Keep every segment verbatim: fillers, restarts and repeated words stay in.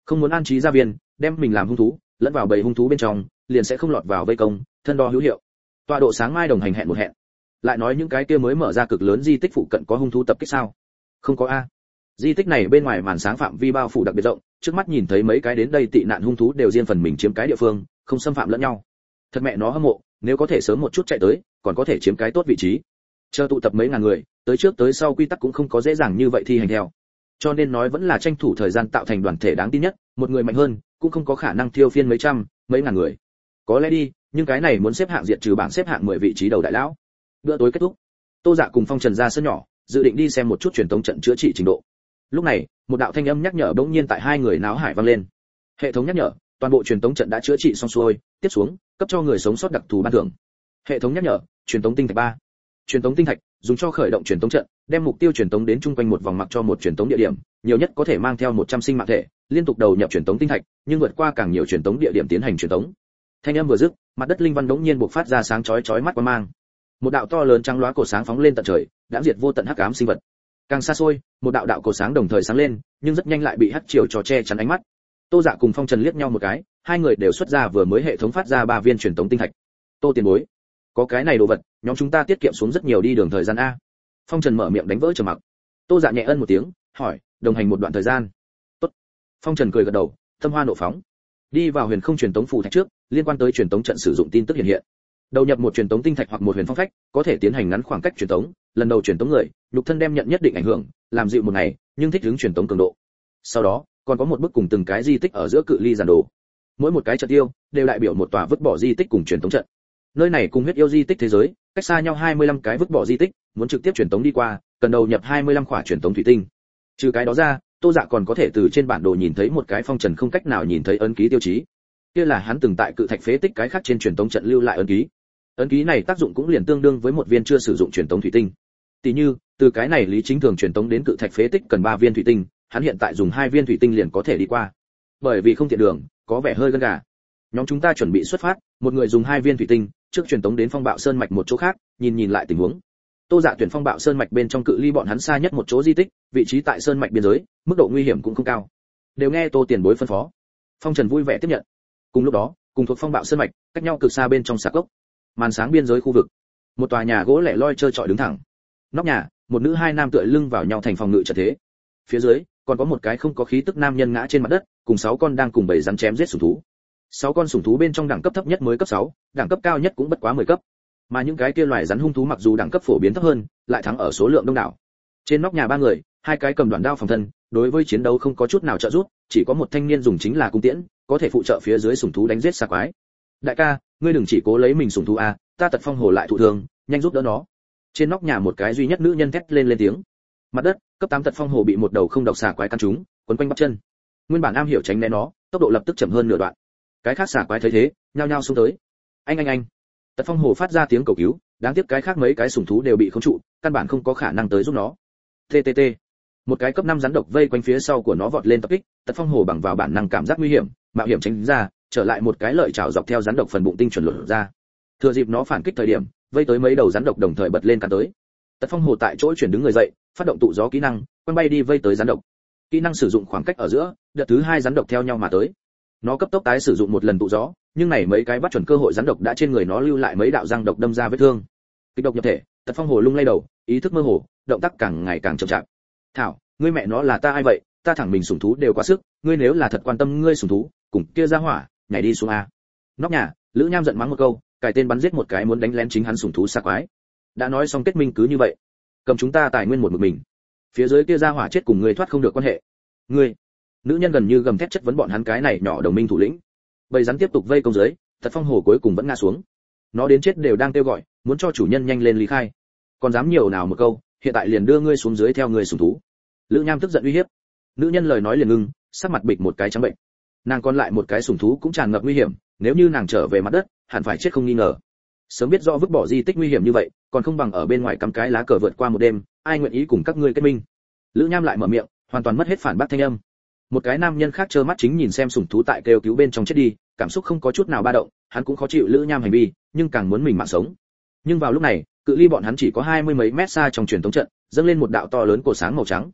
không muốn an trí gia viên, đem mình làm hung thú, lẫn vào bầy hung thú bên trong, liền sẽ không lọt vào vây công, thân đo hữu hiệu. Tọa độ sáng mai đồng hành hẹn một hẹn. Lại nói những cái kia mới mở ra cực lớn di tích phụ cận có hung thú tập kích sao? Không có a. Di tích này bên ngoài màn sáng phạm vi bao phủ đặc biệt rộng, trước mắt nhìn thấy mấy cái đến đây tị nạn hung thú đều riêng phần mình chiếm cái địa phương, không xâm phạm lẫn nhau. Thật mẹ nó hâm mộ, nếu có thể sớm một chút chạy tới, còn có thể chiếm cái tốt vị trí. Chờ tụ tập mấy ngàn người, tới trước tới sau quy tắc cũng không có dễ dàng như vậy thi hành theo. Cho nên nói vẫn là tranh thủ thời gian tạo thành đoàn thể đáng tin nhất, một người mạnh hơn, cũng không có khả năng thiêu phiên mấy trăm, mấy ngàn người. Có lẽ đi, nhưng cái này muốn xếp hạng diệt trừ bảng xếp hạng mười vị trí đầu đại lão. Bữa tối kết thúc, Tô Dạ cùng Phong Trần ra sân nhỏ, dự định đi xem một chút truyền tống trận chữa trị trình độ. Lúc này, một đạo thanh âm nhắc nhở bỗng nhiên tại hai người náo hải vang lên. Hệ thống nhắc nhở, toàn bộ truyền tống trận đã chữa trị xong xuôi, tiếp xuống, cấp cho người sống sót đặc thù ban thưởng. Hệ thống nhắc nhở, truyền tống tinh thạch ba. Truyền tống tinh thạch, dùng cho khởi động truyền tống trận, đem mục tiêu truyền tống đến trung quanh một vòng mặc cho một truyền tống địa điểm, nhiều nhất có thể mang theo một trăm sinh mạng thể, liên tục đầu nhập truyền tống tinh thạch, nhưng vượt qua càng nhiều truyền tống địa điểm tiến hành truyền tống. Thanh âm vừa dứt, mặt đất linh văn đống nhiên bộc phát ra sáng chói chói mắt quang mang. Một đạo to lớn trắng loá cổ sáng phóng lên tận trời, đã diệt vô tận hắc ám sinh vật. Càng xa xôi, một đạo đạo cổ sáng đồng thời sáng lên, nhưng rất nhanh lại bị hắc triều cho che chắn ánh mắt. Tô Dạ cùng Phong Trần liếc nhau một cái, hai người đều xuất ra vừa mới hệ thống phát ra ba viên truyền tống tinh thạch. Tô tiền bối, có cái này đồ vật, nhóm chúng ta tiết kiệm xuống rất nhiều đi đường thời gian a. Phong Trần mở miệng đánh vỡ trầm mặc. Tô Dạ nhẹ ân một tiếng, hỏi, đồng hành một đoạn thời gian. Tốt. Phong Trần cười gật đầu, tâm hoa nộ phóng. Đi vào huyền không truyền tống phù thạch trước, liên quan tới truyền tống trận sử dụng tin tức hiện hiện. Đầu nhập một truyền tống tinh thạch hoặc một huyền phong phách, có thể tiến hành ngắn khoảng cách truyền tống, lần đầu truyền tống người, nhục thân đem nhận nhất định ảnh hưởng, làm dịu một ngày, nhưng thích ứng truyền tống cường độ. Sau đó, còn có một bức cùng từng cái di tích ở giữa cự ly giản đồ. Mỗi một cái trận tiêu đều đại biểu một tòa vứt bỏ di tích cùng truyền tống trận. Nơi này cùng huyết yêu di tích thế giới, cách xa nhau hai mươi lăm cái vứt bỏ di tích, muốn trực tiếp truyền tống đi qua, cần đầu nhập hai mươi lăm khỏa truyền tống thủy tinh. Trừ cái đó ra, Tô Dạ còn có thể từ trên bản đồ nhìn thấy một cái Phong Trần không cách nào nhìn thấy ấn ký tiêu chí. Kia là hắn từng tại cự thạch phế tích cái khác trên truyền tống trận lưu lại ấn ký. Ấn ký này tác dụng cũng liền tương đương với một viên chưa sử dụng truyền tống thủy tinh. Tỷ như, từ cái này Lý Chính Thường truyền tống đến cự thạch phế tích cần ba viên thủy tinh, hắn hiện tại dùng hai viên thủy tinh liền có thể đi qua. Bởi vì không tiện đường, có vẻ hơi gân gà. Nhóm chúng ta chuẩn bị xuất phát, một người dùng hai viên thủy tinh, trước truyền tống đến Phong Bạo Sơn mạch một chỗ khác, nhìn nhìn lại tình huống. Tô Dạ tuyển Phong Bạo Sơn mạch bên trong cự ly bọn hắn xa nhất một chỗ di tích, vị trí tại sơn mạch biên giới, mức độ nguy hiểm cũng không cao. Đều nghe Tô tiền bối phân phó. Phong Trần vui vẻ tiếp nhận. Cùng lúc đó, cùng thuộc Phong Bạo Sơn mạch, cách nhau cực xa bên trong sạc gốc, màn sáng biên giới khu vực, một tòa nhà gỗ lẻ loi trơ trọi đứng thẳng. Nóc nhà, một nữ hai nam tựa lưng vào nhau thành phòng ngự trận thế. Phía dưới, còn có một cái không có khí tức nam nhân ngã trên mặt đất, cùng sáu con đang cùng bầy rắn chém giết sủng thú. Sáu con sủng thú bên trong đẳng cấp thấp nhất mới cấp sáu, đẳng cấp cao nhất cũng bất quá mười cấp. Mà những cái kia loài rắn hung thú mặc dù đẳng cấp phổ biến thấp hơn, lại thắng ở số lượng đông đảo. Trên nóc nhà ba người, hai cái cầm đoạn đao phòng thân, đối với chiến đấu không có chút nào trợ giúp, chỉ có một thanh niên dùng chính là cung tiễn, có thể phụ trợ phía dưới sủng thú đánh giết xà quái. Đại ca, ngươi đừng chỉ cố lấy mình sủng thú a, ta Tật Phong Hồ lại thụ thương, nhanh giúp đỡ nó. Trên nóc nhà một cái duy nhất nữ nhân thét lên lên tiếng. Mặt đất, cấp tám Tật Phong Hồ bị một đầu không độc xà quái căn trúng, quấn quanh bắp chân. Nguyên bản am hiểu tránh né nó, tốc độ lập tức chậm hơn nửa đoạn. Cái khác xà quái thấy thế, nhao nhao xông tới. Anh anh anh. Tật Phong Hồ phát ra tiếng cầu cứu, đáng tiếc cái khác mấy cái sủng thú đều bị khống trụ, căn bản không có khả năng tới giúp nó. tê tê tê. Một cái cấp năm rắn độc vây quanh phía sau của nó vọt lên tập kích, Tật Phong Hồ bằng vào bản năng cảm giác nguy hiểm, mạo hiểm tránh ra, trở lại một cái lợi chảo dọc theo rắn độc phần bụng tinh chuẩn lột ra. Thừa dịp nó phản kích thời điểm, vây tới mấy đầu rắn độc đồng thời bật lên cắn tới. Tật Phong Hồ tại chỗ chuyển đứng người dậy, phát động tụ gió kỹ năng, quăng bay đi vây tới rắn độc. Kỹ năng sử dụng khoảng cách ở giữa, đợt thứ hai rắn độc theo nhau mà tới. Nó cấp tốc tái sử dụng một lần tụ gió, nhưng này mấy cái bắt chuẩn cơ hội rắn độc đã trên người nó lưu lại mấy đạo răng độc đâm ra vết thương. Kịch độc nhập thể, Tật Phong Hồ lung lay đầu, ý thức mơ hồ, động tác càng ngày càng chậm chạp. Thảo, ngươi mẹ nó là ta ai vậy, ta thẳng mình sủng thú đều quá sức, ngươi nếu là thật quan tâm ngươi sủng thú, cùng kia ra hỏa, nhảy đi xuống a. Nóc nhà, Lữ Nham giận mắng một câu, cài tên bắn giết một cái muốn đánh lén chính hắn sủng thú xa quái. Đã nói xong kết minh cứ như vậy, cầm chúng ta tài nguyên một mực mình. Phía dưới kia ra hỏa chết cùng ngươi thoát không được quan hệ. Ngươi, nữ nhân gần như gầm thét chất vấn bọn hắn cái này nhỏ đồng minh thủ lĩnh. Bầy rắn tiếp tục vây công dưới, Tật Phong Hồ cuối cùng vẫn ngã xuống. Nó đến chết đều đang kêu gọi, muốn cho chủ nhân nhanh lên ly khai. Còn dám nhiều nào một câu, hiện tại liền đưa ngươi xuống dưới theo người sủng thú. Lữ Nham tức giận uy hiếp. Nữ nhân lời nói liền ngưng, sắc mặt bịch một cái trắng bệnh. Nàng còn lại một cái sủng thú cũng tràn ngập nguy hiểm, nếu như nàng trở về mặt đất, hẳn phải chết không nghi ngờ. Sớm biết rõ vứt bỏ di tích nguy hiểm như vậy, còn không bằng ở bên ngoài cắm cái lá cờ vượt qua một đêm, ai nguyện ý cùng các ngươi kết minh. Lữ Nham lại mở miệng, hoàn toàn mất hết phản bác thanh âm. Một cái nam nhân khác trơ mắt chính nhìn xem sủng thú tại kêu cứu bên trong chết đi, cảm xúc không có chút nào ba động, hắn cũng khó chịu Lữ Nham hành vi, nhưng càng muốn mình mạng sống. Nhưng vào lúc này, cự ly bọn hắn chỉ có hai mươi mấy mét xa trong truyền tống trận, dâng lên một đạo to lớn cổ sáng màu trắng.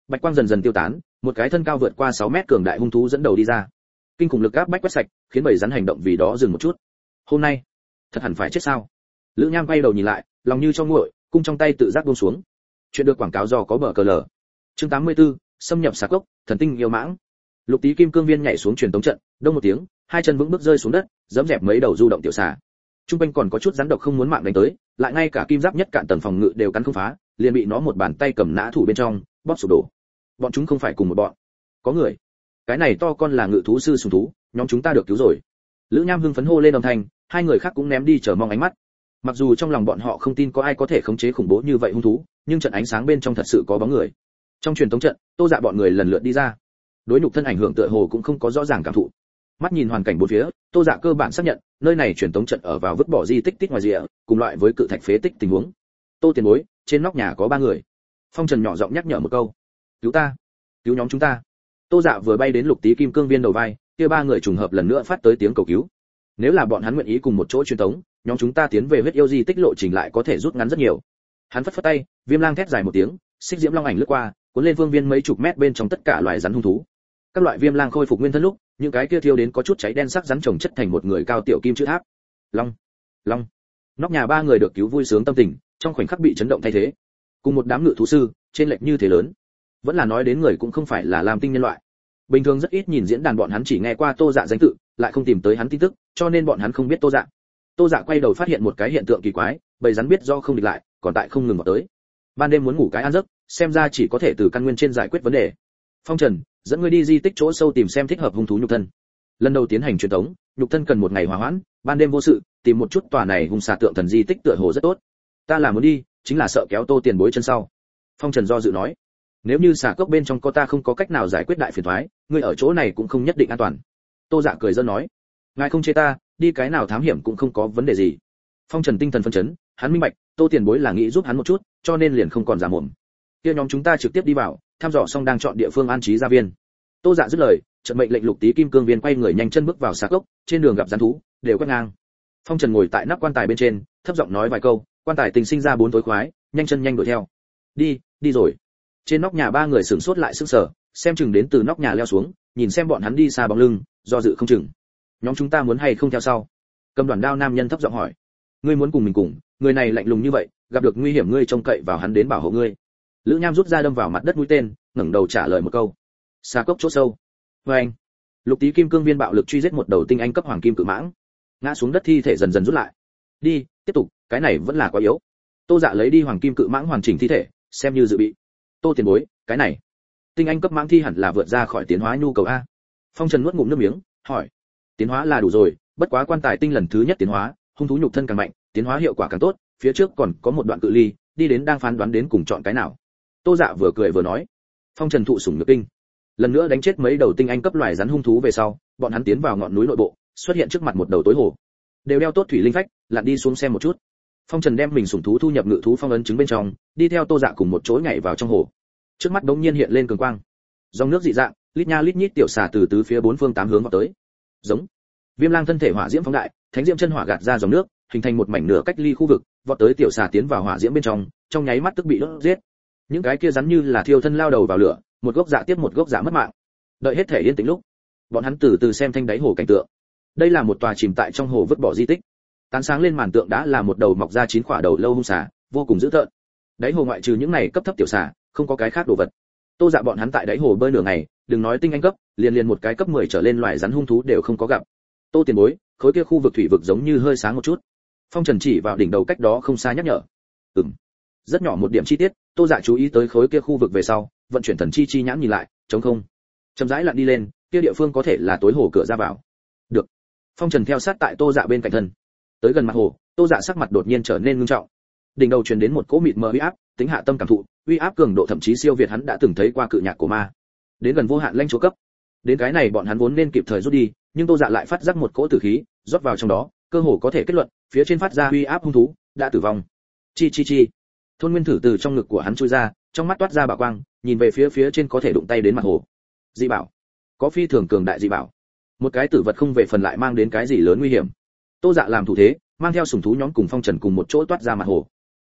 Bạch quang dần dần tiêu tán, một cái thân cao vượt qua sáu mét cường đại hung thú dẫn đầu đi ra. Kinh khủng lực áp bách quét sạch, khiến bầy rắn hành động vì đó dừng một chút. Hôm nay, thật hẳn phải chết sao? Lữ Nham quay đầu nhìn lại, lòng như cho nguội, cung trong tay tự giác buông xuống. Chuyện được quảng cáo do có bờ cờ lở. Chương tám mươi tư, xâm nhập xà cốc, thần tinh yêu mãng. Lục Tý Kim Cương Viên nhảy xuống truyền tống trận, đông một tiếng, hai chân vững bước rơi xuống đất, giẫm dẹp mấy đầu du động tiểu xà. Trung quanh còn có chút rắn độc không muốn mạng đánh tới, lại ngay cả kim giáp nhất cạn tầng phòng ngự đều cắn không phá, liền bị nó một bàn tay cầm nã thủ bên trong, bóp sụp đổ. Bọn chúng không phải cùng một bọn. Có người. Cái này to con là ngự thú sư sùng thú, nhóm chúng ta được cứu rồi. Lữ Nham hưng phấn hô lên đồng thanh, hai người khác cũng ném đi chờ mong ánh mắt. Mặc dù trong lòng bọn họ không tin có ai có thể khống chế khủng bố như vậy hung thú, nhưng trận ánh sáng bên trong thật sự có bóng người. Trong truyền tống trận, Tô Dạ bọn người lần lượt đi ra. Đối nhục thân ảnh hưởng tựa hồ cũng không có rõ ràng cảm thụ. Mắt nhìn hoàn cảnh bốn phía, Tô Dạ cơ bản xác nhận, nơi này truyền tống trận ở vào vứt bỏ di tích tích ngoài rìa, cùng loại với cự thạch phế tích tình huống. Tô Tiền Bối, trên nóc nhà có ba người. Phong Trần nhỏ giọng nhắc nhở một câu. Cứu ta, cứu nhóm chúng ta. Tô Dạ vừa bay đến Lục Tý Kim Cương Viên đầu vai, kia ba người trùng hợp lần nữa phát tới tiếng cầu cứu. Nếu là bọn hắn nguyện ý cùng một chỗ truyền tống, nhóm chúng ta tiến về huyết yêu di tích lộ trình lại có thể rút ngắn rất nhiều. Hắn phất phất tay, Viêm Lang thét dài một tiếng, xích diễm long ảnh lướt qua, cuốn lên vương viên mấy chục mét bên trong tất cả loài rắn hung thú. Các loại viêm lang khôi phục nguyên thân lúc, những cái kia thiêu đến có chút cháy đen sắc rắn chồng chất thành một người cao tiểu kim chữ tháp. Long, long. Nóc nhà ba người được cứu vui sướng tâm tình, trong khoảnh khắc bị chấn động thay thế. Cùng một đám ngự thú sư, trên lệch như thế lớn. Vẫn là nói đến người cũng không phải là làm tinh nhân loại. Bình thường rất ít nhìn diễn đàn bọn hắn chỉ nghe qua Tô Dạ danh tự, lại không tìm tới hắn tin tức, cho nên bọn hắn không biết Tô Dạ. Tô Dạ quay đầu phát hiện một cái hiện tượng kỳ quái, bầy rắn biết do không địch lại, còn tại không ngừng vào tới. Ban đêm muốn ngủ cái an giấc, xem ra chỉ có thể từ căn nguyên trên giải quyết vấn đề. Phong Trần, dẫn ngươi đi di tích chỗ sâu tìm xem thích hợp hung thú nhục thân. Lần đầu tiến hành truyền tống, nhục thân cần một ngày hòa hoãn, ban đêm vô sự, tìm một chút tòa này hung xà tượng thần di tích tựa hồ rất tốt. Ta là muốn đi, chính là sợ kéo Tô Tiền Bối chân sau. Phong Trần do dự nói, nếu như xà cốc bên trong có ta không có cách nào giải quyết đại phiền toái, ngươi ở chỗ này cũng không nhất định an toàn. Tô Dạ cười giỡn nói, ngài không chê ta, đi cái nào thám hiểm cũng không có vấn đề gì. Phong Trần tinh thần phấn chấn, hắn minh bạch, Tô Tiền Bối là nghĩ giúp hắn một chút, cho nên liền không còn giả mồm. Kia nhóm chúng ta trực tiếp đi vào, thăm dò xong đang chọn địa phương an trí gia viên. Tô Dạ dứt lời, trận mệnh lệnh Lục Tý Kim Cương Viên quay người nhanh chân bước vào xà cốc, trên đường gặp rắn thú, đều quét ngang. Phong Trần ngồi tại nắp quan tài bên trên, thấp giọng nói vài câu, quan tài tình sinh ra bốn tối khoái, nhanh chân nhanh đuổi theo. Đi, đi rồi. Trên nóc nhà ba người sửng sốt lại sững sờ, xem chừng đến từ nóc nhà leo xuống, nhìn xem bọn hắn đi xa bóng lưng, do dự không chừng. Nhóm chúng ta muốn hay không theo sau? Cầm đoàn đao nam nhân thấp giọng hỏi. Ngươi muốn cùng mình cùng, người này lạnh lùng như vậy, gặp được nguy hiểm ngươi trông cậy vào hắn đến bảo hộ ngươi. Lữ Nham rút ra đâm vào mặt đất mũi tên, ngẩng đầu trả lời một câu. Xà cốc chỗ sâu. Với anh, Lục Tý Kim Cương Viên bạo lực truy giết một đầu tinh anh cấp hoàng kim cự mãng, ngã xuống đất thi thể dần dần rút lại. Đi, tiếp tục, cái này vẫn là quá yếu. Tô Dạ lấy đi hoàng kim cự mãng hoàn chỉnh thi thể, xem như dự bị. Tô Tiền Bối, cái này, tinh anh cấp mãng thi hẳn là vượt ra khỏi tiến hóa nhu cầu a. Phong Trần nuốt ngụm nước miếng, hỏi. Tiến hóa là đủ rồi, bất quá quan tài tinh lần thứ nhất tiến hóa, hung thú nhục thân càng mạnh, tiến hóa hiệu quả càng tốt, phía trước còn có một đoạn cự ly, đi đến đang phán đoán đến cùng chọn cái nào. Tô Dạ vừa cười vừa nói. Phong Trần thụ sủng nhược kinh. Lần nữa đánh chết mấy đầu tinh anh cấp loài rắn hung thú về sau, bọn hắn tiến vào ngọn núi nội bộ, xuất hiện trước mặt một đầu tối hồ. Đều đeo tốt thủy linh phách, lặn đi xuống xem một chút. Phong Trần đem mình sủng thú thu nhập ngự thú phong ấn trứng bên trong, đi theo Tô Dạ cùng một chỗ nhảy vào trong hồ. Trước mắt đống nhiên hiện lên cường quang, dòng nước dị dạng, lít nha lít nhít tiểu xà từ tứ phía bốn phương tám hướng vào tới. Giống. Viêm Lang thân thể hỏa diễm phóng đại, thánh diễm chân hỏa gạt ra dòng nước, hình thành một mảnh nửa cách ly khu vực, vọt tới tiểu xà tiến vào hỏa diễm bên trong, trong nháy mắt tức bị đốt giết. Những cái kia rắn như là thiêu thân lao đầu vào lửa, một gốc dạ tiếp một gốc dạ mất mạng. Đợi hết thể yên tĩnh lúc, bọn hắn từ từ xem thanh đáy hồ cảnh tượng. Đây là một tòa chìm tại trong hồ vứt bỏ di tích. Tán sáng lên màn tượng đá là một đầu mọc ra chín quả đầu lâu hung xà, vô cùng dữ tợn. Đáy hồ ngoại trừ những này cấp thấp tiểu xà, không có cái khác đồ vật. Tô Dạ bọn hắn tại đáy hồ bơi nửa ngày, đừng nói tinh anh cấp, liền liền một cái cấp mười trở lên loài rắn hung thú đều không có gặp. Tô Tiền Bối, khối kia khu vực thủy vực giống như hơi sáng một chút. Phong Trần chỉ vào đỉnh đầu cách đó không xa nhắc nhở. Ừm. Rất nhỏ một điểm chi tiết, Tô Dạ chú ý tới khối kia khu vực về sau, vận chuyển thần chi chi nhãn nhìn lại, trống không. Chậm rãi lặn đi lên, kia địa phương có thể là tối hồ cửa ra vào. Được. Phong Trần theo sát tại Tô Dạ bên cạnh thân. Tới gần mặt hồ, Tô Dạ sắc mặt đột nhiên trở nên ngưng trọng. Đỉnh đầu truyền đến một cỗ mịt mờ uy áp, tính hạ tâm cảm thụ, uy áp cường độ thậm chí siêu việt hắn đã từng thấy qua cự nhạc của ma. Đến gần vô hạn lãnh chúa cấp. Đến cái này bọn hắn vốn nên kịp thời rút đi, nhưng Tô Dạ lại phát giác một cỗ tử khí rót vào trong đó, cơ hồ có thể kết luận, phía trên phát ra uy áp hung thú đã tử vong. Chi chi chi. Thôn Nguyên Thử từ trong ngực của hắn chui ra, trong mắt toát ra bảo quang, nhìn về phía phía trên có thể đụng tay đến mặt hồ. Dị bảo, có phi thường cường đại dị bảo. Một cái tử vật không về phần lại mang đến cái gì lớn nguy hiểm. Tô Dạ làm thủ thế, mang theo sủng thú nhóm cùng Phong Trần cùng một chỗ toát ra mặt hồ.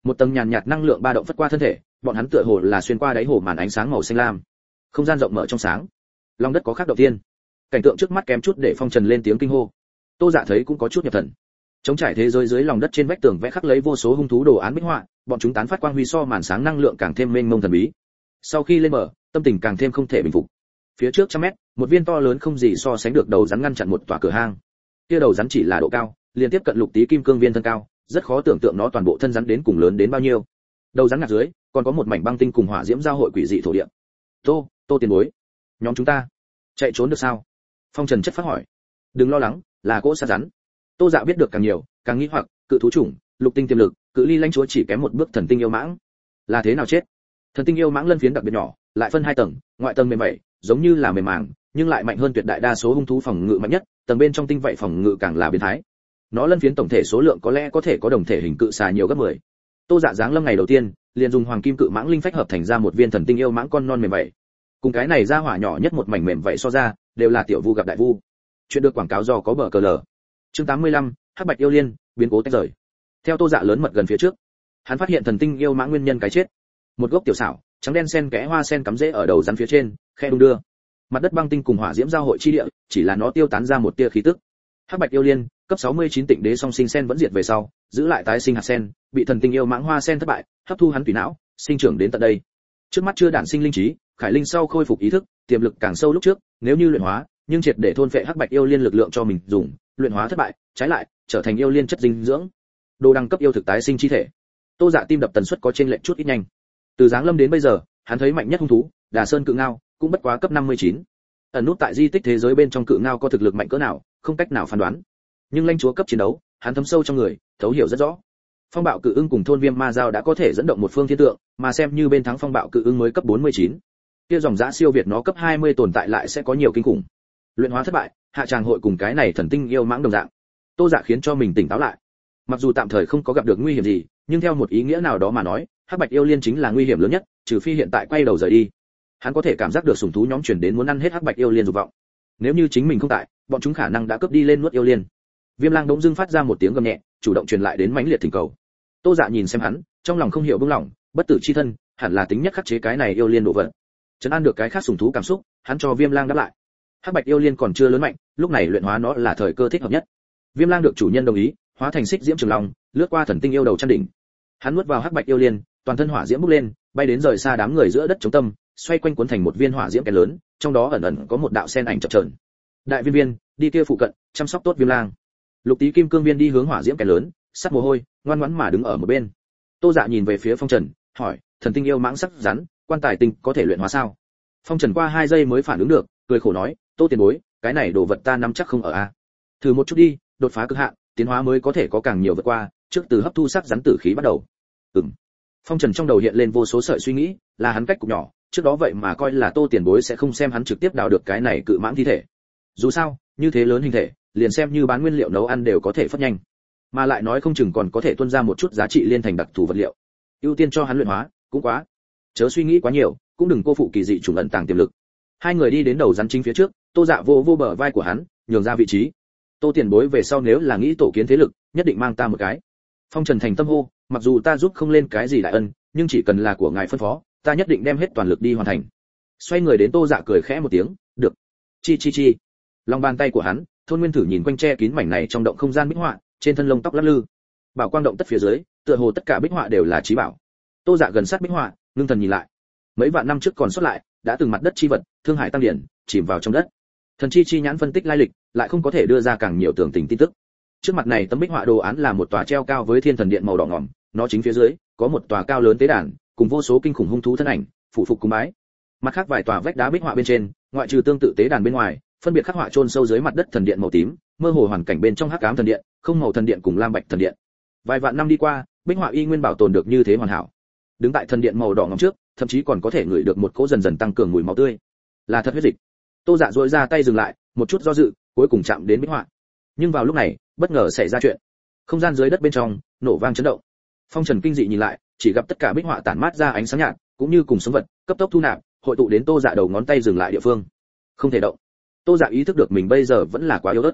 Một tầng nhàn nhạt năng lượng ba động phất qua thân thể, bọn hắn tựa hồ là xuyên qua đáy hồ màn ánh sáng màu xanh lam. Không gian rộng mở trong sáng, lòng đất có khác đầu tiên. Cảnh tượng trước mắt kém chút để Phong Trần lên tiếng kinh hô. Tô Dạ thấy cũng có chút nhập thần. Trống trải thế giới dưới lòng đất trên vách tường vẽ khắc lấy vô số hung thú đồ án bích họa, bọn chúng tán phát quang huy so màn sáng năng lượng càng thêm mênh mông thần bí. Sau khi lên bờ, tâm tình càng thêm không thể bình phục. Phía trước trăm mét, một viên to lớn không gì so sánh được đầu rắn ngăn chặn một tòa cửa hang. Kia đầu rắn chỉ là độ cao, liên tiếp cận lục tí kim cương viên thân cao, rất khó tưởng tượng nó toàn bộ thân rắn đến cùng lớn đến bao nhiêu. Đầu rắn ngạc dưới, còn có một mảnh băng tinh cùng hỏa diễm giao hội quỷ dị thổ địa. Tô, Tô tiền bối, nhóm chúng ta chạy trốn được sao? Phong Trần chất phát hỏi. Đừng lo lắng, là cỗ sát rắn. Tô Dạ biết được càng nhiều, càng nghi hoặc, cự thú chủng, lục tinh tiềm lực, cự ly lãnh chúa chỉ kém một bước thần tinh yêu mãng. Là thế nào chết? Thần tinh yêu mãng lân phiến đặc biệt nhỏ, lại phân hai tầng, ngoại tầng mềm mại, giống như là mềm màng, nhưng lại mạnh hơn tuyệt đại đa số hung thú phòng ngự mạnh nhất, tầng bên trong tinh vậy phòng ngự càng là biến thái. Nó lân phiến tổng thể số lượng có lẽ có thể có đồng thể hình cự xà nhiều gấp mười. Tô Dạ giáng lâm ngày đầu tiên, liền dùng hoàng kim cự mãng linh phách hợp thành ra một viên thần tinh yêu mãng con non mềm mại. Cùng cái này ra hỏa nhỏ nhất một mảnh mềm vậy so ra, đều là tiểu vu gặp đại vu. Chuyện được quảng cáo do có bờ cờ lở. Chương tám mươi lăm, Hắc Bạch yêu liên, biến cố tách rời. Theo Tô Dạ lớn mật gần phía trước, hắn phát hiện thần tinh yêu mãng nguyên nhân cái chết. Một gốc tiểu xảo, trắng đen sen kẽ hoa sen cắm rễ ở đầu rắn phía trên, khe đung đưa. Mặt đất băng tinh cùng hỏa diễm giao hội chi địa, chỉ là nó tiêu tán ra một tia khí tức. Hắc Bạch yêu liên, cấp sáu mươi chín tịnh đế song sinh sen vẫn diệt về sau, giữ lại tái sinh hạt sen, bị thần tinh yêu mãng hoa sen thất bại, hấp thu hắn tùy não, sinh trưởng đến tận đây. Trước mắt chưa đản sinh linh trí, Khải Linh sau khôi phục ý thức, tiềm lực càng sâu lúc trước, nếu như luyện hóa, nhưng triệt để thôn phệ Hắc Bạch yêu liên lực lượng cho mình dùng, luyện hóa thất bại, trái lại trở thành yêu liên chất dinh dưỡng. Đồ đẳng cấp yêu thực tái sinh chi thể. Tô Dạ tim đập tần suất có trên lệch chút ít nhanh. Từ giáng lâm đến bây giờ, hắn thấy mạnh nhất hung thú, Đà Sơn cự ngao, cũng bất quá cấp năm mươi chín. Ẩn nút tại di tích thế giới bên trong cự ngao có thực lực mạnh cỡ nào, không cách nào phán đoán. Nhưng lãnh chúa cấp chiến đấu, hắn thấm sâu trong người, thấu hiểu rất rõ. Phong bạo cự ưng cùng thôn viêm ma giao đã có thể dẫn động một phương thiên tượng, mà xem như bên thắng phong bạo cự ưng mới cấp bốn mươi chín. Kia dòng dã siêu việt nó cấp hai mươi tồn tại lại sẽ có nhiều kinh khủng. Luyện hóa thất bại, hạ tràng hội cùng cái này thần tinh yêu mãng đồng dạng. Tô Dạ khiến cho mình tỉnh táo lại. Mặc dù tạm thời không có gặp được nguy hiểm gì, nhưng theo một ý nghĩa nào đó mà nói, Hắc Bạch yêu liên chính là nguy hiểm lớn nhất, trừ phi hiện tại quay đầu rời đi. Hắn có thể cảm giác được sủng thú nhóm chuyển đến muốn ăn hết Hắc Bạch yêu liên dục vọng. Nếu như chính mình không tại, bọn chúng khả năng đã cướp đi lên nuốt yêu liên. Viêm Lang đống dưng phát ra một tiếng gầm nhẹ, chủ động truyền lại đến mãnh liệt thỉnh cầu. Tô Dạ nhìn xem hắn, trong lòng không hiểu bưng lòng, bất tử chi thân, hẳn là tính nhất khắc chế cái này yêu liên độ vận. Trấn an được cái khác sủng thú cảm xúc, hắn cho Viêm Lang đáp lại. Hắc Bạch yêu liên còn chưa lớn mạnh, lúc này luyện hóa nó là thời cơ thích hợp nhất. Viêm Lang được chủ nhân đồng ý, hóa thành xích diễm trường long, lướt qua thần tinh yêu đầu chân đỉnh. Hắn nuốt vào Hắc Bạch yêu liên, toàn thân hỏa diễm bốc lên, bay đến rời xa đám người giữa đất chống tâm, xoay quanh cuốn thành một viên hỏa diễm kén lớn, trong đó ẩn ẩn có một đạo sen ảnh chập chờn. Đại viên viên, đi kia phụ cận, chăm sóc tốt Viêm Lang. Lục tí kim cương viên đi hướng hỏa diễm kén lớn, sắt mồ hôi, ngoan ngoãn mà đứng ở một bên. Tô Dạ nhìn về phía Phong Trần, hỏi, thần tinh yêu mãng sắc rắn, quan tài tinh có thể luyện hóa sao? Phong Trần qua hai giây mới phản ứng được, cười khổ nói, Tô tiền bối, cái này đồ vật ta nắm chắc không ở a. Thử một chút đi, đột phá cực hạn, tiến hóa mới có thể có càng nhiều vượt qua, trước từ hấp thu sắc rắn tử khí bắt đầu. Ừm. Phong Trần trong đầu hiện lên vô số sợi suy nghĩ, là hắn cách cục nhỏ, trước đó vậy mà coi là Tô tiền bối sẽ không xem hắn trực tiếp đào được cái này cự mãng thi thể. Dù sao, như thế lớn hình thể, liền xem như bán nguyên liệu nấu ăn đều có thể phất nhanh, mà lại nói không chừng còn có thể tuôn ra một chút giá trị liên thành đặc thù vật liệu. Ưu tiên cho hắn luyện hóa, cũng quá. Chớ suy nghĩ quá nhiều, cũng đừng cô phụ kỳ dị trùng ẩn tàng tiềm lực. Hai người đi đến đầu rắn chính phía trước, Tô Dạ vô vô bờ vai của hắn, nhường ra vị trí. Tô tiền bối về sau nếu là nghĩ tổ kiến thế lực, nhất định mang ta một cái. Phong Trần thành tâm hô, mặc dù ta giúp không lên cái gì đại ân, nhưng chỉ cần là của ngài phân phó, ta nhất định đem hết toàn lực đi hoàn thành. Xoay người đến Tô Dạ cười khẽ một tiếng, được. Chi chi chi. Lòng bàn tay của hắn, Thôn Nguyên Thử nhìn quanh che kín mảnh này trong động không gian bích họa, trên thân lông tóc lắc lư. Bảo quang động tất phía dưới, tựa hồ tất cả bích họa đều là trí bảo. Tô Dạ gần sát bích họa, ngưng thần nhìn lại. Mấy vạn năm trước còn xuất lại, đã từng mặt đất chi vật, thương hải tăng điển, chìm vào trong đất. Thần chi chi nhãn phân tích lai lịch, lại không có thể đưa ra càng nhiều tường tình tin tức. Trước mặt này tấm bích họa đồ án là một tòa treo cao với thiên thần điện màu đỏ ngòm, nó chính phía dưới có một tòa cao lớn tế đàn, cùng vô số kinh khủng hung thú thân ảnh, phụ phục cúng bái. Mặt khác vài tòa vách đá bích họa bên trên, ngoại trừ tương tự tế đàn bên ngoài, phân biệt khắc họa chôn sâu dưới mặt đất thần điện màu tím, mơ hồ hoàn cảnh bên trong hắc ám thần điện, không màu thần điện cùng lam bạch thần điện. Vài vạn năm đi qua, bích họa y nguyên bảo tồn được như thế hoàn hảo. Đứng tại thần điện màu đỏ ngòm trước, thậm chí còn có thể ngửi được một cỗ dần dần tăng cường mùi máu tươi. Là thật huyết dịch. Tô Dạ duỗi ra tay dừng lại, một chút do dự, cuối cùng chạm đến bích họa. Nhưng vào lúc này, bất ngờ xảy ra chuyện. Không gian dưới đất bên trong nổ vang chấn động. Phong Trần kinh dị nhìn lại, chỉ gặp tất cả bích họa tản mát ra ánh sáng nhạt, cũng như cùng sống vật, cấp tốc thu nạp, hội tụ đến Tô Dạ đầu ngón tay dừng lại địa phương. Không thể động. Tô Dạ ý thức được mình bây giờ vẫn là quá yếu ớt.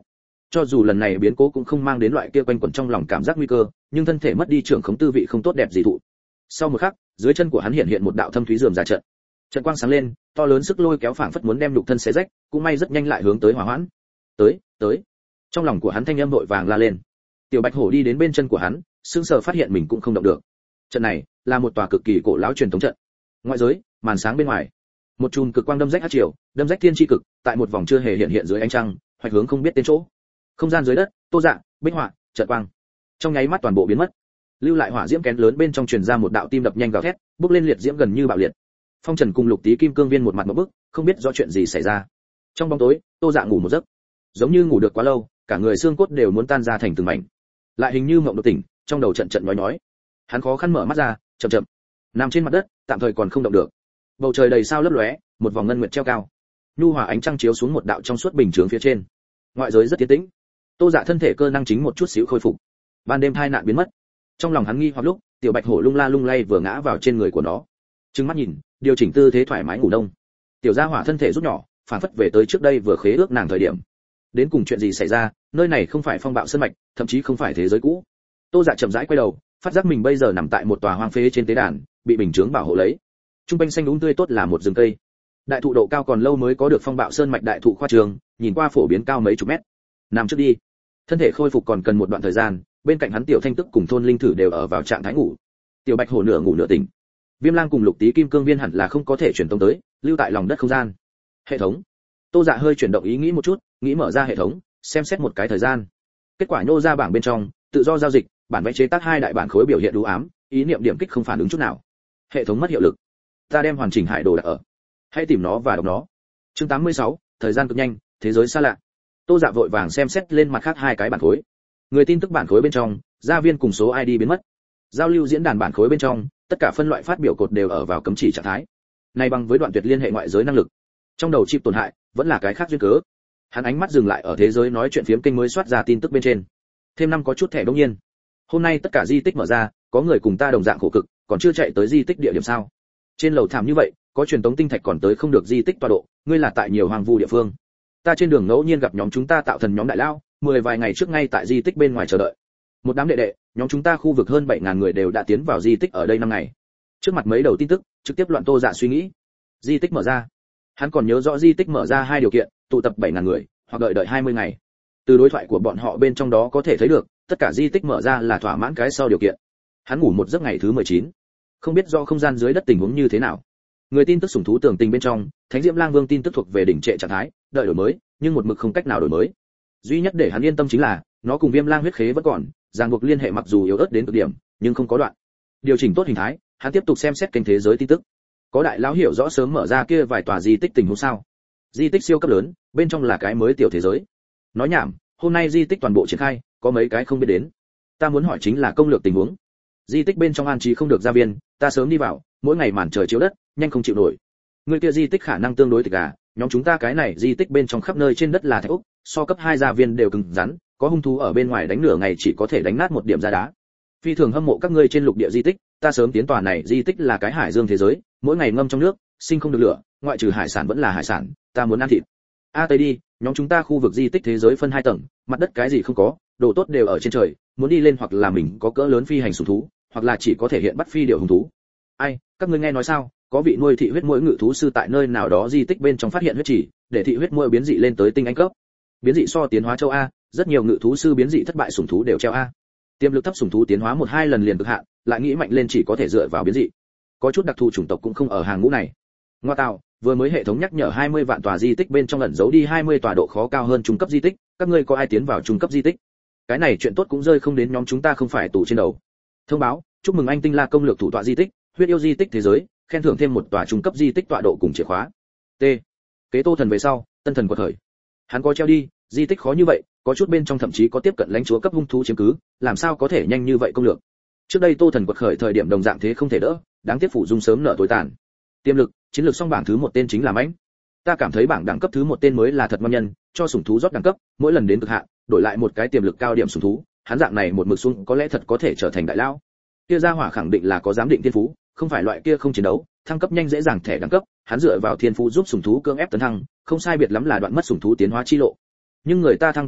Cho dù lần này biến cố cũng không mang đến loại kia quanh quẩn trong lòng cảm giác nguy cơ, nhưng thân thể mất đi trưởng khống tư vị không tốt đẹp gì thụ. Sau một khắc, dưới chân của hắn hiện hiện một đạo thâm thúy rườm rà trận. Trận quang sáng lên, to lớn sức lôi kéo phảng phất muốn đem nhục thân xé rách, cũng may rất nhanh lại hướng tới hỏa hoãn. Tới, tới. Trong lòng của hắn thanh âm vội vàng la lên. Tiểu Bạch Hổ đi đến bên chân của hắn, sững sờ phát hiện mình cũng không động được. Trận này là một tòa cực kỳ cổ lão truyền thống trận. Ngoại giới, màn sáng bên ngoài, một chùm cực quang đâm rách hắc triều, đâm rách thiên chi cực, tại một vòng chưa hề hiện hiện dưới ánh trăng, hoạch hướng không biết tên chỗ. Không gian dưới đất, Tô Dạ, bích họa, trận quang, trong nháy mắt toàn bộ biến mất. Lưu lại hỏa diễm kén lớn bên trong truyền ra một đạo tim đập nhanh gào thét, bốc lên liệt diễm gần như bạo liệt. Phong Trần cùng Lục Tý Kim Cương Viên một mặt ngộp bức, không biết rõ chuyện gì xảy ra. Trong bóng tối, Tô Dạ ngủ một giấc, giống như ngủ được quá lâu, cả người xương cốt đều muốn tan ra thành từng mảnh. Lại hình như mộng đột tỉnh, trong đầu trận trận nói nói. Hắn khó khăn mở mắt ra, chậm chậm nằm trên mặt đất, tạm thời còn không động được. Bầu trời đầy sao lấp lóe, một vòng ngân nguyệt treo cao. Nhu hòa ánh trăng chiếu xuống một đạo trong suốt bình chướng phía trên. Ngoại giới rất tiến tĩnh. Tô Dạ thân thể cơ năng chính một chút xíu khôi phục. Ban đêm tai nạn biến mất. Trong lòng hắn nghi hoặc lúc, Tiểu Bạch Hổ lung la lung lay vừa ngã vào trên người của nó. Trừng mắt nhìn, điều chỉnh tư thế thoải mái ngủ đông. Tiểu Gia Hỏa thân thể rút nhỏ, phản phất về tới trước đây vừa khế ước nàng thời điểm. Đến cùng chuyện gì xảy ra, nơi này không phải phong bạo sơn mạch, thậm chí không phải thế giới cũ. Tô Dạ chậm rãi quay đầu, phát giác mình bây giờ nằm tại một tòa hoang phế trên tế đàn, bị bình chướng bảo hộ lấy. Trung quanh xanh đúng tươi tốt là một rừng cây. Đại thụ độ cao còn lâu mới có được phong bạo sơn mạch đại thụ khoa trường, nhìn qua phổ biến cao mấy chục mét. Nằm trước đi. Thân thể khôi phục còn cần một đoạn thời gian, bên cạnh hắn Tiểu Thanh Tức cùng thôn linh thử đều ở vào trạng thái ngủ. Tiểu Bạch Hổ nửa ngủ nửa tỉnh. Viêm Lang cùng Lục Tý Kim Cương Viên hẳn là không có thể truyền tống tới, lưu tại lòng đất không gian. Hệ thống. Tô Dạ hơi chuyển động ý nghĩ một chút, nghĩ mở ra hệ thống, xem xét một cái thời gian. Kết quả nhô ra bảng bên trong, tự do giao dịch, bản vẽ chế tác hai đại bản khối biểu hiện đủ ám, ý niệm điểm kích không phản ứng chút nào. Hệ thống mất hiệu lực. Ta đem hoàn chỉnh hải đồ đặt ở. Hãy tìm nó và đọc nó. Chương tám mươi sáu, thời gian cực nhanh, thế giới xa lạ. Tô Dạ vội vàng xem xét lên mặt khác hai cái bản khối. Người tin tức bản khối bên trong, gia viên cùng số i đê biến mất. Giao lưu diễn đàn bản khối bên trong, tất cả phân loại phát biểu cột đều ở vào cấm chỉ trạng thái. Này bằng với đoạn tuyệt liên hệ ngoại giới năng lực. Trong đầu chip tổn hại, vẫn là cái khác duyên cớ. Hắn ánh mắt dừng lại ở thế giới nói chuyện phiếm kênh mới soát ra tin tức bên trên. Thêm năm có chút thẻ đương nhiên. Hôm nay tất cả di tích mở ra, có người cùng ta đồng dạng khổ cực, còn chưa chạy tới di tích địa điểm sao? Trên lầu thảm như vậy, có truyền tống tinh thạch còn tới không được di tích tọa độ, ngươi là tại nhiều hoang vu địa phương. Ta trên đường ngẫu nhiên gặp nhóm chúng ta tạo thần nhóm đại lao, mười vài ngày trước ngay tại di tích bên ngoài chờ đợi. Một đám đệ đệ, nhóm chúng ta khu vực hơn bảy ngàn người đều đã tiến vào di tích ở đây năm ngày. Trước mặt mấy đầu tin tức, trực tiếp loạn Tô Dạ suy nghĩ. Di tích mở ra. Hắn còn nhớ rõ di tích mở ra hai điều kiện, tụ tập bảy ngàn người, hoặc đợi đợi hai mươi ngày. Từ đối thoại của bọn họ bên trong đó có thể thấy được, tất cả di tích mở ra là thỏa mãn cái sau điều kiện. Hắn ngủ một giấc ngày thứ mười chín. Không biết do không gian dưới đất tình huống như thế nào. Người tin tức sủng thú tưởng tình bên trong, Thánh Diễm Lang Vương tin tức thuộc về đỉnh trệ trạng thái, đợi đổi mới, nhưng một mực không cách nào đổi mới. Duy nhất để hắn yên tâm chính là, nó cùng Viêm Lang huyết khế vẫn còn, ràng buộc liên hệ mặc dù yếu ớt đến cực điểm, nhưng không có đoạn. Điều chỉnh tốt hình thái, hắn tiếp tục xem xét kênh thế giới tin tức. Có đại lão hiểu rõ sớm mở ra kia vài tòa di tích tình huống sao? Di tích siêu cấp lớn, bên trong là cái mới tiểu thế giới. Nói nhảm, hôm nay di tích toàn bộ triển khai, có mấy cái không biết đến. Ta muốn hỏi chính là công lược tình huống. Di tích bên trong an trí không được gia viên, ta sớm đi vào, mỗi ngày màn trời chiếu đất, nhanh không chịu nổi. Người kia di tích khả năng tương đối tịch à, nhóm chúng ta cái này di tích bên trong khắp nơi trên đất là thạch úc, so cấp hai gia viên đều cứng rắn, có hung thú ở bên ngoài đánh nửa ngày chỉ có thể đánh nát một điểm ra đá. Phi thường hâm mộ các ngươi trên lục địa di tích, ta sớm tiến tòa này di tích là cái hải dương thế giới, mỗi ngày ngâm trong nước, sinh không được lửa, ngoại trừ hải sản vẫn là hải sản, ta muốn ăn thịt. A tây đi, nhóm chúng ta khu vực di tích thế giới phân hai tầng, mặt đất cái gì không có, đồ tốt đều ở trên trời, muốn đi lên hoặc là mình có cỡ lớn phi hành sủng thú, hoặc là chỉ có thể hiện bắt phi điểu hung thú. Ai, các ngươi nghe nói sao? Có vị nuôi thị huyết muỗi ngự thú sư tại nơi nào đó di tích bên trong phát hiện huyết chỉ, để thị huyết muỗi biến dị lên tới tinh anh cấp. Biến dị so tiến hóa châu A, rất nhiều ngự thú sư biến dị thất bại sủng thú đều treo A. Tiềm lực thấp sủng thú tiến hóa một hai lần liền cực hạn, lại nghĩ mạnh lên chỉ có thể dựa vào biến dị. Có chút đặc thù chủng tộc cũng không ở hàng ngũ này. Ngoa tạo, vừa mới hệ thống nhắc nhở hai mươi vạn tòa di tích bên trong ẩn giấu đi hai mươi tòa độ khó cao hơn trung cấp di tích, các ngươi có ai tiến vào trung cấp di tích? Cái này chuyện tốt cũng rơi không đến nhóm chúng ta không phải tù trên đầu. Thông báo, chúc mừng anh Tinh La công lược thủ tọa di tích, huyết yêu di tích thế giới, khen thưởng thêm một tòa trung cấp di tích tọa độ cùng chìa khóa. T. Kế Tô Thần về sau, Tân Thần quật khởi. Hắn có treo đi, di tích khó như vậy, có chút bên trong thậm chí có tiếp cận lãnh chúa cấp hung thú chiếm cứ, làm sao có thể nhanh như vậy công lược. Trước đây Tô Thần quật khởi thời điểm đồng dạng thế không thể đỡ, đáng tiếc phủ dung sớm nợ tối tàn. Tiềm lực, chiến lược song bảng thứ một tên chính là Mãnh. Ta cảm thấy bảng đẳng cấp thứ một tên mới là thật ngon nhân, cho sủng thú rót đẳng cấp, mỗi lần đến cực hạn, đổi lại một cái tiềm lực cao điểm sủng thú, hắn dạng này một mực xuống có lẽ thật có thể trở thành đại lão. Kia gia hỏa khẳng định là có giám định thiên phú, không phải loại kia không chiến đấu, thăng cấp nhanh dễ dàng thẻ đẳng cấp, hắn dựa vào thiên phú giúp sủng thú cưỡng ép tấn thăng, không sai biệt lắm là đoạn mất sủng thú tiến hóa chi lộ. Nhưng người ta thăng cấp nhanh,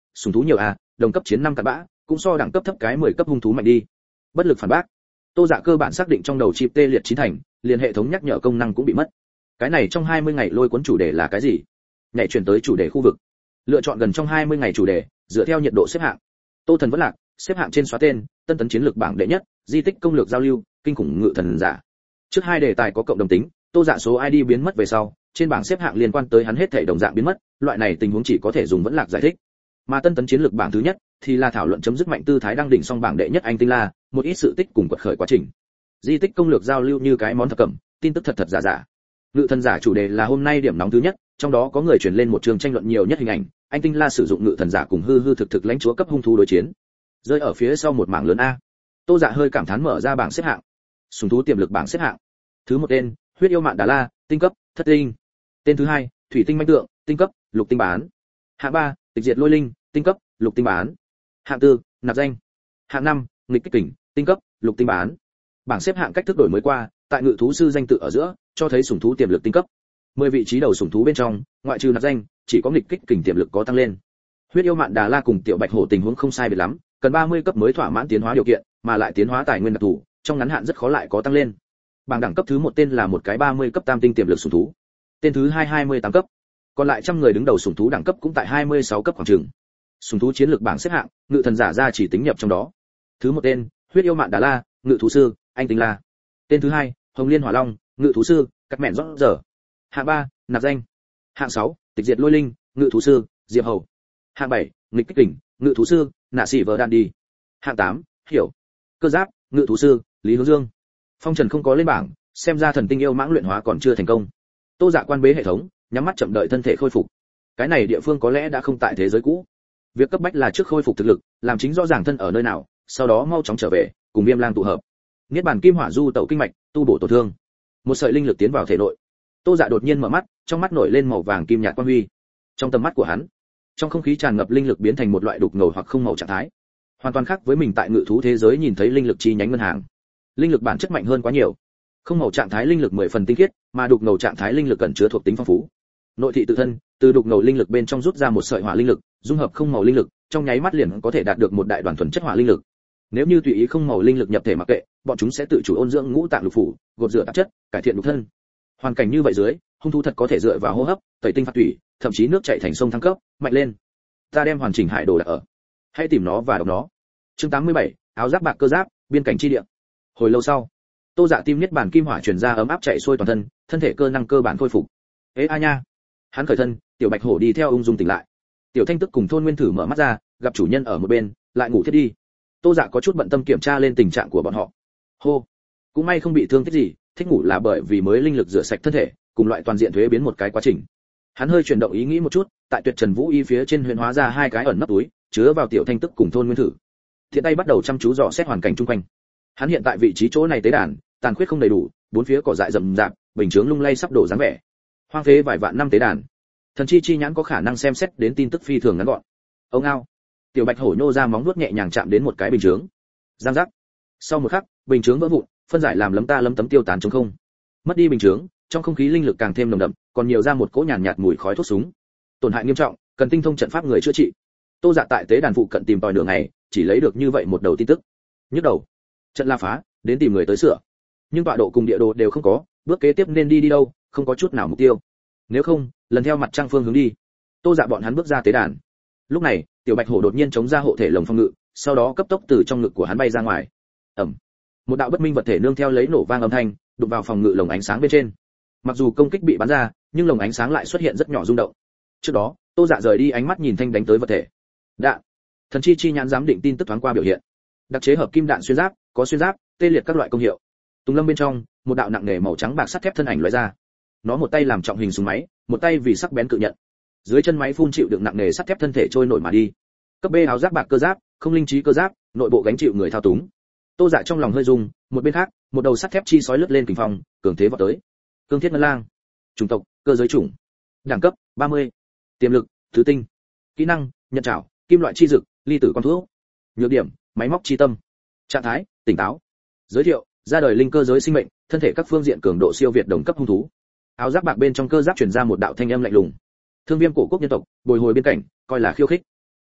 sùng thú nhiều à, đồng cấp chiến năm cặn bã, cũng so đẳng cấp thấp cái mười cấp hung thú mạnh đi. Bất lực phản bác. Tô Dạ cơ bản xác định trong đầu chip tê liệt chín thành, liền hệ thống nhắc nhở công năng cũng bị mất. Cái này trong hai mươi ngày lôi cuốn chủ đề là cái gì? Nhảy chuyển tới chủ đề khu vực. Lựa chọn gần trong hai mươi ngày chủ đề, dựa theo nhiệt độ xếp hạng. Tô Thần vẫn lạc, xếp hạng trên xóa tên, tân tấn chiến lược bảng đệ nhất, di tích công lược giao lưu, kinh khủng ngự thần giả. Trước hai đề tài có cộng đồng tính, Tô Dạ số i đê biến mất về sau, trên bảng xếp hạng liên quan tới hắn hết thảy đồng dạng biến mất, loại này tình huống chỉ có thể dùng vẫn lạc giải thích. Mà tân tấn chiến lược bảng thứ nhất thì là thảo luận chấm dứt mạnh tư thái đang đỉnh song bảng đệ nhất anh tinh la, một ít sự tích cùng quật khởi quá trình. Di tích công lược giao lưu như cái món thập cẩm, tin tức thật thật giả giả. Ngự thần giả chủ đề là hôm nay điểm nóng thứ nhất, trong đó có người truyền lên một trường tranh luận nhiều nhất hình ảnh, anh tinh la sử dụng ngự thần giả cùng hư hư thực thực lãnh chúa cấp hung thú đối chiến. Rơi ở phía sau một mảng lớn a. Tô Dạ hơi cảm thán mở ra bảng xếp hạng. Sùng thú tiềm lực bảng xếp hạng. Thứ một tên, huyết yêu mạn đà la, tinh cấp, thất tinh. Tên thứ hai, thủy tinh manh tượng, tinh cấp, lục tinh bán. Hạng ba, tịch diệt lôi linh, tinh cấp, lục tinh bán. Hạng tư, nạp danh. Hạng năm, nghịch kích kình, tinh cấp, lục tinh bán. Bảng xếp hạng cách thức đổi mới qua, tại ngự thú sư danh tự ở giữa, cho thấy sủng thú tiềm lực tinh cấp. mười vị trí đầu sủng thú bên trong, ngoại trừ nạp danh, chỉ có nghịch kích kình tiềm lực có tăng lên. Huyết yêu mạn đà la cùng tiểu bạch hổ tình huống không sai biệt lắm, cần ba mươi cấp mới thỏa mãn tiến hóa điều kiện, mà lại tiến hóa tài nguyên đặc thù, trong ngắn hạn rất khó lại có tăng lên. Bảng đẳng cấp thứ một tên là một cái ba mươi cấp tam tinh tiềm lực sủng thú. Tên thứ hai hai mươi tám cấp. Còn lại trăm người đứng đầu sủng thú đẳng cấp cũng tại hai mươi sáu cấp khoảng chừng. Sủng thú chiến lược bảng xếp hạng, ngự thần giả ra chỉ tính nhập trong đó. Thứ một tên, huyết yêu mạn đà la, ngự thú sư, anh tinh la. Tên thứ hai, hồng liên hỏa long, ngự thú sư, cắt mẹn rót giờ. Hạng ba, nạp danh. Hạng sáu, tịch diệt lôi linh, ngự thú sư, diệp hầu. Hạng bảy, nghịch kích kình, ngự thú sư, nạ sĩ vợ đan đi. Hạng tám, hiểu, cơ giáp, ngự thú sư, lý hướng dương. Phong Trần không có lên bảng, xem ra thần tinh yêu mãng luyện hóa còn chưa thành công. Tô Dạ quan bế hệ thống, nhắm mắt chậm đợi thân thể khôi phục. Cái này địa phương có lẽ đã không tại thế giới cũ. Việc cấp bách là trước khôi phục thực lực, làm chính rõ ràng thân ở nơi nào, sau đó mau chóng trở về, cùng Viêm Lang tụ hợp. Niết bàn kim hỏa du tẩu kinh mạch, tu bổ tổn thương. Một sợi linh lực tiến vào thể nội. Tô Dạ đột nhiên mở mắt, trong mắt nổi lên màu vàng kim nhạt quang huy. Trong tầm mắt của hắn, trong không khí tràn ngập linh lực biến thành một loại đục ngầu hoặc không màu trạng thái, hoàn toàn khác với mình tại ngự thú thế giới nhìn thấy linh lực chi nhánh ngân hàng. Linh lực bản chất mạnh hơn quá nhiều. Không màu trạng thái linh lực mười phần tinh khiết, mà đục ngầu trạng thái linh lực cần chứa thuộc tính phong phú. Nội thị tự thân, từ đục ngầu linh lực bên trong rút ra một sợi hỏa linh lực, dung hợp không màu linh lực, trong nháy mắt liền có thể đạt được một đại đoàn thuần chất hỏa linh lực. Nếu như tùy ý không màu linh lực nhập thể mặc kệ, bọn chúng sẽ tự chủ ôn dưỡng ngũ tạng lục phủ, gột rửa tạp chất, cải thiện nhục thân. Hoàn cảnh như vậy dưới, hung thú thật có thể dựa vào hô hấp, tẩy tinh phạt thủy, thậm chí nước chảy thành sông thăng cấp, mạnh lên. Ta đem hoàn chỉnh hải đồ đặt ở. Hãy tìm nó và đọc nó. Chương tám mươi bảy, áo giáp bạc cơ giáp, biên cảnh chi địa. Hồi lâu sau, Tô Dạ tim niết bàn kim hỏa truyền ra ấm áp chạy xuôi toàn thân, thân thể cơ năng cơ bản khôi phục. Ế a nha. Hắn khởi thân, tiểu bạch hổ đi theo ung dung tỉnh lại. Tiểu thanh tức cùng thôn nguyên thử mở mắt ra, gặp chủ nhân ở một bên, lại ngủ thiết đi. Tô Dạ có chút bận tâm kiểm tra lên tình trạng của bọn họ. Hô, cũng may không bị thương tích gì, thích ngủ là bởi vì mới linh lực rửa sạch thân thể, cùng loại toàn diện thuế biến một cái quá trình. Hắn hơi chuyển động ý nghĩ một chút, tại tuyệt trần vũ y phía trên huyền hóa ra hai cái ẩn nấp túi, chứa vào tiểu thanh tức cùng thôn nguyên thử. Thiện tay bắt đầu chăm chú dò xét hoàn cảnh chung quanh. Hắn hiện tại vị trí chỗ này tế đàn, tàn khuyết không đầy đủ, bốn phía cỏ dại rậm rạp, bình chướng lung lay sắp đổ dáng vẻ. Hoang phế vài vạn năm tế đàn. Thần chi chi nhãn có khả năng xem xét đến tin tức phi thường ngắn gọn. Ông ao. Tiểu bạch hổ nhô ra móng vuốt nhẹ nhàng chạm đến một cái bình chướng. Giang giác. Sau một khắc, bình chướng vỡ vụn, phân giải làm lấm ta lấm tấm tiêu tán trong không. Mất đi bình chướng, trong không khí linh lực càng thêm nồng đậm, còn nhiều ra một cỗ nhàn nhạt mùi khói thuốc súng. Tổn hại nghiêm trọng, cần tinh thông trận pháp người chữa trị. Tô Dạ tại tế đàn phụ cận tìm tòi nửa ngày, chỉ lấy được như vậy một đầu tin tức. Nhức đầu. Trận la phá, đến tìm người tới sửa. Nhưng tọa độ cùng địa đồ đều không có, bước kế tiếp nên đi đi đâu, không có chút nào mục tiêu. Nếu không, lần theo mặt trăng phương hướng đi. Tô Dạ bọn hắn bước ra tế đàn. Lúc này, tiểu bạch hổ đột nhiên chống ra hộ thể lồng phòng ngự, sau đó cấp tốc từ trong ngực của hắn bay ra ngoài. Ầm. Một đạo bất minh vật thể nương theo lấy nổ vang âm thanh, đụng vào phòng ngự lồng ánh sáng bên trên. Mặc dù công kích bị bắn ra, nhưng lồng ánh sáng lại xuất hiện rất nhỏ rung động. Trước đó, Tô Dạ rời đi ánh mắt nhìn thanh đánh tới vật thể. Đạn. Thần chi chi nhãn giám định tin tức thoáng qua biểu hiện. Đặc chế hợp kim đạn xuyên giáp, có xuyên giáp, tê liệt các loại công hiệu. Tùng lâm bên trong, một đạo nặng nề màu trắng bạc sắt thép thân ảnh lóe ra. Nó một tay làm trọng hình súng máy, một tay vì sắc bén cự nhận. Dưới chân máy phun chịu đựng nặng nề sắt thép thân thể trôi nổi mà đi. Cấp B áo giáp bạc cơ giáp, không linh trí cơ giáp, nội bộ gánh chịu người thao túng. Tô Dạ trong lòng hơi rung, một bên khác, một đầu sắt thép chi sói lướt lên kình phong, cường thế vọt tới. Cương thiết ngân lang. Chủng tộc, cơ giới chủng. Đẳng cấp, ba mươi. Tiềm lực, thứ tinh. Kỹ năng, nhận trảo, kim loại chi dực, ly tử con thuốc. Nhược điểm, máy móc chi tâm. Trạng thái, tỉnh táo. Giới thiệu, ra đời linh cơ giới sinh mệnh, thân thể các phương diện cường độ siêu việt đồng cấp hung thú. Áo giáp bạc bên trong cơ giáp truyền ra một đạo thanh âm lạnh lùng. Thương viêm cổ quốc nhân tộc, bồi hồi biên cảnh, coi là khiêu khích.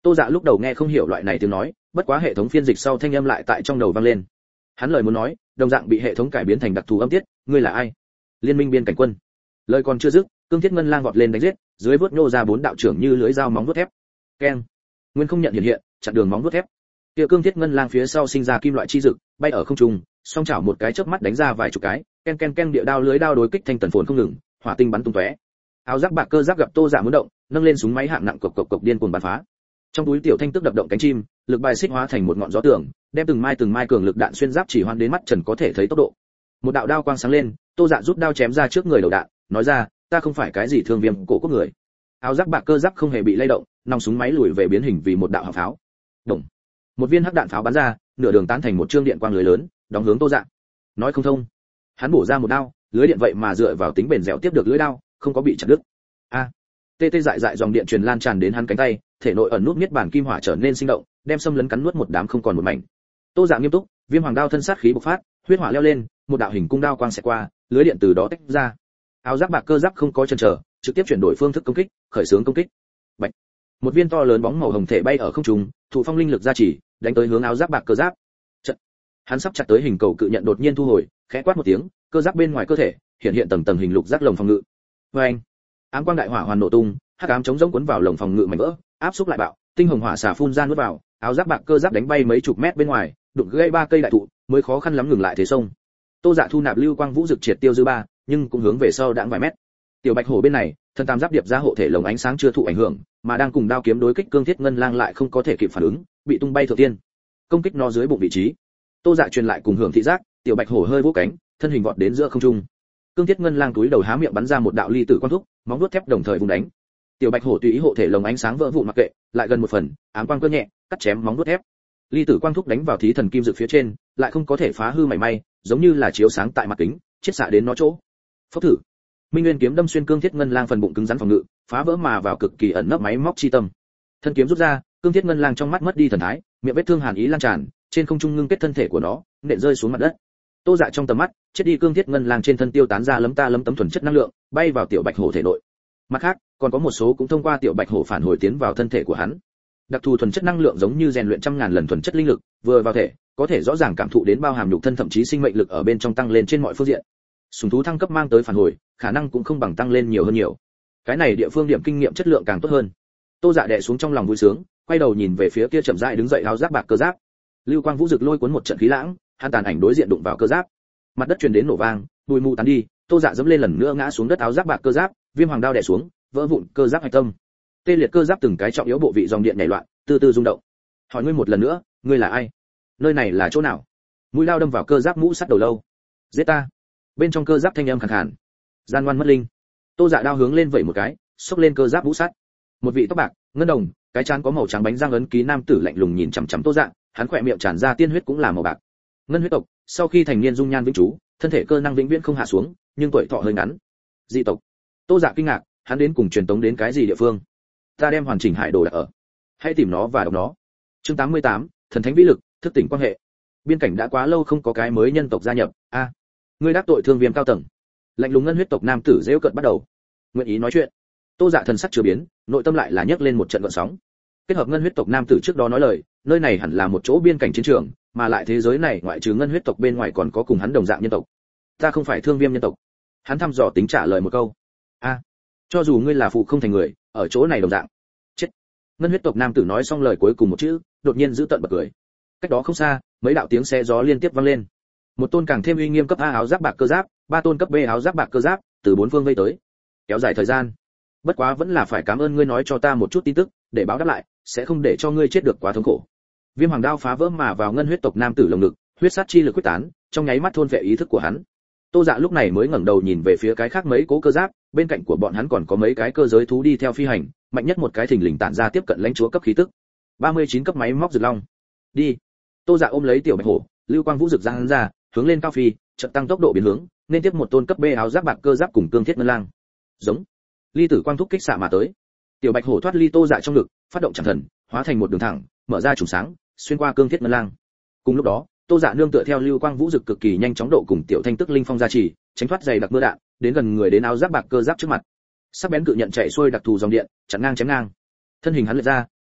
Tô Dạ lúc đầu nghe không hiểu loại này tiếng nói, bất quá hệ thống phiên dịch sau thanh âm lại tại trong đầu vang lên. Hắn lời muốn nói, đồng dạng bị hệ thống cải biến thành đặc thù âm tiết, ngươi là ai? Liên minh biên cảnh quân. Lời còn chưa dứt, Cương Thiết Ngân Lang vọt lên đánh giết, dưới vớt nhô ra bốn đạo trưởng như lưới dao móng vuốt thép. Keng. Nguyên không nhận hiện hiện, chặn đường móng vuốt thép. Kia Cương Thiết Ngân Lang phía sau sinh ra kim loại chi dực, bay ở không trung, song chảo một cái chớp mắt đánh ra vài chục cái, ken ken ken địa đao lưới đao đối kích thanh tần phồn không ngừng, hỏa tinh bắn tung tóe. Áo giáp bạc cơ giáp gặp Tô Dạ muốn động, nâng lên súng máy hạng nặng cộc cộc cộc điên cuồng bắn phá. Trong túi tiểu thanh tức đập động cánh chim, lực bài xích hóa thành một ngọn gió tường, đem từng mai từng mai cường lực đạn xuyên giáp chỉ hoan đến mắt trần có thể thấy tốc độ. Một đạo đao quang sáng lên, Tô Dạ rút đao chém ra trước người đầu đạn, nói ra, ta không phải cái gì thương viêm cổ quốc người. Áo giáp bạc cơ giáp không hề bị lay động, nòng súng máy lùi về biến hình vì một đạo hạng pháo. Động. Một viên hắc đạn pháo bắn ra, nửa đường tán thành một trương điện quang lưới lớn, đóng hướng Tô Dạ. Nói không thông. Hắn bổ ra một đao, lưới điện vậy mà dựa vào tính bền dẻo tiếp được lưới đao, không có bị chặt đứt. A. Tê tê dại dại dòng điện truyền lan tràn đến hắn cánh tay, thể nội ẩn nút miết bản kim hỏa trở nên sinh động, đem xâm lấn cắn nuốt một đám không còn một mảnh. Tô Dạ nghiêm túc, viêm hoàng đao thân sát khí bộc phát, huyết hỏa leo lên, một đạo hình cung đao quang xẹt qua, lưới điện từ đó tách ra. Áo giáp bạc cơ giáp không có chần chờ, trực tiếp chuyển đổi phương thức công kích, khởi xướng công kích. Bạch. Một viên to lớn bóng màu hồng thể bay ở không trung, thụ phong linh lực gia trì, đánh tới hướng áo giáp bạc cơ giáp. Trận. Hắn sắp chặt tới hình cầu cự nhận đột nhiên thu hồi, khẽ quát một tiếng, cơ giáp bên ngoài cơ thể hiện hiện tầng tầng hình lục giác lồng phòng ngự. Oeng. Ám quang đại hỏa hoàn nổ tung, hắc ám chống rỗng cuốn vào lồng phòng ngự mảnh vỡ, áp xúc lại bạo, tinh hồng hỏa xả phun ra nuốt vào, áo giáp bạc cơ giáp đánh bay mấy chục mét bên ngoài, đụng gãy ba cây đại thụ, mới khó khăn lắm ngừng lại thế sông. Tô Dạ thu nạp lưu quang vũ dực triệt tiêu dư ba, nhưng cũng hướng về sau đãng vài mét. Tiểu Bạch Hổ bên này, thân tam giáp điệp ra hộ thể lồng ánh sáng chưa thụ ảnh hưởng, mà đang cùng đao kiếm đối kích Cương Thiết Ngân Lang lại không có thể kịp phản ứng, bị tung bay thượng tiên. Công kích nó dưới bụng vị trí. Tô Dạ truyền lại cùng hưởng thị giác, Tiểu Bạch Hổ hơi vỗ cánh, thân hình vọt đến giữa không trung. Cương Thiết Ngân Lang túi đầu há miệng bắn ra một đạo ly tử quang thúc, móng vuốt thép đồng thời vùng đánh. Tiểu Bạch Hổ tùy ý hộ thể lồng ánh sáng vỡ vụn mặc kệ, lại gần một phần, ám quang cơ nhẹ, cắt chém móng vuốt thép. Ly tử quang thúc đánh vào thí thần kim dược phía trên, lại không có thể phá hư mảy may, giống như là chiếu sáng tại mặt kính, chiết xạ đến nó chỗ. Phốc thử. Minh Nguyên kiếm đâm xuyên Cương Thiết Ngân Lang phần bụng cứng rắn phòng ngự, phá vỡ mà vào cực kỳ ẩn nấp máy móc chi tâm. Thân kiếm rút ra, Cương Thiết Ngân Lang trong mắt mất đi thần thái, miệng vết thương hàn ý lan tràn, trên không trung ngưng kết thân thể của nó, nện rơi xuống mặt đất. Tô Dạ trong tầm mắt, chết đi Cương Thiết Ngân Lang trên thân tiêu tán ra lấm ta lấm tấm thuần chất năng lượng, bay vào Tiểu Bạch Hổ thể nội. Mặt khác, còn có một số cũng thông qua Tiểu Bạch Hổ phản hồi tiến vào thân thể của hắn. Đặc thù thuần chất năng lượng giống như rèn luyện trăm ngàn lần thuần chất linh lực, vừa vào thể, có thể rõ ràng cảm thụ đến bao hàm nhục thân thậm chí sinh mệnh lực ở bên trong tăng lên trên mọi phương diện. Sùng thú thăng cấp mang tới phản hồi, khả năng cũng không bằng tăng lên nhiều hơn nhiều. Cái này địa phương điểm kinh nghiệm chất lượng càng tốt hơn. Tô Dạ đè xuống trong lòng vui sướng, quay đầu nhìn về phía kia chậm rãi đứng dậy áo giáp bạc cơ giáp. Lưu quang vũ rực lôi cuốn một trận khí lãng, hắn tàn ảnh đối diện đụng vào cơ giáp. Mặt đất truyền đến nổ vang, bụi mù tán đi, Tô Dạ dẫm lên lần nữa ngã xuống đất áo giáp bạc cơ giáp, viêm hoàng đao đè xuống, vỡ vụn cơ giáp hạch tâm. Tê liệt cơ giáp từng cái trọng yếu bộ vị dòng điện nhảy loạn, từ từ rung động. Hỏi ngươi một lần nữa, ngươi là ai? Nơi này là chỗ nào? Mũi lao đâm vào cơ giáp mũ sắt đầu lâu. Giết ta. Bên trong cơ giáp thanh âm khàn khàn. Gian ngoan mất linh. Tô Dạ đao hướng lên vẩy một cái, xốc lên cơ giáp mũ sắt. Một vị tóc bạc, ngân đồng, cái trán có màu trắng bánh răng ấn ký nam tử lạnh lùng nhìn chằm chằm Tô Dạ, hắn khỏe miệng tràn ra tiên huyết cũng là màu bạc. Ngân huyết tộc, sau khi thành niên dung nhan vĩnh trú, thân thể cơ năng vĩnh viễn không hạ xuống, nhưng tuổi thọ hơi ngắn. Dị tộc. Tô Dạ kinh ngạc, hắn đến cùng truyền tống đến cái gì địa phương? Ta đem hoàn chỉnh hải đồ đặt ở. Hãy tìm nó và đọc nó. Chương tám mươi tám, thần thánh vĩ lực, thức tỉnh quan hệ. Biên cảnh đã quá lâu không có cái mới nhân tộc gia nhập, a, à, ngươi đắc tội thương viêm cao tầng. Lạnh lùng ngân huyết tộc nam tử giễu cợt bắt đầu. Nguyện ý nói chuyện. Tô Dạ thần sắc chưa biến, nội tâm lại là nhấc lên một trận gợn sóng. Kết hợp ngân huyết tộc nam tử trước đó nói lời, nơi này hẳn là một chỗ biên cảnh chiến trường, mà lại thế giới này ngoại trừ ngân huyết tộc bên ngoài còn có cùng hắn đồng dạng nhân tộc. Ta không phải thương viêm nhân tộc. Hắn thăm dò tính trả lời một câu. A, à, cho dù ngươi là phụ không thành người, ở chỗ này đồng dạng. Chết. Ngân huyết tộc nam tử nói xong lời cuối cùng một chữ, đột nhiên giữ tận bật cười. Cách đó không xa, mấy đạo tiếng xe gió liên tiếp vang lên. Một tôn càng thêm uy nghiêm cấp A áo giáp bạc cơ giáp, ba tôn cấp B áo giáp bạc cơ giáp, từ bốn phương vây tới. Kéo dài thời gian. Bất quá vẫn là phải cảm ơn ngươi nói cho ta một chút tin tức, để báo đáp lại, sẽ không để cho ngươi chết được quá thống khổ. Viêm hoàng đao phá vỡ mà vào ngân huyết tộc nam tử lồng ngực, huyết sát chi lực quyết tán, trong nháy mắt thôn phệ ý thức của hắn. Tô Dạ lúc này mới ngẩng đầu nhìn về phía cái khác mấy cố cơ giáp, bên cạnh của bọn hắn còn có mấy cái cơ giới thú đi theo phi hành, mạnh nhất một cái thình lình tản ra tiếp cận lãnh chúa cấp khí tức. ba mươi chín cấp máy móc rực long. Đi. Tô Dạ ôm lấy Tiểu Bạch Hổ, lưu quang vũ rực ra hắn ra, hướng lên cao phi, chợt tăng tốc độ biến hướng, nên tiếp một tôn cấp B áo giáp bạc cơ giáp cùng Cương Thiết Ngân Lang. Giống. Ly tử quang thúc kích xạ mà tới. Tiểu Bạch Hổ thoát ly Tô Dạ trong lực, phát động chẳng thần, hóa thành một đường thẳng, mở ra trùng sáng, xuyên qua Cương Thiết Ngân Lang. Cùng lúc đó, Tô Dạ nương tựa theo lưu quang vũ rực cực kỳ nhanh chóng độ cùng Tiểu Thanh tức linh phong gia trì, tránh thoát dày đặc mưa đạn, đến gần người đến áo giáp bạc cơ giáp trước mặt. Sắc bén cự nhận chạy xuôi đặc thù dòng điện, chặn ngang chém ngang. Thân hình hắn lệch ra,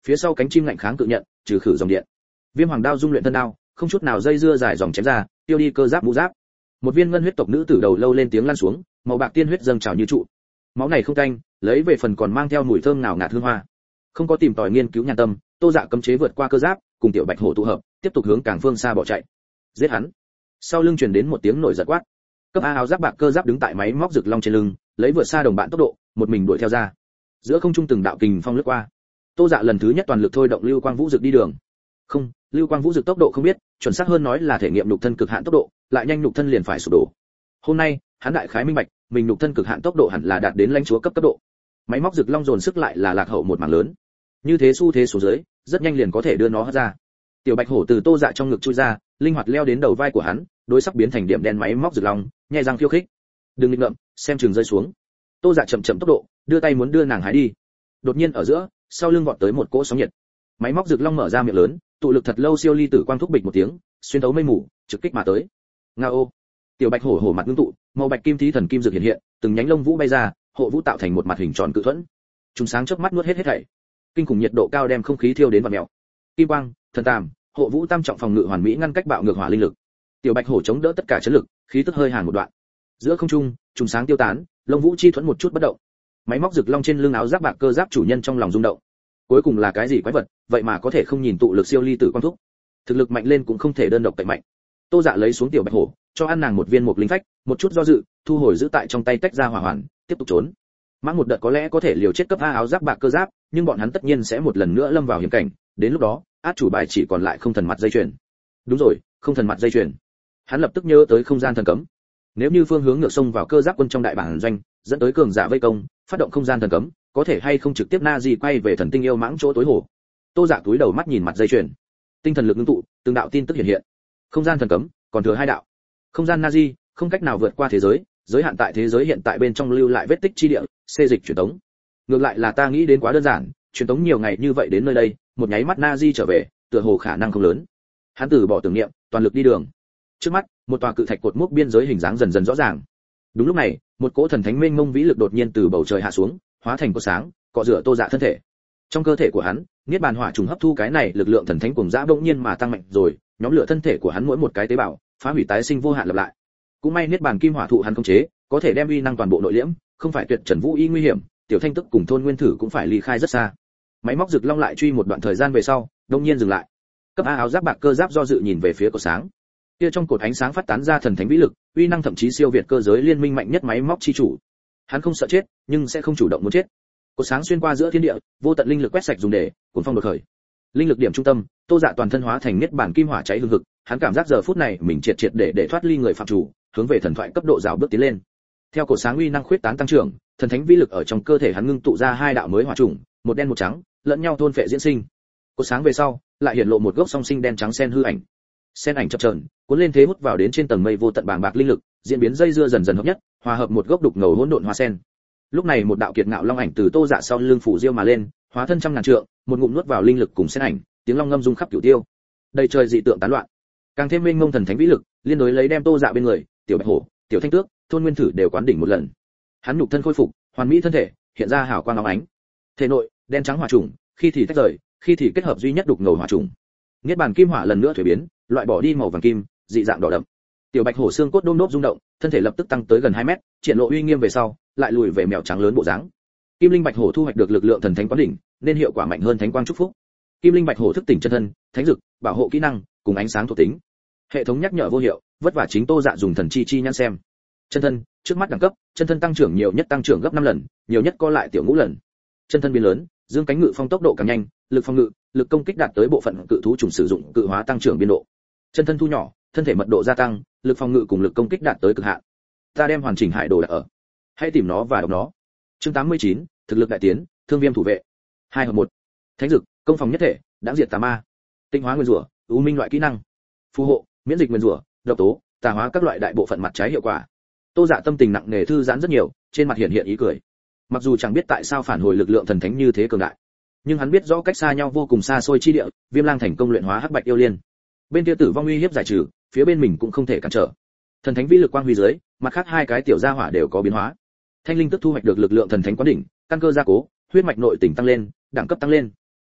phía sau cánh chim ngạnh kháng cự nhận, trừ khử dòng điện. Viêm hoàng đao dung luyện thân đao, không chút nào dây dưa dài dòng chém ra, tiêu đi cơ giáp mũ giáp. Một viên ngân huyết tộc nữ tử đầu lâu lên tiếng lăn xuống, màu bạc tiên huyết dâng trào như trụ. Máu này không tanh, lấy về phần còn mang theo mùi thơm nào ngạt hương hoa. Không có tìm tòi nghiên cứu nhàn tâm, Tô Dạ cấm chế vượt qua cơ giáp, cùng tiểu bạch hổ tụ hợp, tiếp tục hướng càng phương xa bỏ chạy. Giết hắn. Sau lưng truyền đến một tiếng nổi giận quát. Cấp A áo giáp bạc cơ giáp đứng tại máy móc rực long trên lưng, lấy vượt xa đồng bạn tốc độ, một mình đuổi theo ra. Giữa không trung từng đạo kình phong lướt qua. Tô Dạ lần thứ nhất toàn lực thôi động lưu quang vũ dực đi đường. Không, lưu quang vũ dực tốc độ không biết, chuẩn xác hơn nói là thể nghiệm nhục thân cực hạn tốc độ, lại nhanh nhục thân liền phải sụp đổ. Hôm nay, hắn đại khái minh bạch, mình nhục thân cực hạn tốc độ hẳn là đạt đến lãnh chúa cấp cấp độ. Máy móc rực long dồn sức lại là lạc hậu một mảng lớn. Như thế xu thế số dưới, rất nhanh liền có thể đưa nó hất ra. Tiểu bạch hổ từ Tô Dạ trong ngực chui ra, linh hoạt leo đến đầu vai của hắn, đối sắc biến thành điểm đen máy móc rực long, nhẹ răng khiêu khích. Đừng nghịch ngợm, xem chừng rơi xuống. Tô Dạ chậm chậm tốc độ, đưa tay muốn đưa nàng hái đi. Đột nhiên ở giữa, sau lưng vọt tới một cỗ sóng nhiệt. Máy móc rực long mở ra miệng lớn, tụ lực thật lâu siêu ly tử quang thúc bịch một tiếng, xuyên thấu mây mù, trực kích mà tới. Ngao! Tiểu bạch hổ hổ mặt ngưng tụ, màu bạch kim thí thần kim dược hiện hiện, từng nhánh lông vũ bay ra, hộ vũ tạo thành một mặt hình tròn cự thuẫn. Chúng sáng chớp mắt nuốt hết hết thảy. Kinh khủng nhiệt độ cao đem không khí thiêu đến vặn mèo. Kim quang, thần tàm, hộ vũ tam trọng phòng ngự hoàn mỹ ngăn cách bạo ngược hỏa linh lực. Tiểu bạch hổ chống đỡ tất cả chấn lực, khí tức hơi hàn một đoạn. Giữa không trung, chúng sáng tiêu tán, lông vũ chi thuẫn một chút bất động. Máy móc rực long trên lưng áo giáp bạc cơ giáp chủ nhân trong lòng rung động. Cuối cùng là cái gì quái vật, vậy mà có thể không nhìn tụ lực siêu ly tử quang thúc. Thực lực mạnh lên cũng không thể đơn độc cậy mạnh. Tô Dạ lấy xuống tiểu bạch hổ, cho ăn nàng một viên mục linh phách, một chút do dự, thu hồi giữ tại trong tay tách ra hỏa hoàn, tiếp tục trốn. Mãng một đợt có lẽ có thể liều chết cấp A áo giáp bạc cơ giáp, nhưng bọn hắn tất nhiên sẽ một lần nữa lâm vào hiểm cảnh, đến lúc đó, át chủ bài chỉ còn lại không thần mặt dây chuyền. Đúng rồi, không thần mặt dây chuyền. Hắn lập tức nhớ tới không gian thần cấm. Nếu như phương hướng ngược sông vào cơ giáp quân trong đại bản doanh, dẫn tới cường giả vây công, phát động không gian thần cấm, có thể hay không trực tiếp na di quay về thần tinh yêu mãng chỗ tối hồ. Tô Dạ túi đầu mắt nhìn mặt dây chuyền, tinh thần lực ngưng tụ, từng đạo tin tức hiện hiện. Không gian thần cấm, còn thừa hai đạo. Không gian Nazi, không cách nào vượt qua thế giới, giới hạn tại thế giới hiện tại bên trong lưu lại vết tích chi địa, xê dịch truyền tống. Ngược lại là ta nghĩ đến quá đơn giản, truyền tống nhiều ngày như vậy đến nơi đây, một nháy mắt Nazi trở về, tựa hồ khả năng không lớn. Hắn từ bỏ tưởng niệm, toàn lực đi đường. Trước mắt, một tòa cự thạch cột mốc biên giới hình dáng dần dần rõ ràng. Đúng lúc này, một cỗ thần thánh mênh mông vĩ lực đột nhiên từ bầu trời hạ xuống, hóa thành cột sáng, cọ rửa Tô Dạ thân thể. Trong cơ thể của hắn, niết bàn hỏa trùng hấp thu cái này lực lượng thần thánh cùng dã bỗng nhiên mà tăng mạnh rồi, nhóm lửa thân thể của hắn mỗi một cái tế bào, phá hủy tái sinh vô hạn lặp lại. Cũng may niết bàn kim hỏa thụ hắn khống chế, có thể đem uy năng toàn bộ nội liễm, không phải tuyệt trần vũ y nguy hiểm, tiểu thanh tức cùng thôn nguyên thử cũng phải ly khai rất xa. Máy móc rực long lại truy một đoạn thời gian về sau, đột nhiên dừng lại. Cấp A áo giáp bạc cơ giáp do dự nhìn về phía cột sáng. Kia trong cột ánh sáng phát tán ra thần thánh vĩ lực, uy năng thậm chí siêu việt cơ giới liên minh mạnh nhất máy móc chi chủ. Hắn không sợ chết, nhưng sẽ không chủ động muốn chết. Cột sáng xuyên qua giữa thiên địa, vô tận linh lực quét sạch dùng để cuốn phong đột khởi. Linh lực điểm trung tâm, Tô Dạ toàn thân hóa thành niết bản kim hỏa cháy hừng hực, hắn cảm giác giờ phút này mình triệt triệt để để thoát ly người phạm chủ, hướng về thần thoại cấp độ rào bước tiến lên. Theo cột sáng uy năng khuyết tán tăng trưởng, thần thánh vĩ lực ở trong cơ thể hắn ngưng tụ ra hai đạo mới hỏa chủng, một đen một trắng, lẫn nhau thôn phệ diễn sinh. Cột sáng về sau, lại hiện lộ một gốc song sinh đen trắng sen hư ảnh. Sen ảnh chập chờn, cuốn lên thế hút vào đến trên tầng mây vô tận bàng bạc linh lực, diễn biến dây dưa dần dần hợp nhất, hòa hợp một gốc đục ngầu hỗn độn hoa sen. Lúc này một đạo kiệt ngạo long ảnh từ Tô Dạ sau lưng phủ diêu mà lên, hóa thân trăm ngàn trượng, một ngụm nuốt vào linh lực cùng sen ảnh, tiếng long ngâm rung khắp cửu tiêu. Đầy trời dị tượng tán loạn, càng thêm mênh mông thần thánh vĩ lực, liên đối lấy đem Tô Dạ bên người, tiểu bạch hổ, tiểu thanh tước, thôn nguyên thử đều quán đỉnh một lần. Hắn nhục thân khôi phục, hoàn mỹ thân thể, hiện ra hào quang óng ánh. Thể nội, đen trắng hỏa trùng, khi thì tách rời, khi thì kết hợp duy nhất đục ngầu hỏa trùng. Niết bàn kim hỏa lần nữa thuế biến, loại bỏ đi màu vàng kim, dị dạng đỏ đậm. Tiểu bạch hổ xương cốt đôm đốp rung động, thân thể lập tức tăng tới gần hai mét, triển lộ uy nghiêm về sau, lại lùi về mèo trắng lớn bộ dáng. Kim linh bạch hổ thu hoạch được lực lượng thần thánh quán đỉnh, nên hiệu quả mạnh hơn thánh quang chúc phúc. Kim linh bạch hổ thức tỉnh chân thân, thánh dực, bảo hộ kỹ năng, cùng ánh sáng thuộc tính. Hệ thống nhắc nhở vô hiệu, vất vả chính Tô Dạ dùng thần chi chi nhãn xem. Chân thân, trước mắt đẳng cấp, chân thân tăng trưởng nhiều nhất tăng trưởng gấp năm lần, nhiều nhất co lại tiểu ngũ lần. Chân thân biến lớn, dương cánh ngự phong tốc độ càng nhanh, lực phòng ngự, lực công kích đạt tới bộ phận cự thú trùng sử dụng cự hóa tăng trưởng biên độ. Chân thân thu nhỏ, thân thể mật độ gia tăng, lực phòng ngự cùng lực công kích đạt tới cực hạn. Ta đem hoàn chỉnh hải đồ đặt ở. Hãy tìm nó và đọc nó. Chương tám mươi chín, thực lực đại tiến, thương viêm thủ vệ. hai hợp một. Thánh dực, công phòng nhất thể, đã diệt tà ma. Tinh hóa nguyên rủa, u minh loại kỹ năng. Phù hộ, miễn dịch nguyên rủa, độc tố, tà hóa các loại đại bộ phận mặt trái hiệu quả. Tô Dạ tâm tình nặng nề thư giãn rất nhiều, trên mặt hiện hiện ý cười. Mặc dù chẳng biết tại sao phản hồi lực lượng thần thánh như thế cường đại, nhưng hắn biết rõ cách xa nhau vô cùng xa xôi chi địa, Viêm Lang thành công luyện hóa hắc bạch yêu liên. Bên kia tử vong uy hiếp giải trừ, phía bên mình cũng không thể cản trở. Thần thánh vĩ lực quang huy dưới, mặt khác hai cái tiểu gia hỏa đều có biến hóa. Thanh linh tức thu hoạch được lực lượng thần thánh quán đỉnh, căn cơ gia cố, huyết mạch nội tình tăng lên, đẳng cấp tăng lên.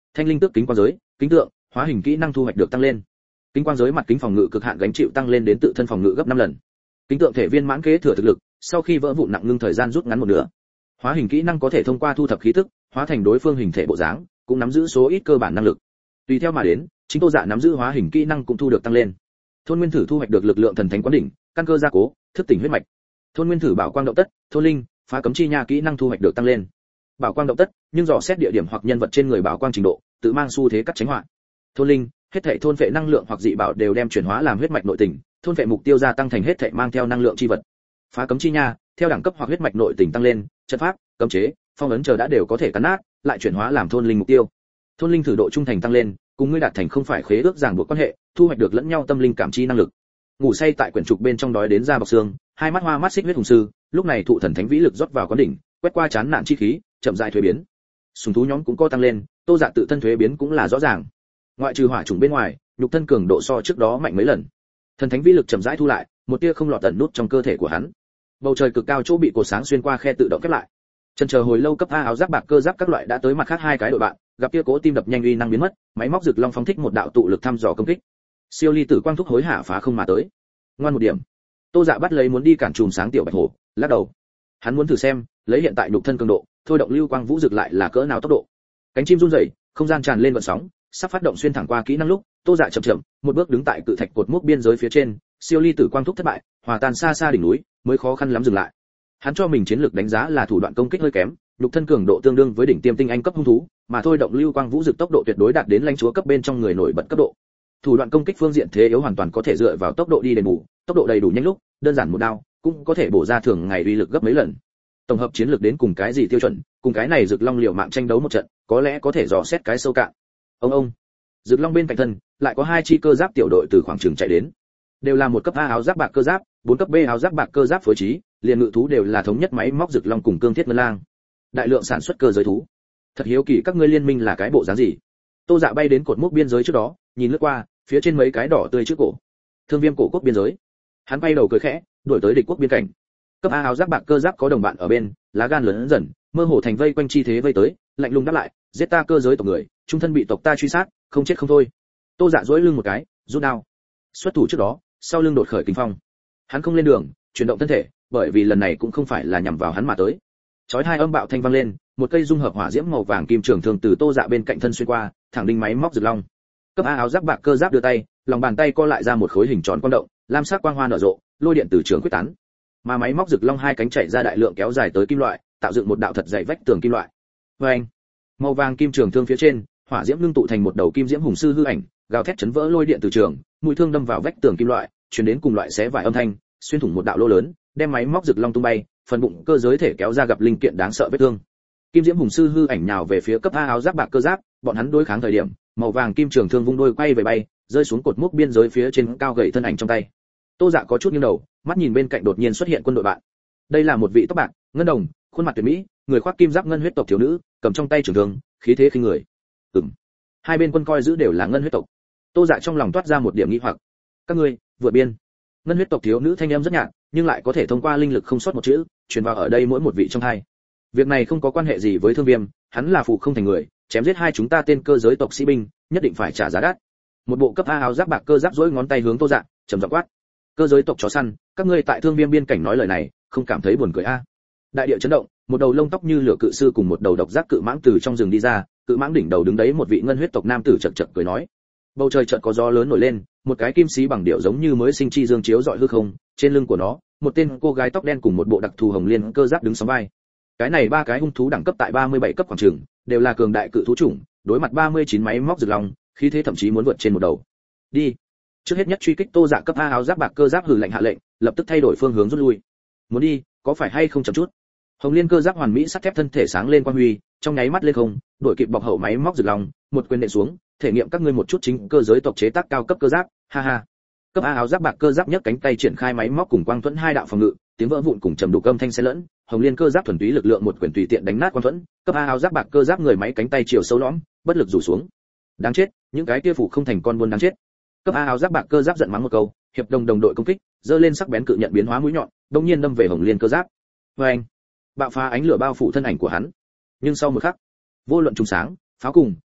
Thanh linh tước kính quang giới, kính tượng, hóa hình kỹ năng thu hoạch được tăng lên. Kính quang giới mặt kính phòng ngự cực hạn gánh chịu tăng lên đến tự thân phòng ngự gấp năm lần. Kính tượng thể viên mãn kế thừa thực lực, sau khi vỡ vụn nặng ngưng thời gian rút ngắn một nửa. Hóa hình kỹ năng có thể thông qua thu thập khí tức, hóa thành đối phương hình thể bộ dáng, cũng nắm giữ số ít cơ bản năng lực. Tùy theo mà đến, chính Tô Dạ nắm giữ hóa hình kỹ năng cũng thu được tăng lên. Thôn nguyên thử thu hoạch được lực lượng thần thánh quán đỉnh, căn cơ gia cố, thức tỉnh huyết mạch. Thôn nguyên thử bảo quang động tất, thôn linh, phá cấm chi nha kỹ năng thu hoạch được tăng lên. Bảo quang động tất, nhưng dò xét địa điểm hoặc nhân vật trên người bảo quang trình độ, tự mang xu thế cắt tránh họa. Thôn linh, hết thảy thôn phệ năng lượng hoặc dị bảo đều đem chuyển hóa làm huyết mạch nội tình, thôn phệ mục tiêu gia tăng thành hết thảy mang theo năng lượng chi vật. Phá cấm chi nha, theo đẳng cấp hoặc huyết mạch nội tình tăng lên, trận pháp, cấm chế, phong ấn chờ đã đều có thể cắn nát, lại chuyển hóa làm thôn linh mục tiêu. Thôn linh thử độ trung thành tăng lên, cùng ngươi đạt thành không phải khế ước ràng buộc quan hệ, thu hoạch được lẫn nhau tâm linh cảm chi năng lực. Ngủ say tại quyển trục bên trong đói đến da bọc xương, hai mắt hoa mắt xích huyết hùng sư, lúc này thụ thần thánh vĩ lực rót vào quán đỉnh, quét qua chán nản chi khí, chậm rãi thuế biến. Sùng thú nhóm cũng có tăng lên, Tô Dạ tự thân thuế biến cũng là rõ ràng. Ngoại trừ hỏa trùng bên ngoài, nhục thân cường độ so trước đó mạnh mấy lần. Thần thánh vĩ lực chậm rãi thu lại, một tia không lọt tận nút trong cơ thể của hắn. Bầu trời cực cao chỗ bị cột sáng xuyên qua khe tự động khép lại. Chân chờ hồi lâu cấp A áo giáp bạc cơ giáp các loại đã tới mặt khác hai cái đội bạn, gặp kia cố tim đập nhanh uy năng biến mất, máy móc rực long phóng thích một đạo tụ lực thăm dò công kích. Siêu ly tử quang thúc hối hả phá không mà tới. Ngoan một điểm. Tô Dạ bắt lấy muốn đi cản chùm sáng tiểu bạch hổ, lắc đầu. Hắn muốn thử xem, lấy hiện tại nhục thân cường độ, thôi động lưu quang vũ rực lại là cỡ nào tốc độ. Cánh chim run rẩy, không gian tràn lên gợn sóng, sắp phát động xuyên thẳng qua kỹ năng lúc, Tô Dạ chậm chậm, một bước đứng tại cự thạch cột mốc biên giới phía trên, siêu ly tử quang thúc thất bại, hòa tan xa xa đỉnh núi, mới khó khăn lắm dừng lại. Hắn cho mình chiến lược đánh giá là thủ đoạn công kích hơi kém, nhục thân cường độ tương đương với đỉnh tiêm tinh anh cấp hung thú, mà thôi động lưu quang vũ dực tốc độ tuyệt đối đạt đến lãnh chúa cấp bên trong người nổi bật cấp độ. Thủ đoạn công kích phương diện thế yếu hoàn toàn có thể dựa vào tốc độ đi đền bù, tốc độ đầy đủ nhanh lúc, đơn giản một đao, cũng có thể bổ ra thường ngày uy lực gấp mấy lần. Tổng hợp chiến lược đến cùng cái gì tiêu chuẩn, cùng cái này rực long liều mạng tranh đấu một trận, có lẽ có thể dò xét cái sâu cạn. Ông ông, rực long bên cạnh thân, lại có hai chi cơ giáp tiểu đội từ khoảng trường chạy đến. Đều là một cấp A áo giáp bạc cơ giáp, bốn cấp B áo giáp bạc cơ giáp phối trí, liền ngự thú đều là thống nhất máy móc rực long cùng cương thiết ngân lang. Đại lượng sản xuất cơ giới thú. Thật hiếu kỳ các ngươi liên minh là cái bộ dáng gì? Tô Dạ bay đến cột mốc biên giới trước đó, nhìn lướt qua, phía trên mấy cái đỏ tươi trước cổ. Thương viêm cổ quốc biên giới. Hắn bay đầu cười khẽ, đuổi tới địch quốc biên cảnh. Cấp A áo giáp bạc cơ giáp có đồng bạn ở bên, lá gan lớn dần, mơ hồ thành vây quanh chi thế vây tới, lạnh lùng đáp lại, giết ta cơ giới tộc người, trung thân bị tộc ta truy sát, không chết không thôi. Tô Dạ duỗi lưng một cái, rút đao. Xuất thủ trước đó, sau lưng đột khởi kinh phong. Hắn không lên đường, chuyển động thân thể, bởi vì lần này cũng không phải là nhằm vào hắn mà tới. Chói hai âm bạo thanh vang lên, một cây dung hợp hỏa diễm màu vàng kim trường thường từ Tô Dạ bên cạnh thân xuyên qua, thẳng đinh máy móc rực long. Cấp A áo giáp bạc cơ giáp đưa tay, lòng bàn tay co lại ra một khối hình tròn quang động, lam sắc quang hoa nở rộ, lôi điện từ trường quyết tán. Mà máy móc rực long hai cánh chạy ra đại lượng kéo dài tới kim loại, tạo dựng một đạo thật dày vách tường kim loại. Oeng! Màu vàng kim trường thương phía trên, hỏa diễm ngưng tụ thành một đầu kim diễm hùng sư hư ảnh, gào thét chấn vỡ lôi điện từ trường, mũi thương đâm vào vách tường kim loại, truyền đến cùng loại xé vải âm thanh, xuyên thủng một đạo lỗ lớn, đem máy móc rực long tung bay, phần bụng cơ giới thể kéo ra gặp linh kiện đáng sợ vết thương. Kim diễm hùng sư hư ảnh nhào về phía cấp A áo giáp bạc cơ giáp, bọn hắn đối kháng thời điểm, màu vàng kim trường thương vung đôi quay về bay, rơi xuống cột mốc biên giới phía trên cao gậy thân ảnh trong tay. Tô Dạ có chút nghiêng đầu, mắt nhìn bên cạnh đột nhiên xuất hiện quân đội bạn. Đây là một vị tóc bạc, ngân đồng, khuôn mặt tuyệt mỹ, người khoác kim giáp ngân huyết tộc thiếu nữ, cầm trong tay trường thương, khí thế khinh người. Ừm. Hai bên quân coi giữ đều là ngân huyết tộc. Tô Dạ trong lòng toát ra một điểm nghi hoặc. Các ngươi, vượt biên. Ngân huyết tộc thiếu nữ thanh âm rất nhạt, nhưng lại có thể thông qua linh lực không sót một chữ, truyền vào ở đây mỗi một vị trong hai. Việc này không có quan hệ gì với Thương Viêm, hắn là phụ không thành người, chém giết hai chúng ta tên cơ giới tộc sĩ binh, nhất định phải trả giá đắt. Một bộ cấp A áo giáp bạc cơ giáp rỗi ngón tay hướng Tô Dạ, trầm giọng quát. Cơ giới tộc chó săn, các ngươi tại Thương Viêm biên cảnh nói lời này, không cảm thấy buồn cười a? Đại địa chấn động, một đầu lông tóc như lửa cự sư cùng một đầu độc giác cự mãng từ trong rừng đi ra, cự mãng đỉnh đầu đứng đấy một vị ngân huyết tộc nam tử chậc chậc cười nói. Bầu trời chợt có gió lớn nổi lên, một cái kim xí bằng điệu giống như mới sinh chi dương chiếu rọi hư không, trên lưng của nó, một tên cô gái tóc đen cùng một bộ đặc thù hồng liên cơ giáp đứng sóng vai. Cái này ba cái hung thú đẳng cấp tại ba mươi bảy cấp khoảng trường, đều là cường đại cự thú chủng, đối mặt ba mươi chín máy móc rực long, khí thế thậm chí muốn vượt trên một đầu. Đi. Trước hết nhất truy kích Tô Dạ cấp A áo giáp bạc cơ giáp hừ lạnh hạ lệnh, lập tức thay đổi phương hướng rút lui. Muốn đi, có phải hay không chậm chút? Hồng liên cơ giáp hoàn mỹ sắt thép thân thể sáng lên quang huy, trong nháy mắt lên không, đổi kịp bọc hậu máy móc rực long, một quyền nện xuống, thể nghiệm các ngươi một chút chính cơ giới tộc chế tác cao cấp cơ giáp, ha ha. Cấp A áo giáp bạc cơ giáp nhấc cánh tay triển khai máy móc cùng quang thuẫn hai đạo phòng ngự, tiếng vỡ vụn cùng trầm đục âm thanh xen lẫn, hồng liên cơ giáp thuần túy lực lượng một quyền tùy tiện đánh nát quang thuẫn, cấp A áo giáp bạc cơ giáp người máy cánh tay chiều sâu lõm, bất lực rủ xuống. Đáng chết, những cái kia phủ không thành con buôn đáng chết. Cấp A áo giáp bạc cơ giáp giận mắng một câu, hiệp đồng đồng đội công kích, giơ lên sắc bén cự nhận biến hóa mũi nhọn, đột nhiên đâm về hồng liên cơ giáp. Oeng! Bạo phá ánh lửa bao phủ thân ảnh của hắn. Nhưng sau một khắc, vô luận trùng sáng, pháo cùng,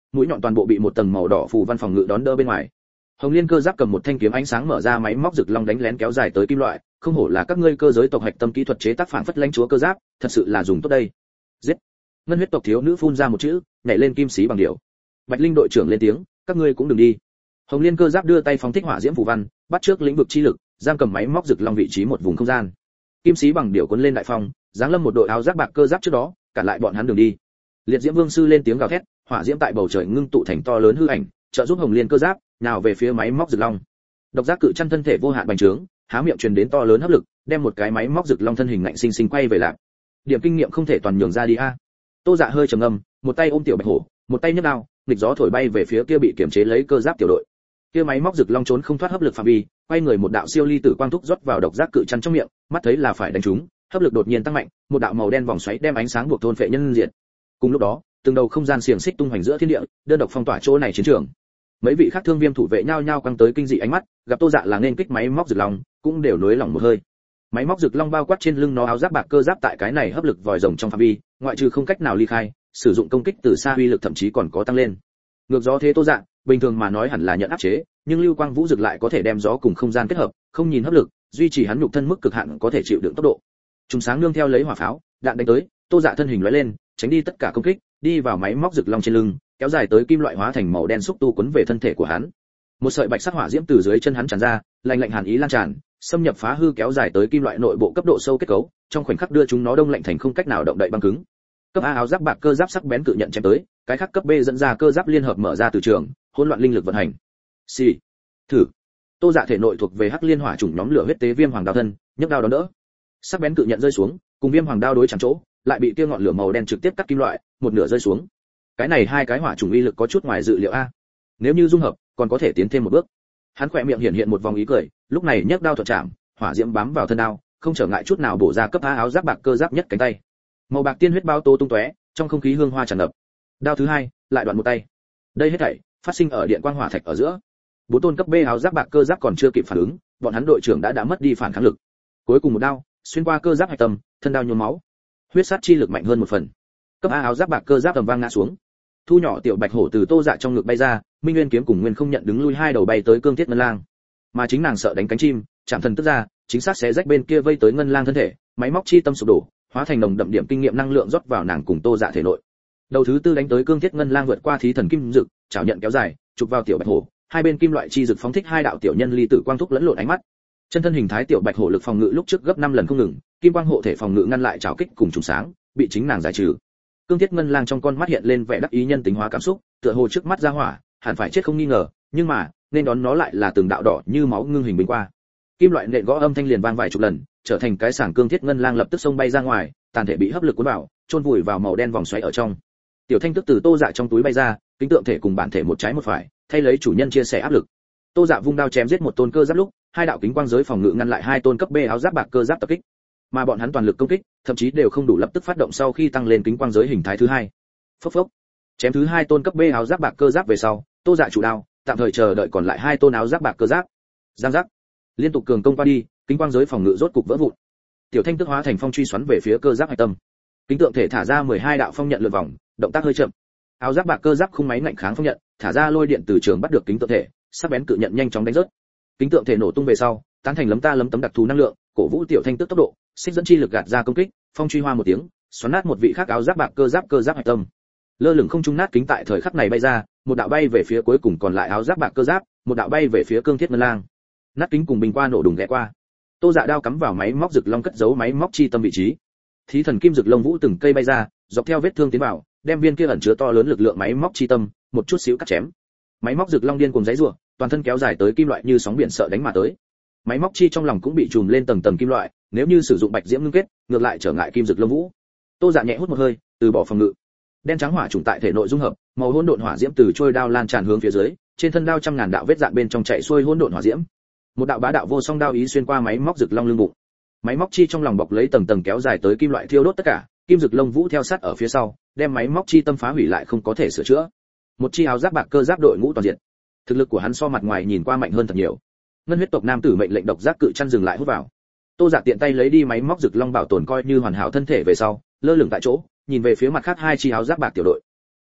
mũi nhọn toàn bộ bị một tầng màu đỏ phù văn phòng ngự đón đỡ bên ngoài. Hồng Liên cơ giáp cầm một thanh kiếm ánh sáng mở ra máy móc rực long đánh lén kéo dài tới kim loại, không hổ là các ngươi cơ giới tộc hạch tâm kỹ thuật chế tác phản phất lãnh chúa cơ giáp, thật sự là dùng tốt đây. Giết! Ngân huyết tộc thiếu nữ phun ra một chữ, nhảy lên kim sĩ bằng điểu. Bạch Linh đội trưởng lên tiếng, các ngươi cũng đừng đi. Hồng Liên cơ giáp đưa tay phóng thích hỏa diễm phù văn, bắt trước lĩnh vực chi lực, giam cầm máy móc rực long vị trí một vùng không gian. Kim sĩ bằng điểu cuốn lên đại phong, giáng lâm một đội áo giáp bạc cơ giáp trước đó, cản lại bọn hắn đường đi. Liệt Diễm Vương sư lên tiếng gào thét, hỏa diễm tại bầu trời ngưng tụ thành to lớn hư ảnh, trợ giúp Hồng Liên cơ giáp nào về phía máy móc rực long. Độc giác cự chăn thân thể vô hạn bành trướng, há miệng truyền đến to lớn hấp lực, đem một cái máy móc rực long thân hình ngạnh sinh sinh quay về lại. Điểm kinh nghiệm không thể toàn nhường ra đi a. Tô Dạ hơi trầm ngâm, một tay ôm tiểu bạch hổ, một tay nhấc đao, nghịch gió thổi bay về phía kia bị kiểm chế lấy cơ giáp tiểu đội. Kia máy móc rực long trốn không thoát hấp lực phạm vi, quay người một đạo siêu ly tử quang thúc rót vào độc giác cự chăn trong miệng, mắt thấy là phải đánh trúng, hấp lực đột nhiên tăng mạnh, một đạo màu đen vòng xoáy đem ánh sáng buộc thôn phệ nhân diện. Cùng lúc đó, từng đầu không gian xiềng xích tung hoành giữa thiên địa, đơn độc phong tỏa chỗ này chiến trường. Mấy vị khác thương viêm thủ vệ nhao nhao căng tới kinh dị ánh mắt, gặp Tô Dạ là nên kích máy móc rực long, cũng đều nuối lòng một hơi. Máy móc rực long bao quát trên lưng nó áo giáp bạc cơ giáp tại cái này hấp lực vòi rồng trong phạm vi, ngoại trừ không cách nào ly khai, sử dụng công kích từ xa uy lực thậm chí còn có tăng lên. Ngược gió thế Tô Dạ, bình thường mà nói hẳn là nhận áp chế, nhưng lưu quang vũ rực lại có thể đem gió cùng không gian kết hợp, không nhìn hấp lực, duy trì hắn nhục thân mức cực hạn có thể chịu đựng tốc độ. Trùng sáng nương theo lấy hỏa pháo, đạn đánh tới, Tô Dạ thân hình lóe lên, tránh đi tất cả công kích, đi vào máy móc rực long trên lưng, kéo dài tới kim loại hóa thành màu đen xúc tu quấn về thân thể của hắn. Một sợi bạch sắc hỏa diễm từ dưới chân hắn tràn ra, lạnh lạnh hàn ý lan tràn, xâm nhập phá hư kéo dài tới kim loại nội bộ cấp độ sâu kết cấu, trong khoảnh khắc đưa chúng nó đông lạnh thành không cách nào động đậy băng cứng. Cấp A áo giáp bạc cơ giáp sắc bén cự nhận chém tới, cái khác cấp B dẫn ra cơ giáp liên hợp mở ra từ trường, hỗn loạn linh lực vận hành. Xì, thử. Tô Dạ thể nội thuộc về hắc liên hỏa chủng nhóm lửa huyết tế viêm hoàng đao thân, nhấc đao đón đỡ. Sắc bén cự nhận rơi xuống, cùng viêm hoàng đao đối chạm chỗ, lại bị kia ngọn lửa màu đen trực tiếp cắt kim loại, một nửa rơi xuống. Cái này hai cái hỏa chủng uy lực có chút ngoài dự liệu a. Nếu như dung hợp, còn có thể tiến thêm một bước. Hắn khỏe miệng hiện hiện một vòng ý cười, lúc này nhấc đao thuận chạm, hỏa diễm bám vào thân đao, không trở ngại chút nào bổ ra cấp A áo giáp bạc cơ giáp nhất cánh tay. Màu bạc tiên huyết bao tố tung tóe, trong không khí hương hoa tràn ngập. Đao thứ hai, lại đoạn một tay. Đây hết thảy phát sinh ở điện quang hỏa thạch ở giữa. Bốn tôn cấp B áo giáp bạc cơ giáp còn chưa kịp phản ứng, bọn hắn đội trưởng đã đã mất đi phản kháng lực. Cuối cùng một đao, xuyên qua cơ giáp hạch tâm, thân đao nhuốm máu. Huyết sát chi lực mạnh hơn một phần. Cấp A áo giáp bạc cơ giáp tầm vang ngã xuống. Thu nhỏ tiểu bạch hổ từ Tô Dạ trong ngực bay ra, Minh Nguyên kiếm cùng Nguyên không nhận đứng lui hai đầu bay tới cương thiết ngân lang. Mà chính nàng sợ đánh cánh chim, chạm thần tức ra, chính xác xé rách bên kia vây tới ngân lang thân thể, máy móc chi tâm sụp đổ, hóa thành nồng đậm điểm kinh nghiệm năng lượng rót vào nàng cùng Tô Dạ thể nội. Đầu thứ tư đánh tới cương thiết ngân lang vượt qua thí thần kim dực, chảo nhận kéo dài, chụp vào tiểu bạch hổ, hai bên kim loại chi dực phóng thích hai đạo tiểu nhân ly tử quang thúc lẫn lộn ánh mắt. Chân thân hình thái tiểu bạch hổ lực phòng ngự lúc trước gấp năm lần không ngừng, kim quang hộ thể phòng ngự ngăn lại chảo kích cùng trùng sáng, bị chính nàng giải trừ. Cương thiết ngân lang trong con mắt hiện lên vẻ đắc ý nhân tính hóa cảm xúc, tựa hồ trước mắt ra hỏa, hẳn phải chết không nghi ngờ, nhưng mà, nên đón nó lại là từng đạo đỏ như máu ngưng hình bình qua. Kim loại nện gõ âm thanh liền vang vài chục lần, trở thành cái sảng cương thiết ngân lang lập tức xông bay ra ngoài, tàn thể bị hấp lực cuốn vào, chôn vùi vào màu đen vòng xoáy ở trong. Tiểu Thanh tức từ Tô Dạ trong túi bay ra, kính tượng thể cùng bản thể một trái một phải, thay lấy chủ nhân chia sẻ áp lực. Tô Dạ vung đao chém giết một tôn cơ giáp lúc, hai đạo kính quang giới phòng ngự ngăn lại hai tôn cấp B áo giáp bạc cơ giáp tập kích. Mà bọn hắn toàn lực công kích, thậm chí đều không đủ lập tức phát động sau khi tăng lên kính quang giới hình thái thứ hai. Phốc phốc. Chém thứ hai tôn cấp B áo giáp bạc cơ giáp về sau, Tô Dạ chủ đao, tạm thời chờ đợi còn lại hai tôn áo giáp bạc cơ giáp. Giang giác. Liên tục cường công qua đi, kính quang giới phòng ngự rốt cục vỡ vụn. Tiểu Thanh tức hóa thành phong truy xoắn về phía cơ giáp hạch tâm. Kính tượng thể thả ra mười hai đạo phong nhận lượn vòng, động tác hơi chậm. Áo giáp bạc cơ giáp khung máy ngạnh kháng phong nhận, thả ra lôi điện từ trường bắt được kính tượng thể, sắc bén cự nhận nhanh chóng đánh rớt. Kính tượng thể nổ tung về sau, tán thành lấm ta lấm tấm đặc thù năng lượng, cổ vũ Tiểu Thanh tức tốc độ, xích dẫn chi lực gạt ra công kích, phong truy hoa một tiếng, xoắn nát một vị khác áo giáp bạc cơ giáp cơ giáp hạch tâm. Lơ lửng không trung nát kính tại thời khắc này bay ra, một đạo bay về phía cuối cùng còn lại áo giáp bạc cơ giáp, một đạo bay về phía cương thiết ngân lang. Nát kính cùng bình qua nổ đùng ghé qua. Tô Dạ đao cắm vào máy móc rực long cất giấu máy móc chi tâm vị trí. Thí thần kim rực lông vũ từng cây bay ra, dọc theo vết thương tiến vào, đem viên kia ẩn chứa to lớn lực lượng máy móc chi tâm, một chút xíu cắt chém. Máy móc rực long điên cùng giãy giụa, toàn thân kéo dài tới kim loại như sóng biển sợ đánh mà tới. Máy móc chi trong lòng cũng bị trùm lên tầng tầng kim loại, nếu như sử dụng bạch diễm ngưng kết, ngược lại trở ngại kim rực lông vũ. Tô Dạ nhẹ hút một hơi, từ bỏ phòng ngự. Đen trắng hỏa trùng tại thể nội dung hợp, màu hỗn độn hỏa diễm từ trôi đao lan tràn hướng phía dưới, trên thân đao trăm ngàn đạo vết dạn bên trong chạy xuôi hỗn độn hỏa diễm. Một đạo bá đạo vô song đao ý xuyên qua máy móc rực long lưng bụng. Máy móc chi trong lòng bọc lấy tầng tầng kéo dài tới kim loại thiêu đốt tất cả, kim rực lông vũ theo sát ở phía sau, đem máy móc chi tâm phá hủy lại không có thể sửa chữa. Một chi áo giáp bạc cơ giáp đội ngũ toàn diện. Thực lực của hắn so mặt ngoài nhìn qua mạnh hơn thật nhiều. Ngân huyết tộc nam tử mệnh lệnh độc giác cự chăn dừng lại hút vào. Tô Dạ tiện tay lấy đi máy móc rực long bảo tồn coi như hoàn hảo thân thể về sau, lơ lửng tại chỗ, nhìn về phía mặt khác hai chi áo giáp bạc tiểu đội.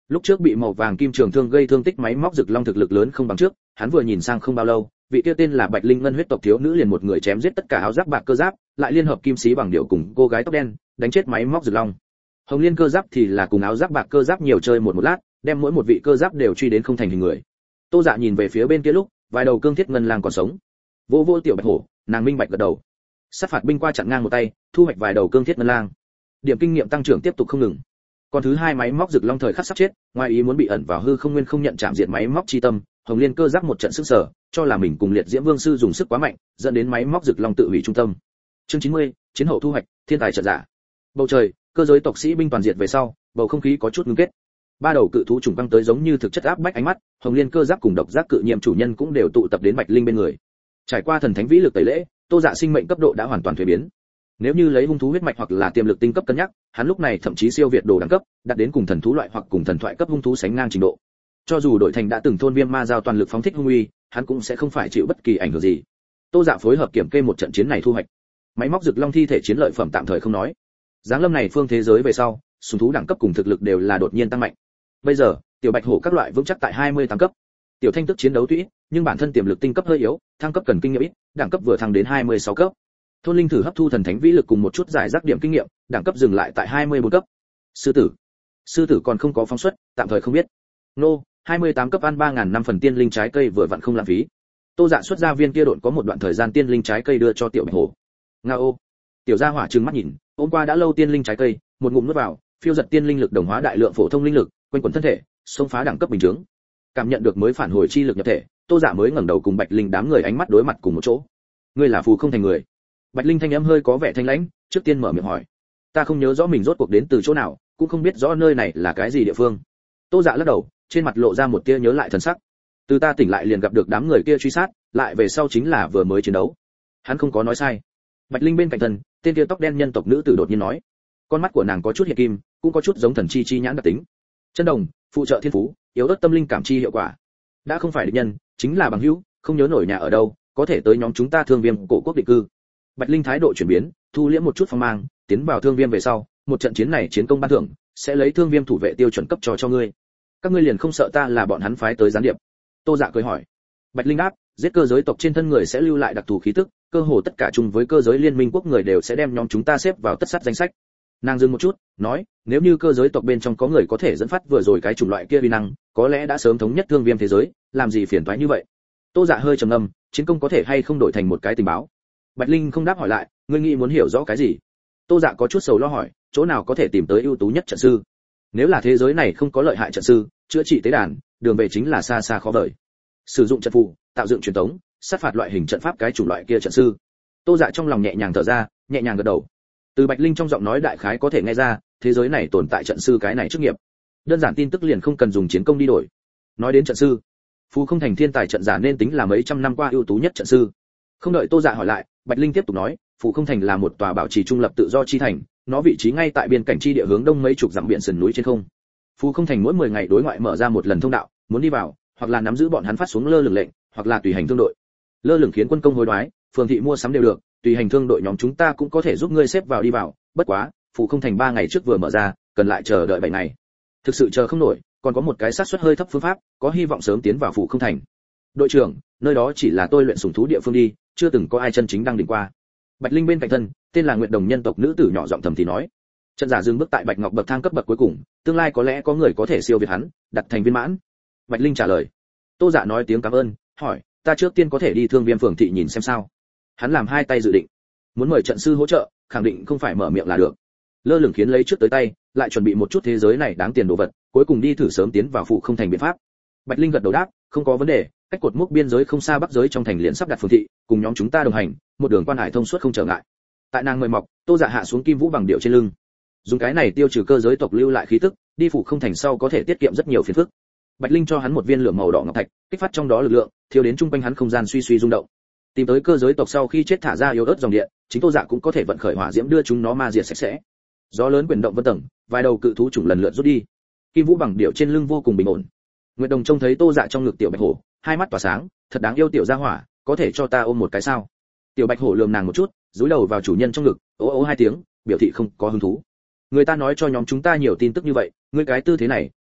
Lúc trước bị màu vàng kim trường thương gây thương tích máy móc rực long thực lực lớn không bằng trước, hắn vừa nhìn sang không bao lâu, vị kia tên là Bạch Linh Ngân huyết tộc thiếu nữ liền một người chém giết tất cả áo giáp bạc cơ giáp, lại liên hợp kim sĩ bằng điệu cùng cô gái tóc đen, đánh chết máy móc rực long. Hồng Liên cơ giáp thì là cùng áo giáp bạc cơ giáp nhiều chơi một một lát, đem mỗi một vị cơ giáp đều truy đến không thành hình người. Tô Dạ nhìn về phía bên kia lúc, vài đầu cương thiết ngân lang còn sống. Vô vô tiểu bạch hổ, nàng minh bạch gật đầu. Sát phạt binh qua chặn ngang một tay, thu hoạch vài đầu cương thiết ngân lang. Điểm kinh nghiệm tăng trưởng tiếp tục không ngừng. Còn thứ hai máy móc rực long thời khắc sắp chết, ngoài ý muốn bị ẩn vào hư không nguyên không nhận chạm diện máy móc chi tâm, Hồng Liên cơ giáp một trận sức sở, cho là mình cùng liệt diễm vương sư dùng sức quá mạnh, dẫn đến máy móc rực long tự hủy trung tâm. Chương chín mươi, chiến hậu thu hoạch, thiên tài trận giả. Bầu trời, cơ giới tộc sĩ binh toàn diệt về sau, bầu không khí có chút ngưng kết. Ba đầu cự thú trùng băng tới giống như thực chất áp bách ánh mắt, Hồng Liên cơ giáp cùng độc giác cự nhiệm chủ nhân cũng đều tụ tập đến Bạch Linh bên người. Trải qua thần thánh vĩ lực tẩy lễ, Tô Dạ sinh mệnh cấp độ đã hoàn toàn thay biến. Nếu như lấy hung thú huyết mạch hoặc là tiềm lực tinh cấp cân nhắc, hắn lúc này thậm chí siêu việt đồ đẳng cấp, đạt đến cùng thần thú loại hoặc cùng thần thoại cấp hung thú sánh ngang trình độ. Cho dù đội thành đã từng thôn viêm ma giao toàn lực phóng thích hung uy, hắn cũng sẽ không phải chịu bất kỳ ảnh hưởng gì. Tô Dạ phối hợp kiểm kê một trận chiến này thu hoạch. Máy móc rực long thi thể chiến lợi phẩm tạm thời không nói. Giáng lâm này phương thế giới về sau, sùng thú đẳng cấp cùng thực lực đều là đột nhiên tăng mạnh. Bây giờ, tiểu bạch hổ các loại vững chắc tại hai mươi tám cấp. Tiểu thanh tức chiến đấu tuy, nhưng bản thân tiềm lực tinh cấp hơi yếu, thăng cấp cần kinh nghiệm ít, đẳng cấp vừa thăng đến hai mươi sáu cấp. Thôn linh thử hấp thu thần thánh vĩ lực cùng một chút giải rác điểm kinh nghiệm, đẳng cấp dừng lại tại hai mươi bốn cấp. Sư tử, sư tử còn không có phóng xuất, tạm thời không biết. Nô, hai mươi tám cấp ăn ba nghìn năm phần tiên linh trái cây vừa vặn không lãng phí. Tô Dạ xuất ra viên kia độn có một đoạn thời gian tiên linh trái cây đưa cho tiểu bạch hổ. Ngao, tiểu gia hỏa trừng mắt nhìn, ôm qua đã lâu tiên linh trái cây, một ngụm nuốt vào, phiêu giật tiên linh lực đồng hóa đại lượng phổ thông linh lực, quanh quẩn thân thể, xông phá đẳng cấp bình chứng. Cảm nhận được mới phản hồi chi lực nhập thể, Tô Dạ mới ngẩng đầu cùng Bạch Linh đám người ánh mắt đối mặt cùng một chỗ. Ngươi là phù không thành người? Bạch Linh thanh âm hơi có vẻ thanh lãnh, trước tiên mở miệng hỏi. Ta không nhớ rõ mình rốt cuộc đến từ chỗ nào, cũng không biết rõ nơi này là cái gì địa phương. Tô Dạ lắc đầu, trên mặt lộ ra một tia nhớ lại thần sắc. Từ ta tỉnh lại liền gặp được đám người kia truy sát, lại về sau chính là vừa mới chiến đấu. Hắn không có nói sai. Bạch Linh bên cạnh thân, tên kia tóc đen nhân tộc nữ tử đột nhiên nói. Con mắt của nàng có chút hiện kim, cũng có chút giống thần chi chi nhãn đặc tính. Chân đồng, phụ trợ thiên phú, yếu ớt tâm linh cảm chi hiệu quả. Đã không phải địch nhân, chính là bằng hữu, không nhớ nổi nhà ở đâu, có thể tới nhóm chúng ta Thương Viêm cổ quốc định cư. Bạch Linh thái độ chuyển biến, thu liễm một chút phong mang, tiến vào Thương Viêm về sau, một trận chiến này chiến công ban thưởng, sẽ lấy Thương Viêm thủ vệ tiêu chuẩn cấp cho cho ngươi. Các ngươi liền không sợ ta là bọn hắn phái tới gián điệp? Tô Dạ cười hỏi. Bạch Linh đáp, giết cơ giới tộc trên thân người sẽ lưu lại đặc thù khí tức, cơ hồ tất cả chung với cơ giới liên minh quốc người đều sẽ đem nhóm chúng ta xếp vào tất sát danh sách. Nàng dừng một chút, nói, nếu như cơ giới tộc bên trong có người có thể dẫn phát vừa rồi cái chủng loại kia uy năng, có lẽ đã sớm thống nhất Thương Viêm thế giới, làm gì phiền toái như vậy? Tô Dạ hơi trầm ngâm, chiến công có thể hay không đổi thành một cái tình báo? Bạch Linh không đáp hỏi lại, ngươi nghĩ muốn hiểu rõ cái gì? Tô Dạ có chút sầu lo hỏi, chỗ nào có thể tìm tới ưu tú nhất trận sư? Nếu là thế giới này không có lợi hại trận sư, chữa trị tế đàn, đường về chính là xa xa khó vời. Sử dụng trận phù, tạo dựng truyền tống, sát phạt loại hình trận pháp cái chủng loại kia trận sư. Tô Dạ trong lòng nhẹ nhàng thở ra, nhẹ nhàng gật đầu. Từ Bạch Linh trong giọng nói đại khái có thể nghe ra, thế giới này tồn tại trận sư cái này chức nghiệp. Đơn giản tin tức liền không cần dùng chiến công đi đổi. Nói đến trận sư, Phù không thành thiên tài trận giả nên tính là mấy trăm năm qua ưu tú nhất trận sư. Không đợi Tô Dạ hỏi lại, Bạch Linh tiếp tục nói, Phù không thành là một tòa bảo trì trung lập tự do chi thành, nó vị trí ngay tại biên cảnh chi địa hướng đông mấy chục dặm biển sườn núi trên không. Phù không thành mỗi mười ngày đối ngoại mở ra một lần thông đạo, muốn đi vào, hoặc là nắm giữ bọn hắn phát xuống lơ lửng lệnh, hoặc là tùy hành thương đội. Lơ lửng khiến quân công hối đoái, phường thị mua sắm đều được, tùy hành thương đội nhóm chúng ta cũng có thể giúp ngươi xếp vào đi vào, bất quá, Phù không thành ba ngày trước vừa mở ra, cần lại chờ đợi bảy ngày. Thực sự chờ không nổi, còn có một cái xác suất hơi thấp phương pháp, có hy vọng sớm tiến vào Phù không thành. Đội trưởng, nơi đó chỉ là tôi luyện sủng thú địa phương đi, chưa từng có ai chân chính đang đỉnh qua. Bạch Linh bên cạnh thân, tên là Nguyệt Đồng nhân tộc nữ tử nhỏ giọng thầm thì nói. Trận giả dừng bước tại Bạch Ngọc bậc thang cấp bậc cuối cùng, tương lai có lẽ có người có thể siêu việt hắn, đặt thành viên mãn. Bạch Linh trả lời. Tô Dạ nói tiếng cảm ơn, hỏi, ta trước tiên có thể đi Thương Viêm phường thị nhìn xem sao? Hắn làm hai tay dự định, muốn mời trận sư hỗ trợ, khẳng định không phải mở miệng là được. Lơ lửng khiến lấy trước tới tay, lại chuẩn bị một chút thế giới này đáng tiền đồ vật, cuối cùng đi thử sớm tiến vào phụ không thành biện pháp. Bạch Linh gật đầu đáp, không có vấn đề, cách cột mốc biên giới không xa bắc giới trong thành liền sắp đặt phường thị, cùng nhóm chúng ta đồng hành, một đường quan hải thông suốt không trở ngại. Tại nàng mời mọc, Tô Dạ hạ xuống kim vũ bằng điệu trên lưng. Dùng cái này tiêu trừ cơ giới tộc lưu lại khí tức, đi phụ không thành sau có thể tiết kiệm rất nhiều phiền phức. Bạch Linh cho hắn một viên lửa màu đỏ ngọc thạch, kích phát trong đó lực lượng, thiếu đến trung quanh hắn không gian suy suy rung động. Tìm tới cơ giới tộc sau khi chết thả ra yếu ớt dòng điện, chính Tô Dạ cũng có thể vận khởi hỏa diễm đưa chúng nó ma diệt sạch sẽ. Gió lớn quyển động vân tầng, vài đầu cự thú chủng lần lượt rút đi. Kim vũ bằng điệu trên lưng vô cùng bình ổn. Nguyệt Đồng trông thấy Tô Dạ trong ngực tiểu bạch hổ, hai mắt tỏa sáng, thật đáng yêu tiểu gia hỏa, có thể cho ta ôm một cái sao? Tiểu bạch hổ lườm nàng một chút, dúi đầu vào chủ nhân trong ngực, ố ố hai tiếng, biểu thị không có hứng thú. Người ta nói cho nhóm chúng ta nhiều tin tức như vậy, ngươi cái tư thế này,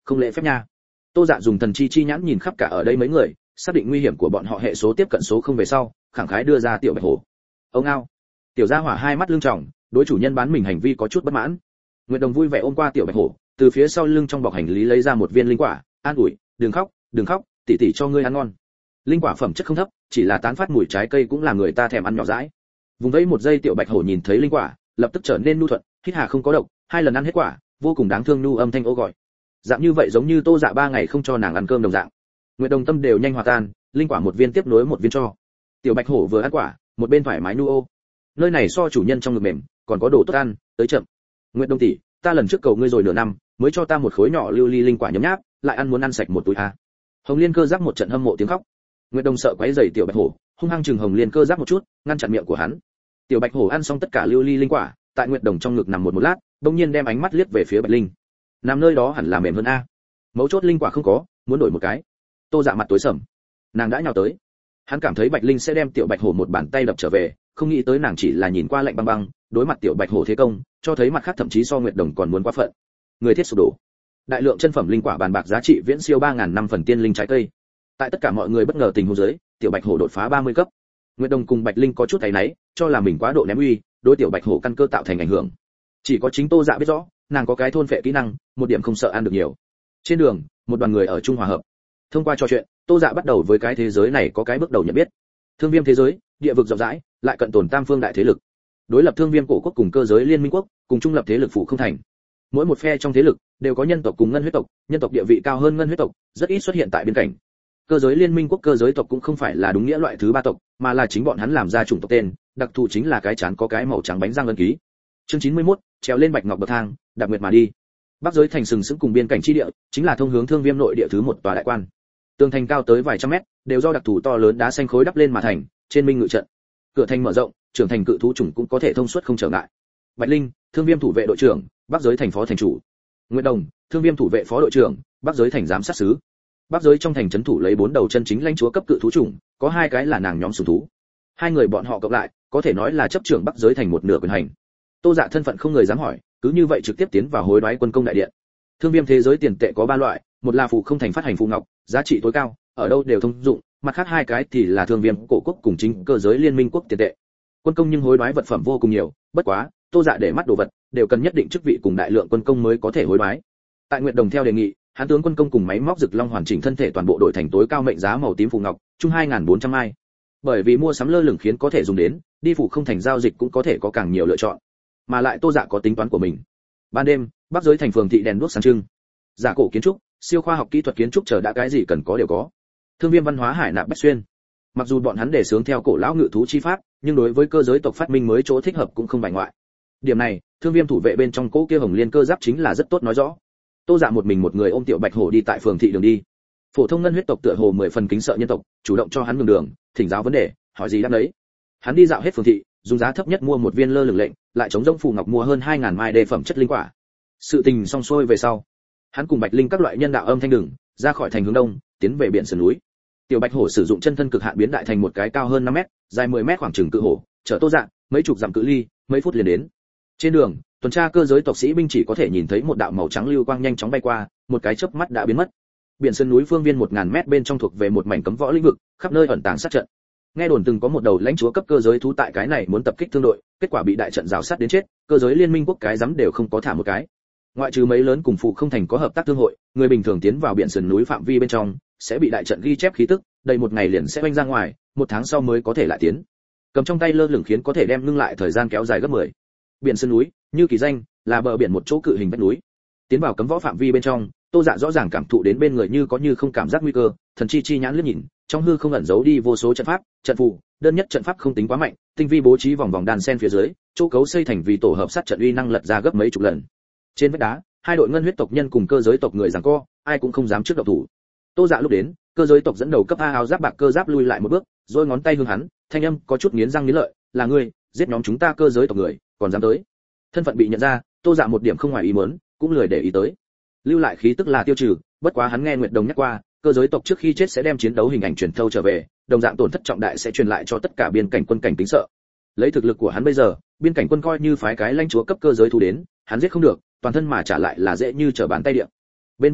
không lễ phép nha. Tô Dạ dùng thần chi chi nhãn nhìn khắp cả ở đây mấy người, xác định nguy hiểm của bọn họ hệ số tiếp cận số không về sau, khẳng khái đưa ra tiểu bạch hổ. Ông ao. Tiểu gia hỏa hai mắt lưng tròng, đối chủ nhân bán mình hành vi có chút bất mãn. Nguyệt Đồng vui vẻ ôm qua tiểu bạch hổ, từ phía sau lưng trong bọc hành lý lấy ra một viên linh quả, an ủi, đừng khóc, đừng khóc, tỷ tỷ cho ngươi ăn ngon. Linh quả phẩm chất không thấp, chỉ là tán phát mùi trái cây cũng làm người ta thèm ăn nhỏ dãi. Vùng vẫy một giây tiểu bạch hổ nhìn thấy linh quả, lập tức trở nên nhu thuận, hít hà không có độc, hai lần ăn hết quả, vô cùng đáng thương nhu âm thanh ô gọi. Dạng như vậy giống như Tô Dạ ba ngày không cho nàng ăn cơm đồng dạng. Nguyệt Đồng tâm đều nhanh hòa tan, linh quả một viên tiếp nối một viên cho. Tiểu bạch hổ vừa ăn quả, một bên thoải mái nu ô. Nơi này so chủ nhân trong ngực mềm, còn có đồ tốt ăn, tới chậm. Nguyệt Đồng tỷ, ta lần trước cầu ngươi rồi nửa năm, mới cho ta một khối nhỏ lưu ly linh quả nhấm nháp, lại ăn muốn ăn sạch một túi a. Hồng Liên Cơ giác một trận hâm mộ tiếng khóc. Nguyệt Đồng sợ quấy rầy tiểu bạch hổ, hung hăng chừng Hồng Liên Cơ giác một chút, ngăn chặn miệng của hắn. Tiểu bạch hổ ăn xong tất cả lưu ly linh quả, tại Nguyệt Đồng trong ngực nằm một một lát, đột nhiên đem ánh mắt liếc về phía Bạch Linh. Nằm nơi đó hẳn là mềm hơn a. Mấu chốt linh quả không có, muốn đổi một cái. Tô Dạ mặt tối sầm. Nàng đã nhào tới. Hắn cảm thấy Bạch Linh sẽ đem tiểu bạch hổ một bàn tay đập trở về, không nghĩ tới nàng chỉ là nhìn qua lạnh băng băng, đối mặt tiểu bạch hổ thế công, cho thấy mặt khác thậm chí so Nguyệt Đồng còn muốn quá phận. Người thiết sụp đổ. Đại lượng chân phẩm linh quả bàn bạc giá trị viễn siêu ba nghìn năm phần tiên linh trái cây. Tại tất cả mọi người bất ngờ tình huống dưới, tiểu bạch hổ đột phá ba mươi cấp. Nguyệt Đồng cùng Bạch Linh có chút thấy náy, cho là mình quá độ ném uy, đối tiểu bạch hổ căn cơ tạo thành ảnh hưởng. Chỉ có chính Tô Dạ biết rõ, nàng có cái thôn phệ kỹ năng, một điểm không sợ ăn được nhiều. Trên đường, một đoàn người ở chung hòa hợp. Thông qua trò chuyện, Tô Dạ bắt đầu với cái thế giới này có cái bước đầu nhận biết. Thương Viêm thế giới, địa vực rộng rãi, lại cận tồn tam phương đại thế lực. Đối lập Thương Viêm cổ quốc cùng cơ giới liên minh quốc, cùng trung lập thế lực phụ không thành. Mỗi một phe trong thế lực đều có nhân tộc cùng ngân huyết tộc, nhân tộc địa vị cao hơn ngân huyết tộc, rất ít xuất hiện tại biên cảnh. Cơ giới liên minh quốc cơ giới tộc cũng không phải là đúng nghĩa loại thứ ba tộc, mà là chính bọn hắn làm ra chủng tộc tên, đặc thù chính là cái chán có cái màu trắng bánh răng ân ký. Chương chín mươi mốt, trèo lên bạch ngọc bậc thang, đạp nguyệt mà đi. Bắc giới thành sừng sững cùng biên cảnh chi địa, chính là thông hướng Thương Viêm nội địa thứ một tòa đại quan. Tường thành cao tới vài trăm mét, đều do đặc thù to lớn đá xanh khối đắp lên mà thành, trên minh ngự trận. Cửa thành mở rộng, trưởng thành cự thú chủng cũng có thể thông suốt không trở ngại. Bạch Linh, Thương Viêm thủ vệ đội trưởng, Bắc giới thành phó thành chủ. Nguyệt Đồng, Thương Viêm thủ vệ phó đội trưởng, Bắc giới thành giám sát sứ. Bắc giới trong thành trấn thủ lấy bốn đầu chân chính lãnh chúa cấp cự thú chủng, có hai cái là nàng nhóm sủng thú. Hai người bọn họ cộng lại, có thể nói là chấp trưởng Bắc giới thành một nửa quyền hành. Tô Dạ thân phận không người dám hỏi, cứ như vậy trực tiếp tiến vào hối đoái quân công đại điện. Thương Viêm thế giới tiền tệ có ba loại, một là phù không thành phát hành phù ngọc, giá trị tối cao, ở đâu đều thông dụng, mặt khác hai cái thì là Thương Viêm cổ quốc cùng chính cơ giới liên minh quốc tiền tệ. Quân công nhưng hối đoái vật phẩm vô cùng nhiều, bất quá, Tô Dạ để mắt đồ vật, đều cần nhất định chức vị cùng đại lượng quân công mới có thể hối đoái. Tại Nguyệt Đồng theo đề nghị, hắn tướng quân công cùng máy móc rực long hoàn chỉnh thân thể toàn bộ đổi thành tối cao mệnh giá màu tím phù ngọc, chung hai nghìn bốn trăm mai. Bởi vì mua sắm lơ lửng khiến có thể dùng đến, đi phủ không thành giao dịch cũng có thể có càng nhiều lựa chọn. Mà lại Tô Dạ có tính toán của mình. Ban đêm, Bắc giới thành phường thị đèn đuốc sáng trưng. Giả cổ kiến trúc, siêu khoa học kỹ thuật kiến trúc chờ đã cái gì cần có đều có. Thương Viêm văn hóa hải nạp bách xuyên. Mặc dù bọn hắn đề xướng theo cổ lão ngự thú chi pháp, nhưng đối với cơ giới tộc phát minh mới chỗ thích hợp cũng không bài ngoại. Điểm này, Thương Viêm thủ vệ bên trong cỗ kia Hồng Liên Cơ giáp chính là rất tốt nói rõ. Tô Dạ một mình một người ôm tiểu bạch hổ đi tại phường thị đường đi. Phổ thông ngân huyết tộc tựa hồ mười phần kính sợ nhân tộc, chủ động cho hắn đường đường, thỉnh giáo vấn đề, hỏi gì đáp đấy. Hắn đi dạo hết phường thị, dùng giá thấp nhất mua một viên lơ lửng lệnh, lại chống rỗng phù ngọc mua hơn hai nghìn mai đề phẩm chất linh quả. Sự tình xong xuôi về sau, hắn cùng Bạch Linh các loại nhân đạo âm thanh đường, ra khỏi thành hướng đông, tiến về biển sườn núi. Tiểu bạch hổ sử dụng chân thân cực hạn biến đại thành một cái cao hơn năm mét, dài mười mét khoảng chừng cự hổ, chở Tô Dạ mấy chục dặm cự ly, mấy phút liền đến. Trên đường, tuần tra cơ giới tộc sĩ binh chỉ có thể nhìn thấy một đạo màu trắng lưu quang nhanh chóng bay qua, một cái chớp mắt đã biến mất. Biển sườn núi phương viên một nghìn mét bên trong thuộc về một mảnh cấm võ lĩnh vực, khắp nơi ẩn tàng sát trận. Nghe đồn từng có một đầu lãnh chúa cấp cơ giới thú tại cái này muốn tập kích thương đội, kết quả bị đại trận rào sát đến chết, cơ giới liên minh quốc cái dám đều không có thả một cái. Ngoại trừ mấy lớn cùng phụ không thành có hợp tác thương hội, người bình thường tiến vào biển sườn núi phạm vi bên trong sẽ bị đại trận ghi chép khí tức, đầy một ngày liền sẽ vênh ra ngoài, một tháng sau mới có thể lại tiến. Cầm trong tay lơ lửng khiến có thể đem ngưng lại thời gian kéo dài gấp mười. Biển sườn núi, như kỳ danh, là bờ biển một chỗ cự hình vách núi. Tiến vào cấm võ phạm vi bên trong, Tô Dạ rõ ràng cảm thụ đến bên người như có như không cảm giác nguy cơ, thần chi chi nhãn liếc nhìn, trong hư không ẩn giấu đi vô số trận pháp, trận phù, đơn nhất trận pháp không tính quá mạnh, tinh vi bố trí vòng vòng đàn sen phía dưới, chỗ cấu xây thành vì tổ hợp sát trận uy năng lật ra gấp mấy chục lần. Trên vách đá, hai đội ngân huyết tộc nhân cùng cơ giới tộc người giằng co, ai cũng không dám trước động thủ. Tô Dạ lúc đến, cơ giới tộc dẫn đầu cấp A áo giáp bạc cơ giáp lui lại một bước, rồi ngón tay hướng hắn, thanh âm có chút nghiến răng nghiến lợi, là ngươi, giết nhóm chúng ta cơ giới tộc người, còn dám tới. Thân phận bị nhận ra, Tô Dạ một điểm không ngoài ý muốn, cũng lười để ý tới. Lưu lại khí tức là tiêu trừ, bất quá hắn nghe Nguyệt Đồng nhắc qua, cơ giới tộc trước khi chết sẽ đem chiến đấu hình ảnh truyền thâu trở về, đồng dạng tổn thất trọng đại sẽ truyền lại cho tất cả biên cảnh quân cảnh tính sợ. Lấy thực lực của hắn bây giờ, biên cảnh quân coi như phái cái lãnh chúa cấp cơ giới thu đến, hắn giết không được, toàn thân mà trả lại là dễ như trở bàn tay địa. Bên vách núi,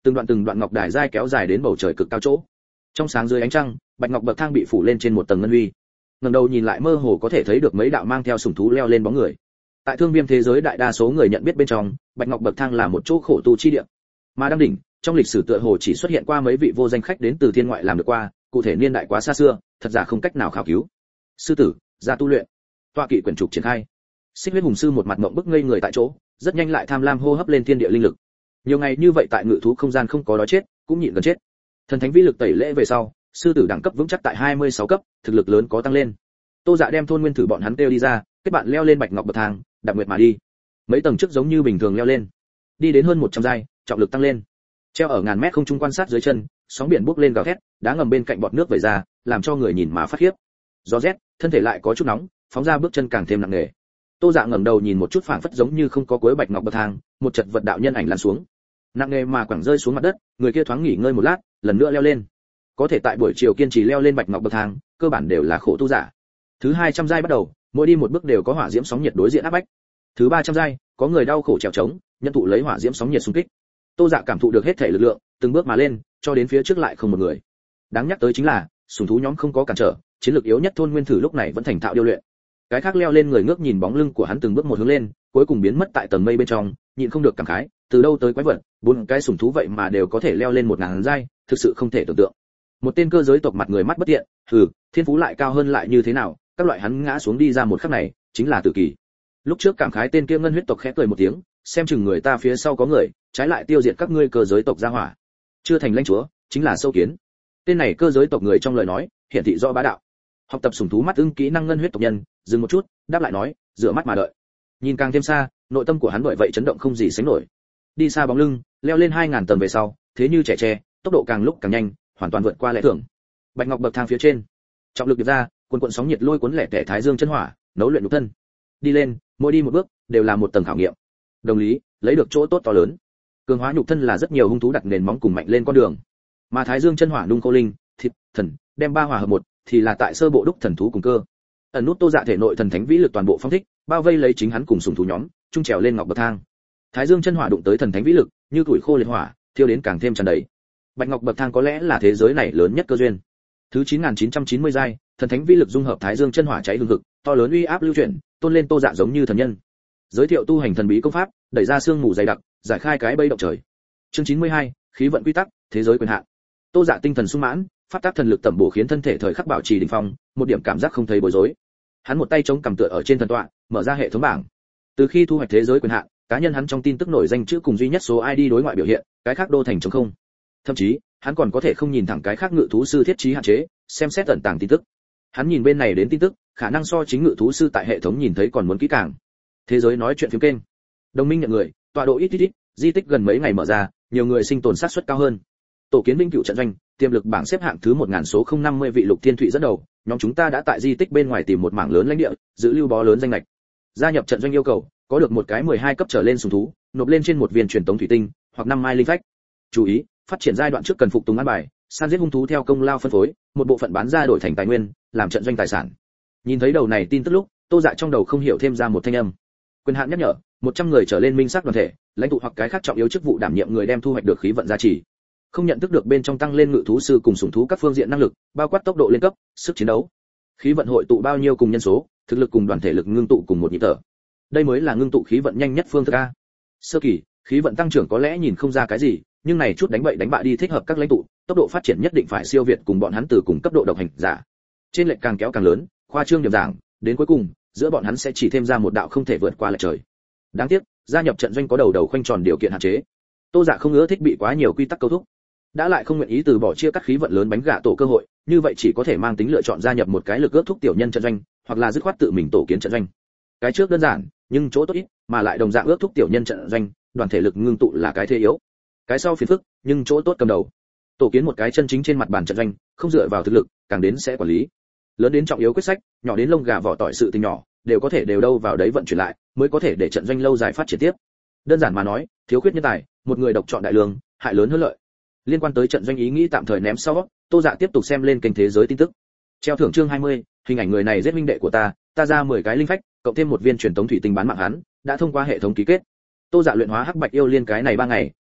từng đoạn từng đoạn ngọc đài dai kéo dài đến bầu trời cực cao chỗ. Trong sáng dưới ánh trăng, bạch ngọc bậc thang bị phủ lên trên một tầng ngân huy. Ngẩng đầu nhìn lại mơ hồ có thể thấy được mấy đạo mang theo sủng thú leo lên bóng người. Tại thương viêm thế giới đại đa số người nhận biết bên trong, bạch ngọc bậc thang là một chỗ khổ tu chi địa. Mà đăng đỉnh, trong lịch sử tựa hồ chỉ xuất hiện qua mấy vị vô danh khách đến từ thiên ngoại làm được qua, cụ thể niên đại quá xa xưa, thật giả không cách nào khảo cứu. Sư tử, ra tu luyện. Tọa kỵ quyển trục triển khai. Xích huyết hùng sư một mặt ngậm bức ngây người tại chỗ, rất nhanh lại tham lam hô hấp lên thiên địa linh lực. Nhiều ngày như vậy tại ngự thú không gian không có đói chết, cũng nhịn gần chết. Thần thánh vĩ lực tẩy lễ về sau, sư tử đẳng cấp vững chắc tại hai mươi sáu cấp, thực lực lớn có tăng lên. Tô Dạ đem thôn nguyên thử bọn hắn kêu đi ra, kết bạn leo lên bạch ngọc bậc thang, đạp nguyệt mà đi. Mấy tầng trước giống như bình thường leo lên, đi đến hơn một trăm giai, trọng lực tăng lên. Treo ở ngàn mét không trung quan sát dưới chân, sóng biển bốc lên gào thét, đá ngầm bên cạnh bọt nước vẩy ra, làm cho người nhìn mà phát khiếp. Gió rét, thân thể lại có chút nóng, phóng ra bước chân càng thêm nặng nề. Tô Dạ ngẩng đầu nhìn một chút phảng phất giống như không có cuối bạch ngọc bậc thang, một chật vật đạo nhân ảnh lăn xuống. Nặng nề mà quẳng rơi xuống mặt đất, người kia thoáng nghỉ ngơi một lát, lần nữa leo lên. Có thể tại buổi chiều kiên trì leo lên bạch ngọc bậc thang, cơ bản đều là khổ tu giả. Thứ hai trăm giai bắt đầu, mỗi đi một bước đều có hỏa diễm sóng nhiệt đối diện áp bách. Thứ ba trăm giai, có người đau khổ trèo trống, nhân thụ lấy hỏa diễm sóng nhiệt xung kích. Tô Dạ cảm thụ được hết thể lực lượng, từng bước mà lên, cho đến phía trước lại không một người. Đáng nhắc tới chính là, sủng thú nhóm không có cản trở, chiến lược yếu nhất thôn nguyên thử lúc này vẫn thành thạo điêu luyện. Cái khác leo lên người ngước nhìn bóng lưng của hắn từng bước một hướng lên, cuối cùng biến mất tại tầng mây bên trong, nhịn không được cảm khái, từ đâu tới quái vật, bốn cái sủng thú vậy mà đều có thể leo lên một ngàn giai, thực sự không thể tưởng tượng. Một tên cơ giới tộc mặt người mắt bất tiện, hừ, thiên phú lại cao hơn lại như thế nào, các loại hắn ngã xuống đi ra một khắc này, chính là tử kỳ. Lúc trước cảm khái tên kia ngân huyết tộc khẽ cười một tiếng, xem chừng người ta phía sau có người, trái lại tiêu diệt các ngươi cơ giới tộc gia hỏa. Chưa thành lãnh chúa, chính là sâu kiến. Tên này cơ giới tộc người trong lời nói, hiển thị rõ bá đạo. Học tập sủng thú mắt ưng kỹ năng ngân huyết tộc nhân, dừng một chút, đáp lại nói, dựa mắt mà đợi. Nhìn càng thêm xa, nội tâm của hắn bởi vậy chấn động không gì sánh nổi. Đi xa bóng lưng, leo lên hai ngàn tầng về sau, thế như trẻ tre, tốc độ càng lúc càng nhanh, hoàn toàn vượt qua lẽ thường. Bạch ngọc bậc thang phía trên, trọng lực điệp ra, cuồn cuộn sóng nhiệt lôi cuốn lẻ tẻ thái dương chân hỏa, nấu luyện nhục thân. Đi lên, mỗi đi một bước, đều là một tầng khảo nghiệm. Đồng lý, lấy được chỗ tốt to lớn. Cường hóa nhục thân là rất nhiều hung thú đặt nền móng cùng mạnh lên con đường. Mà thái dương chân hỏa nung khô linh, thịt, thần, đem ba hòa hợp một, thì là tại sơ bộ đúc thần thú cùng cơ. Ẩn nút Tô Dạ thể nội thần thánh vĩ lực toàn bộ phong thích, bao vây lấy chính hắn cùng sủng thú nhóm, trung trèo lên ngọc bậc thang. Thái dương chân hỏa đụng tới thần thánh vĩ lực, như củi khô liệt hỏa, thiêu đến càng thêm tràn đầy. Bạch ngọc bậc thang có lẽ là thế giới này lớn nhất cơ duyên. Thứ chín nghìn chín trăm chín mươi giai, thần thánh vĩ lực dung hợp thái dương chân hỏa cháy hừng hực, to lớn uy áp lưu chuyển, tôn lên Tô Dạ giống như thần nhân. Giới thiệu tu hành thần bí công pháp, đẩy ra xương mù dày đặc, giải khai cái bẫy động trời. Chương chín mươi hai, khí vận quy tắc, thế giới quyền hạn. Tô Dạ tinh thần sung mãn, phát tác thần lực tẩm bổ khiến thân thể thời khắc bảo trì đỉnh phong, một điểm cảm giác không thấy bối rối. Hắn một tay chống cầm tựa ở trên thần tọa, mở ra hệ thống bảng. Từ khi thu hoạch thế giới quyền hạn, cá nhân hắn trong tin tức nổi danh chữ cùng duy nhất số i đê đối ngoại biểu hiện, cái khác đô thành trống không. Thậm chí, hắn còn có thể không nhìn thẳng cái khác ngự thú sư thiết trí hạn chế, xem xét tận tàng tin tức. Hắn nhìn bên này đến tin tức, khả năng so chính ngự thú sư tại hệ thống nhìn thấy còn muốn kỹ càng. Thế giới nói chuyện phím kênh. Đồng minh nhận người, tọa độ ít ít ít, di tích gần mấy ngày mở ra, nhiều người sinh tồn sát suất cao hơn. Tổ kiến binh cựu trận doanh, tiềm lực bảng xếp hạng thứ một nghìn số không năm mươi vị Lục Thiên Thụy dẫn đầu, nhóm chúng ta đã tại di tích bên ngoài tìm một mảng lớn lãnh địa, giữ lưu bó lớn danh lệch. Gia nhập trận doanh yêu cầu, có được một cái mười hai cấp trở lên sùng thú, nộp lên trên một viên truyền tống thủy tinh, hoặc năm mai linh phách. Chú ý, phát triển giai đoạn trước cần phục tùng an bài, san giết hung thú theo công lao phân phối, một bộ phận bán ra đổi thành tài nguyên, làm trận doanh tài sản. Nhìn thấy đầu này tin tức lúc, Tô Dạ trong đầu không hiểu thêm ra một thanh âm. Quyền hạn nhắc nhở, một trăm người trở lên minh sắc đoàn thể, lãnh tụ hoặc cái khác trọng yếu chức vụ đảm nhiệm người đem thu hoạch được khí vận gia trì. Không nhận thức được bên trong tăng lên ngự thú sư cùng sủng thú các phương diện năng lực, bao quát tốc độ lên cấp, sức chiến đấu. Khí vận hội tụ bao nhiêu cùng nhân số, thực lực cùng đoàn thể lực ngưng tụ cùng một nhịp thở. Đây mới là ngưng tụ khí vận nhanh nhất phương thức a. Sơ kỳ, khí vận tăng trưởng có lẽ nhìn không ra cái gì, nhưng này chút đánh bậy đánh bạ đi thích hợp các lãnh tụ, tốc độ phát triển nhất định phải siêu việt cùng bọn hắn từ cùng cấp độ độc hành giả. Trên lệch càng kéo càng lớn, khoa trương điểm giảng, đến cuối cùng, giữa bọn hắn sẽ chỉ thêm ra một đạo không thể vượt qua lệch trời. Đáng tiếc, gia nhập trận doanh có đầu đầu khoanh tròn điều kiện hạn chế. Tô Dạ không ưa thích bị quá nhiều quy tắc câu thúc, đã lại không nguyện ý từ bỏ chia cắt khí vận lớn bánh gà tổ cơ hội, như vậy chỉ có thể mang tính lựa chọn gia nhập một cái lực ước thúc tiểu nhân trận doanh, hoặc là dứt khoát tự mình tổ kiến trận doanh. Cái trước đơn giản, nhưng chỗ tốt ít, mà lại đồng dạng ước thúc tiểu nhân trận doanh, đoàn thể lực ngưng tụ là cái thế yếu. Cái sau phiền phức, nhưng chỗ tốt cầm đầu. Tổ kiến một cái chân chính trên mặt bàn trận doanh, không dựa vào thực lực, càng đến sẽ quản lý. Lớn đến trọng yếu quyết sách, nhỏ đến lông gà vỏ tỏi sự tình nhỏ, đều có thể đều đâu vào đấy vận chuyển lại, mới có thể để trận doanh lâu dài phát triển tiếp. Đơn giản mà nói, thiếu khuyết nhân tài, một người độc chọn đại lương, hại lớn hơn lợi. Liên quan tới trận doanh ý nghĩ tạm thời ném sau, Tô Dạ tiếp tục xem lên kênh thế giới tin tức. Treo thưởng chương hai mươi, hình ảnh người này giết minh đệ của ta, ta ra mười cái linh phách, cộng thêm một viên truyền tống thủy tinh bán mạng hắn, đã thông qua hệ thống ký kết. Tô Dạ luyện hóa hắc bạch yêu liên cái này ba ngày,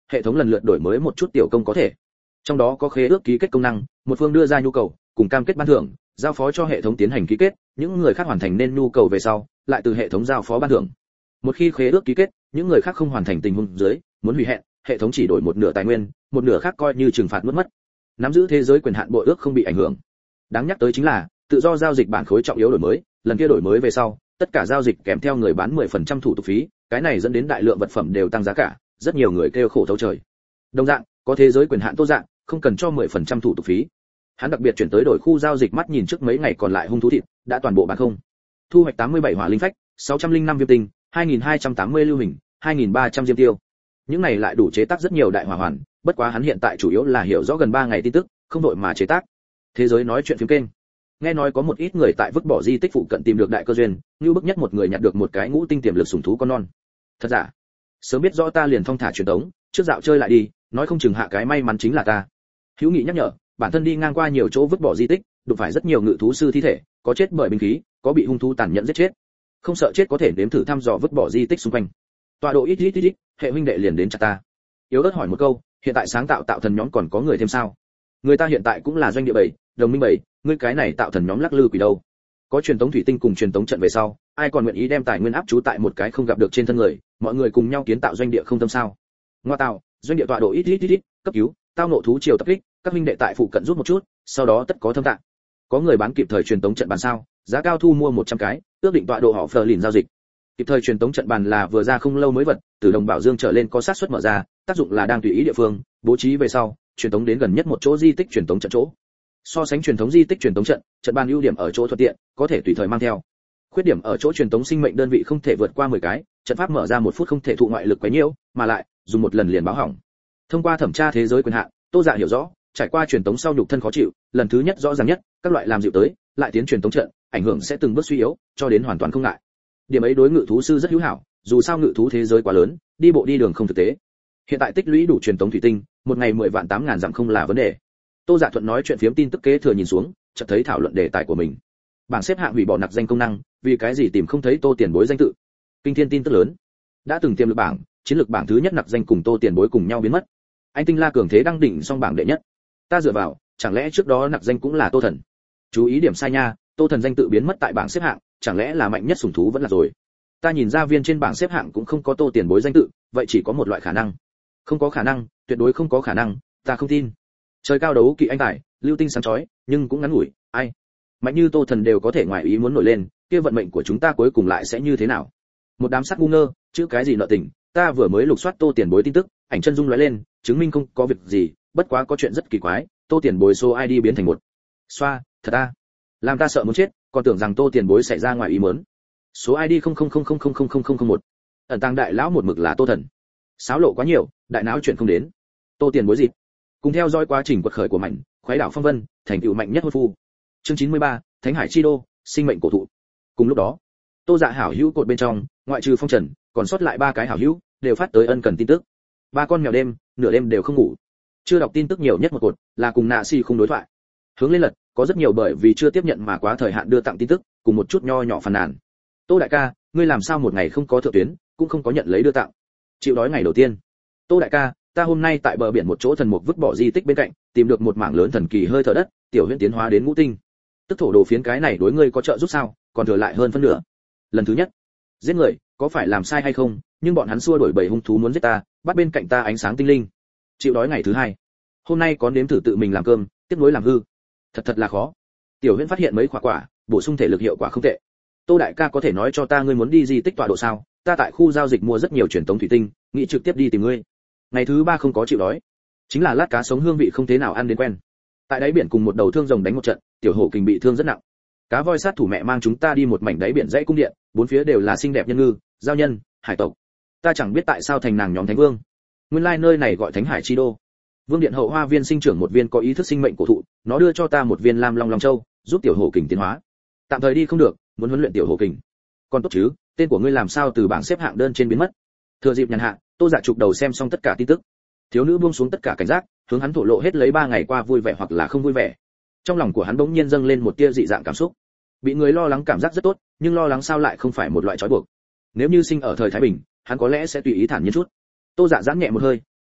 hệ thống lần lượt đổi mới một chút tiểu công có thể. Trong đó có khế ước ký kết công năng, một phương đưa ra nhu cầu, cùng cam kết ban thưởng, giao phó cho hệ thống tiến hành ký kết, những người khác hoàn thành nên nhu cầu về sau, lại từ hệ thống giao phó ban thưởng. Một khi khế ước ký kết, những người khác không hoàn thành tình huống dưới, muốn hủy hẹn, hệ thống chỉ đổi một nửa tài nguyên, một nửa khác coi như trừng phạt mất mất. Nắm giữ thế giới quyền hạn bội ước không bị ảnh hưởng. Đáng nhắc tới chính là, tự do giao dịch bản khối trọng yếu đổi mới, lần kia đổi mới về sau, tất cả giao dịch kèm theo người bán mười phần trăm thủ tục phí, cái này dẫn đến đại lượng vật phẩm đều tăng giá cả, rất nhiều người kêu khổ thấu trời. Đồng dạng, có thế giới quyền hạn Tô Dạng, không cần cho mười phần trăm thủ tục phí. Hắn đặc biệt chuyển tới đổi khu giao dịch mắt nhìn trước mấy ngày còn lại hung thú thịt, đã toàn bộ bán không. Thu hoạch tám mươi bảy hỏa linh phách, sáu trăm linh năm viêm tinh, hai nghìn hai trăm tám mươi lưu hình, hai nghìn ba trăm diêm tiêu. Những này lại đủ chế tác rất nhiều đại hỏa hoàn, bất quá hắn hiện tại chủ yếu là hiểu rõ gần ba ngày tin tức, không đội mà chế tác. Thế giới nói chuyện phím kênh. Nghe nói có một ít người tại vứt bỏ di tích phụ cận tìm được đại cơ duyên, như bức nhất một người nhặt được một cái ngũ tinh tiềm lực sủng thú con non. Thật giả? Sớm biết rõ ta liền thong thả truyền tống, trước dạo chơi lại đi, nói không chừng hạ cái may mắn chính là ta. Hữu Nghị nhắc nhở, bản thân đi ngang qua nhiều chỗ vứt bỏ di tích, đụng phải rất nhiều ngự thú sư thi thể, có chết bởi binh khí, có bị hung thú tàn nhẫn giết chết. Không sợ chết có thể nếm thử thăm dò vứt bỏ di tích xung quanh. Tọa độ ít ít ít ít, hệ huynh đệ liền đến chặt ta. Yếu ớt hỏi một câu, hiện tại sáng tạo tạo thần nhóm còn có người thêm sao? Người ta hiện tại cũng là doanh địa bảy, đồng minh bảy, ngươi cái này tạo thần nhóm lắc lư quỷ đâu? Có truyền tống thủy tinh cùng truyền tống trận về sau, ai còn nguyện ý đem tài nguyên áp trú tại một cái không gặp được trên thân người, mọi người cùng nhau kiến tạo doanh địa không tâm sao? Ngoa tạo, doanh địa tọa độ ít ít ít ít, cấp cứu, tao nộ thú triều tập kích, các huynh đệ tại phụ cận rút một chút, sau đó tất có thâm tạng. Có người bán kịp thời truyền tống trận bàn sao? Giá cao thu mua một trăm cái, ước định tọa độ họ phờ lìn giao dịch. Kịp thời truyền tống trận bàn là vừa ra không lâu mới vật, từ đồng bảo dương trở lên có xác suất mở ra, tác dụng là đang tùy ý địa phương, bố trí về sau, truyền tống đến gần nhất một chỗ di tích truyền tống trận chỗ. So sánh truyền thống di tích truyền tống trận, trận bàn ưu điểm ở chỗ thuận tiện, có thể tùy thời mang theo. Khuyết điểm ở chỗ truyền tống sinh mệnh đơn vị không thể vượt qua mười cái, trận pháp mở ra một phút không thể thụ ngoại lực quấy nhiễu, mà lại dùng một lần liền báo hỏng. Thông qua thẩm tra thế giới quyền hạn, Tô Dạ hiểu rõ, trải qua truyền tống sau nhục thân khó chịu, lần thứ nhất rõ ràng nhất, các loại làm dịu tới, lại tiến truyền tống trận, ảnh hưởng sẽ từng bước suy yếu, cho đến hoàn toàn không ngại. Điểm ấy đối ngự thú sư rất hữu hảo, dù sao ngự thú thế giới quá lớn, đi bộ đi đường không thực tế. Hiện tại tích lũy đủ truyền tống thủy tinh, một ngày mười vạn tám ngàn dặm không là vấn đề. Tô Dạ Thuận nói chuyện phiếm tin tức kế thừa nhìn xuống, chợt thấy thảo luận đề tài của mình. Bảng xếp hạng hủy bỏ nặc danh công năng, vì cái gì tìm không thấy Tô Tiền Bối danh tự. Kinh thiên tin tức lớn. Đã từng tiềm lực bảng, chiến lược bảng thứ nhất nặc danh cùng Tô Tiền Bối cùng nhau biến mất. Anh Tinh La cường thế đăng đỉnh xong bảng đệ nhất. Ta dựa vào, chẳng lẽ trước đó nặc danh cũng là Tô Thần? Chú ý điểm sai nha, Tô Thần danh tự biến mất tại bảng xếp hạng, chẳng lẽ là mạnh nhất sủng thú vẫn là rồi. Ta nhìn ra viên trên bảng xếp hạng cũng không có Tô Tiền Bối danh tự, vậy chỉ có một loại khả năng. Không có khả năng, tuyệt đối không có khả năng, ta không tin. Trời cao đấu kỵ anh tài, lưu tinh sáng chói, nhưng cũng ngắn ngủi, ai mạnh như Tô Thần đều có thể ngoài ý muốn nổi lên, kia vận mệnh của chúng ta cuối cùng lại sẽ như thế nào? Một đám sắc ngu ngơ, chứ cái gì nợ tình, ta vừa mới lục soát Tô Tiền Bối tin tức, ảnh chân dung lóe lên, chứng minh không có việc gì, bất quá có chuyện rất kỳ quái, Tô Tiền Bối số i đê biến thành một. Xoa, thật ta, làm ta sợ muốn chết, còn tưởng rằng Tô Tiền Bối xảy ra ngoài ý muốn. Số i đê không không không không không không không không không một. Ẩn tàng đại lão một mực là Tô Thần. Xáo lộ quá nhiều, đại não chuyện không đến. Tô Tiền Bối gì? Cùng theo dõi quá trình quật khởi của mạnh, khoái đảo phong vân, thành tựu mạnh nhất hôn phu. Chương chín mươi ba, Thánh Hải chi đô, sinh mệnh cổ thụ. Cùng lúc đó, Tô Dạ hảo hữu cột bên trong, ngoại trừ Phong Trần, còn sót lại ba cái hảo hữu, đều phát tới ân cần tin tức. Ba con mèo đêm, nửa đêm đều không ngủ. Chưa đọc tin tức nhiều nhất một cột, là cùng Nạ Si không đối thoại. Hướng lên lật, có rất nhiều bởi vì chưa tiếp nhận mà quá thời hạn đưa tặng tin tức, cùng một chút nho nhỏ phàn nàn. Tô đại ca, ngươi làm sao một ngày không có thượng tuyến, cũng không có nhận lấy đưa tặng. Chịu đói ngày đầu tiên. Tô đại ca, ta hôm nay tại bờ biển một chỗ thần mục vứt bỏ di tích bên cạnh, tìm được một mảng lớn thần kỳ hơi thở đất, tiểu huyễn tiến hóa đến ngũ tinh. Tức thổ đồ phiến cái này đối ngươi có trợ giúp sao? Còn thừa lại hơn phân nửa. Lần thứ nhất, giết người, có phải làm sai hay không? Nhưng bọn hắn xua đuổi bầy hung thú muốn giết ta, bắt bên cạnh ta ánh sáng tinh linh. Chịu đói ngày thứ hai. Hôm nay có nếm thử tự mình làm cơm, tiếp nối làm hư. Thật thật là khó. Tiểu huyễn phát hiện mấy quả quả, bổ sung thể lực hiệu quả không tệ. Tô đại ca có thể nói cho ta ngươi muốn đi di tích tọa độ sao? Ta tại khu giao dịch mua rất nhiều truyền tống thủy tinh, nghĩ trực tiếp đi tìm ngươi. Ngày thứ ba không có chịu đói, chính là lát cá sống hương vị không thế nào ăn đến quen. Tại đáy biển cùng một đầu thương rồng đánh một trận, tiểu hổ kình bị thương rất nặng. Cá voi sát thủ mẹ mang chúng ta đi một mảnh đáy biển dãy cung điện, bốn phía đều là xinh đẹp nhân ngư, giao nhân, hải tộc. Ta chẳng biết tại sao thành nàng nhóm thánh vương. Nguyên lai nơi này gọi Thánh Hải chi đô. Vương điện hậu hoa viên sinh trưởng một viên có ý thức sinh mệnh cổ thụ, nó đưa cho ta một viên lam long long châu, giúp tiểu hổ kình tiến hóa. Tạm thời đi không được, muốn huấn luyện tiểu hổ kình. Còn tốt chứ, tên của ngươi làm sao từ bảng xếp hạng đơn trên biến mất? Thừa dịp nhàn hạ, Tô Dạ chụp đầu xem xong tất cả tin tức. Thiếu nữ buông xuống tất cả cảnh giác, hướng hắn thổ lộ hết lấy ba ngày qua vui vẻ hoặc là không vui vẻ. Trong lòng của hắn bỗng nhiên dâng lên một tia dị dạng cảm xúc. Bị người lo lắng cảm giác rất tốt, nhưng lo lắng sao lại không phải một loại trói buộc. Nếu như sinh ở thời Thái Bình, hắn có lẽ sẽ tùy ý thản nhiên chút. Tô Dạ giãn nhẹ một hơi,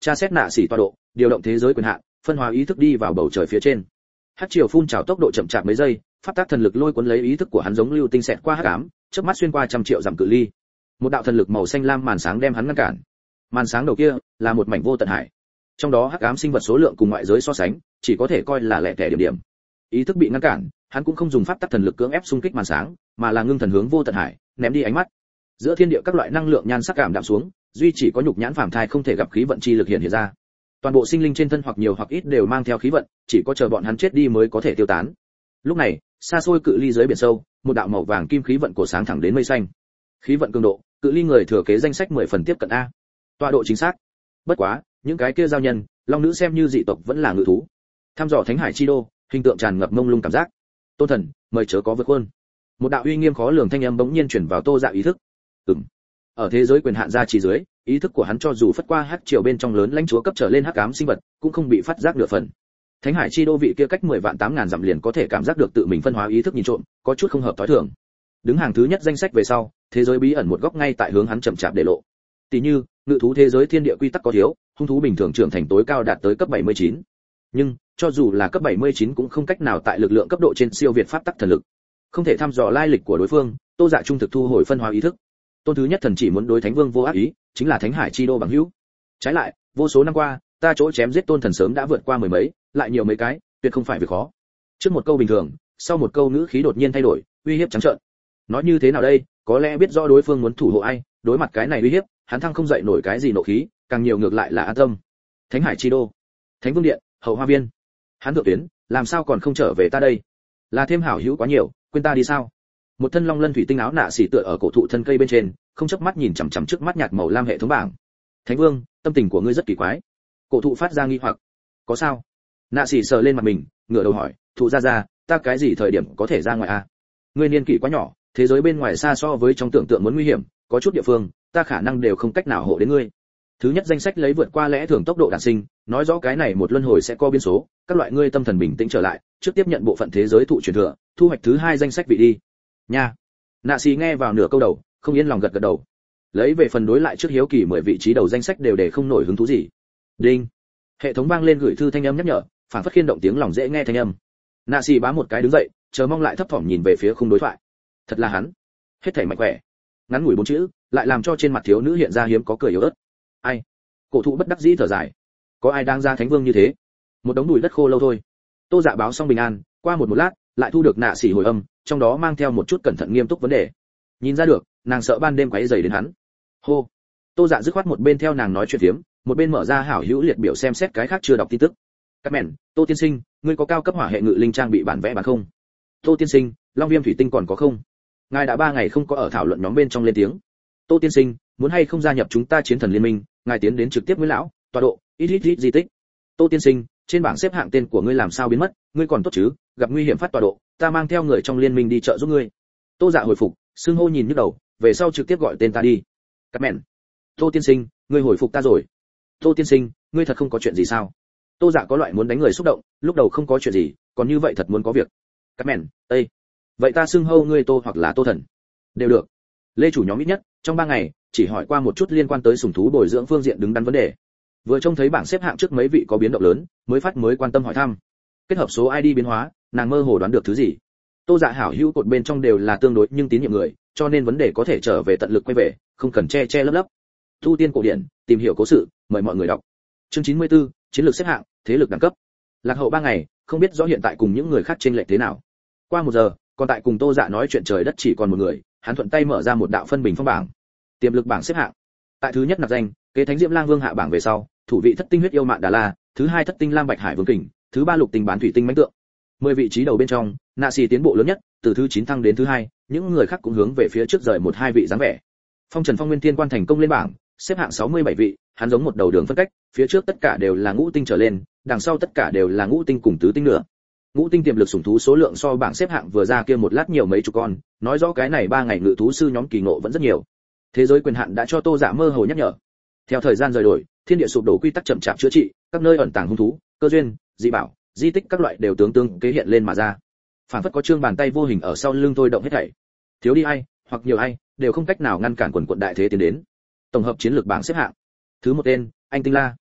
tra xét nạ xỉ tọa độ, điều động thế giới quyền hạn, phân hóa ý thức đi vào bầu trời phía trên. Hắc triều phun trào tốc độ chậm chạp mấy giây, pháp tác thần lực lôi cuốn lấy ý thức của hắn giống lưu tinh xẹt qua hắc ám, chớp mắt xuyên qua trăm triệu dặm cự ly. Một đạo thần lực màu xanh lam màn sáng đem hắn ngăn cản. Màn sáng đầu kia là một mảnh vô tận hải. Trong đó hắc ám sinh vật số lượng cùng ngoại giới so sánh, chỉ có thể coi là lẻ tẻ điểm điểm. Ý thức bị ngăn cản, hắn cũng không dùng pháp tắc thần lực cưỡng ép xung kích màn sáng, mà là ngưng thần hướng vô tận hải, ném đi ánh mắt. Giữa thiên địa các loại năng lượng nhan sắc cảm đạm xuống, duy chỉ có nhục nhãn phàm thai không thể gặp khí vận chi lực hiện hiện ra. Toàn bộ sinh linh trên thân hoặc nhiều hoặc ít đều mang theo khí vận, chỉ có chờ bọn hắn chết đi mới có thể tiêu tán. Lúc này, xa xôi cự ly dưới biển sâu, một đạo màu vàng kim khí vận cổ sáng thẳng đến mây xanh. Khí vận cường độ, cự ly người thừa kế danh sách mười phần tiếp cận a. Tọa độ chính xác. Bất quá, những cái kia giao nhân, long nữ xem như dị tộc vẫn là ngự thú. Thăm dò Thánh Hải chi đô, hình tượng tràn ngập mông lung cảm giác. Tôn thần, mời chớ có vượt khuôn. Một đạo uy nghiêm khó lường thanh âm bỗng nhiên truyền vào Tô Dạ ý thức. Ừm. Ở thế giới quyền hạn gia trì dưới, ý thức của hắn cho dù phất qua hắc triều bên trong lớn lãnh chúa cấp trở lên hắc ám sinh vật, cũng không bị phát giác nửa phần. Thánh Hải chi đô vị kia cách mười vạn tám ngàn dặm liền có thể cảm giác được tự mình phân hóa ý thức nhìn trộm, có chút không hợp tối thường. Đứng hàng thứ nhất danh sách về sau, thế giới bí ẩn một góc ngay tại hướng hắn chậm chạp để lộ. Tỷ như, ngự thú thế giới thiên địa quy tắc có thiếu, hung thú bình thường trưởng thành tối cao đạt tới cấp bảy mươi chín. Nhưng, cho dù là cấp bảy mươi chín cũng không cách nào tại lực lượng cấp độ trên siêu việt pháp tắc thần lực. Không thể thăm dò lai lịch của đối phương, Tô Dạ trung thực thu hồi phân hóa ý thức. Tôn thứ nhất thần chỉ muốn đối Thánh Vương vô ác ý, chính là Thánh Hải chi đô bằng hữu. Trái lại, vô số năm qua, ta chỗ chém giết tôn thần sớm đã vượt qua mười mấy, lại nhiều mấy cái, tuyệt không phải việc khó. Trước một câu bình thường, sau một câu ngữ khí đột nhiên thay đổi, uy hiếp trắng trợn. Nói như thế nào đây, có lẽ biết rõ đối phương muốn thủ hộ ai, đối mặt cái này uy hiếp, hắn thăng không dậy nổi cái gì nộ khí, càng nhiều ngược lại là an tâm. Thánh Hải chi đô, Thánh Vương điện, Hậu Hoa viên. Hắn thượng tuyến, làm sao còn không trở về ta đây? Là thêm hảo hữu quá nhiều, quên ta đi sao? Một thân long lân thủy tinh áo nạ xỉ tựa ở cổ thụ thân cây bên trên, không chớp mắt nhìn chằm chằm trước mắt nhạt màu lam hệ thống bảng. Thánh Vương, tâm tình của ngươi rất kỳ quái. Cổ thụ phát ra nghi hoặc. Có sao? Nạ xỉ sờ lên mặt mình, ngửa đầu hỏi, thụ ra ra, ta cái gì thời điểm có thể ra ngoài a? Ngươi niên kỷ quá nhỏ, thế giới bên ngoài xa so với trong tưởng tượng muốn nguy hiểm, có chút địa phương, ta khả năng đều không cách nào hộ đến ngươi. Thứ nhất danh sách lấy vượt qua lẽ thường tốc độ đản sinh, nói rõ cái này một luân hồi sẽ có biến số, các loại ngươi tâm thần bình tĩnh trở lại, trước tiếp nhận bộ phận thế giới thụ truyền thừa, thu hoạch thứ hai danh sách vị đi. Nha. Nạ xì nghe vào nửa câu đầu, không yên lòng gật gật đầu. Lấy về phần đối lại trước hiếu kỳ mười vị trí đầu danh sách đều để không nổi hứng thú gì. Đinh. Hệ thống vang lên gửi thư thanh âm nhắc nhở, phản phất khiên động tiếng lòng dễ nghe thanh âm. Nạ xì bám một cái đứng dậy, chờ mong lại thấp thỏm nhìn về phía khung đối thoại. Thật là hắn. Hết thảy mạnh khỏe. Ngắn ngủi bốn chữ, lại làm cho trên mặt thiếu nữ hiện ra hiếm có cười yếu ớt. Ai? Cổ thụ bất đắc dĩ thở dài. Có ai đang ra Thánh Vương như thế? Một đống bụi đất khô lâu thôi. Tô Dạ báo xong bình an, qua một một lát, lại thu được nạ xỉ hồi âm, trong đó mang theo một chút cẩn thận nghiêm túc vấn đề. Nhìn ra được, nàng sợ ban đêm quấy rầy đến hắn. Hô. Tô Dạ dứt khoát một bên theo nàng nói chuyện phiếm, một bên mở ra hảo hữu liệt biểu xem xét cái khác chưa đọc tin tức. Các mèn, Tô tiên sinh, ngươi có cao cấp hỏa hệ ngự linh trang bị bản vẽ bán không? Tô tiên sinh, Long Viêm thủy tinh còn có không? Ngài đã ba ngày không có ở thảo luận nhóm bên trong lên tiếng. Tô tiên sinh, muốn hay không gia nhập chúng ta chiến thần liên minh, ngài tiến đến trực tiếp với lão, tọa độ, ít ít ít di tích. Tô tiên sinh, trên bảng xếp hạng tên của ngươi làm sao biến mất, ngươi còn tốt chứ? Gặp nguy hiểm phát tọa độ, ta mang theo người trong liên minh đi trợ giúp ngươi. Tô Dạ hồi phục, xưng hô nhìn nhức đầu, về sau trực tiếp gọi tên ta đi. Các mèn. Tô tiên sinh, ngươi hồi phục ta rồi. Tô tiên sinh, ngươi thật không có chuyện gì sao? Tô Dạ có loại muốn đánh người xúc động, lúc đầu không có chuyện gì, còn như vậy thật muốn có việc. Các mèn, ê. Vậy ta xưng hô ngươi Tô hoặc là Tô thần. Đều được. Lê chủ nhóm ít nhất trong ba ngày chỉ hỏi qua một chút liên quan tới sủng thú bồi dưỡng phương diện đứng đắn vấn đề. Vừa trông thấy bảng xếp hạng trước mấy vị có biến động lớn, mới phát mới quan tâm hỏi thăm. Kết hợp số i đê biến hóa, nàng mơ hồ đoán được thứ gì. Tô Dạ hảo hữu cột bên trong đều là tương đối nhưng tín nhiệm người, cho nên vấn đề có thể trở về tận lực quay về, không cần che che lấp lấp. Tu tiên cổ điển, tìm hiểu cố sự, mời mọi người đọc. Chương chín mươi tư, chiến lược xếp hạng, thế lực đẳng cấp. Lạc hậu ba ngày, không biết rõ hiện tại cùng những người khác chênh lệch thế nào. Qua một giờ, còn tại cùng Tô Dạ nói chuyện trời đất chỉ còn một người, hắn thuận tay mở ra một đạo phân bình phong bảng. Tiềm lực bảng xếp hạng. Tại thứ nhất nạp danh, kế Thánh Diễm Lang Vương hạ bảng về sau, thủ vị thất tinh huyết yêu mạn Đà La, thứ hai thất tinh Lam Bạch Hải Vương Kình, thứ ba lục tinh bán thủy tinh mãnh tượng. Mười vị trí đầu bên trong, nạ xì tiến bộ lớn nhất, từ thứ chín thăng đến thứ hai, những người khác cũng hướng về phía trước rời một hai vị dáng vẻ. Phong Trần Phong Nguyên Thiên Quan thành công lên bảng, xếp hạng sáu mươi bảy vị, hắn giống một đầu đường phân cách, phía trước tất cả đều là ngũ tinh trở lên, đằng sau tất cả đều là ngũ tinh cùng tứ tinh nữa. Ngũ tinh tiềm lực sủng thú số lượng so bảng xếp hạng vừa ra kia một lát nhiều mấy chục con, nói rõ cái này ba ngày ngự thú sư nhóm kỳ ngộ vẫn rất nhiều. Thế giới quyền hạn đã cho Tô Dạ mơ hồ nhắc nhở. Theo thời gian rời đổi, thiên địa sụp đổ quy tắc chậm chạp chữa trị, các nơi ẩn tàng hung thú, cơ duyên, dị bảo, di tích các loại đều tướng tương kế hiện lên mà ra. Phản phất có trương bàn tay vô hình ở sau lưng tôi động hết thảy. Thiếu đi ai, hoặc nhiều ai, đều không cách nào ngăn cản quần quần đại thế tiến đến. Tổng hợp chiến lược bảng xếp hạng. Thứ một tên, anh Tinh La.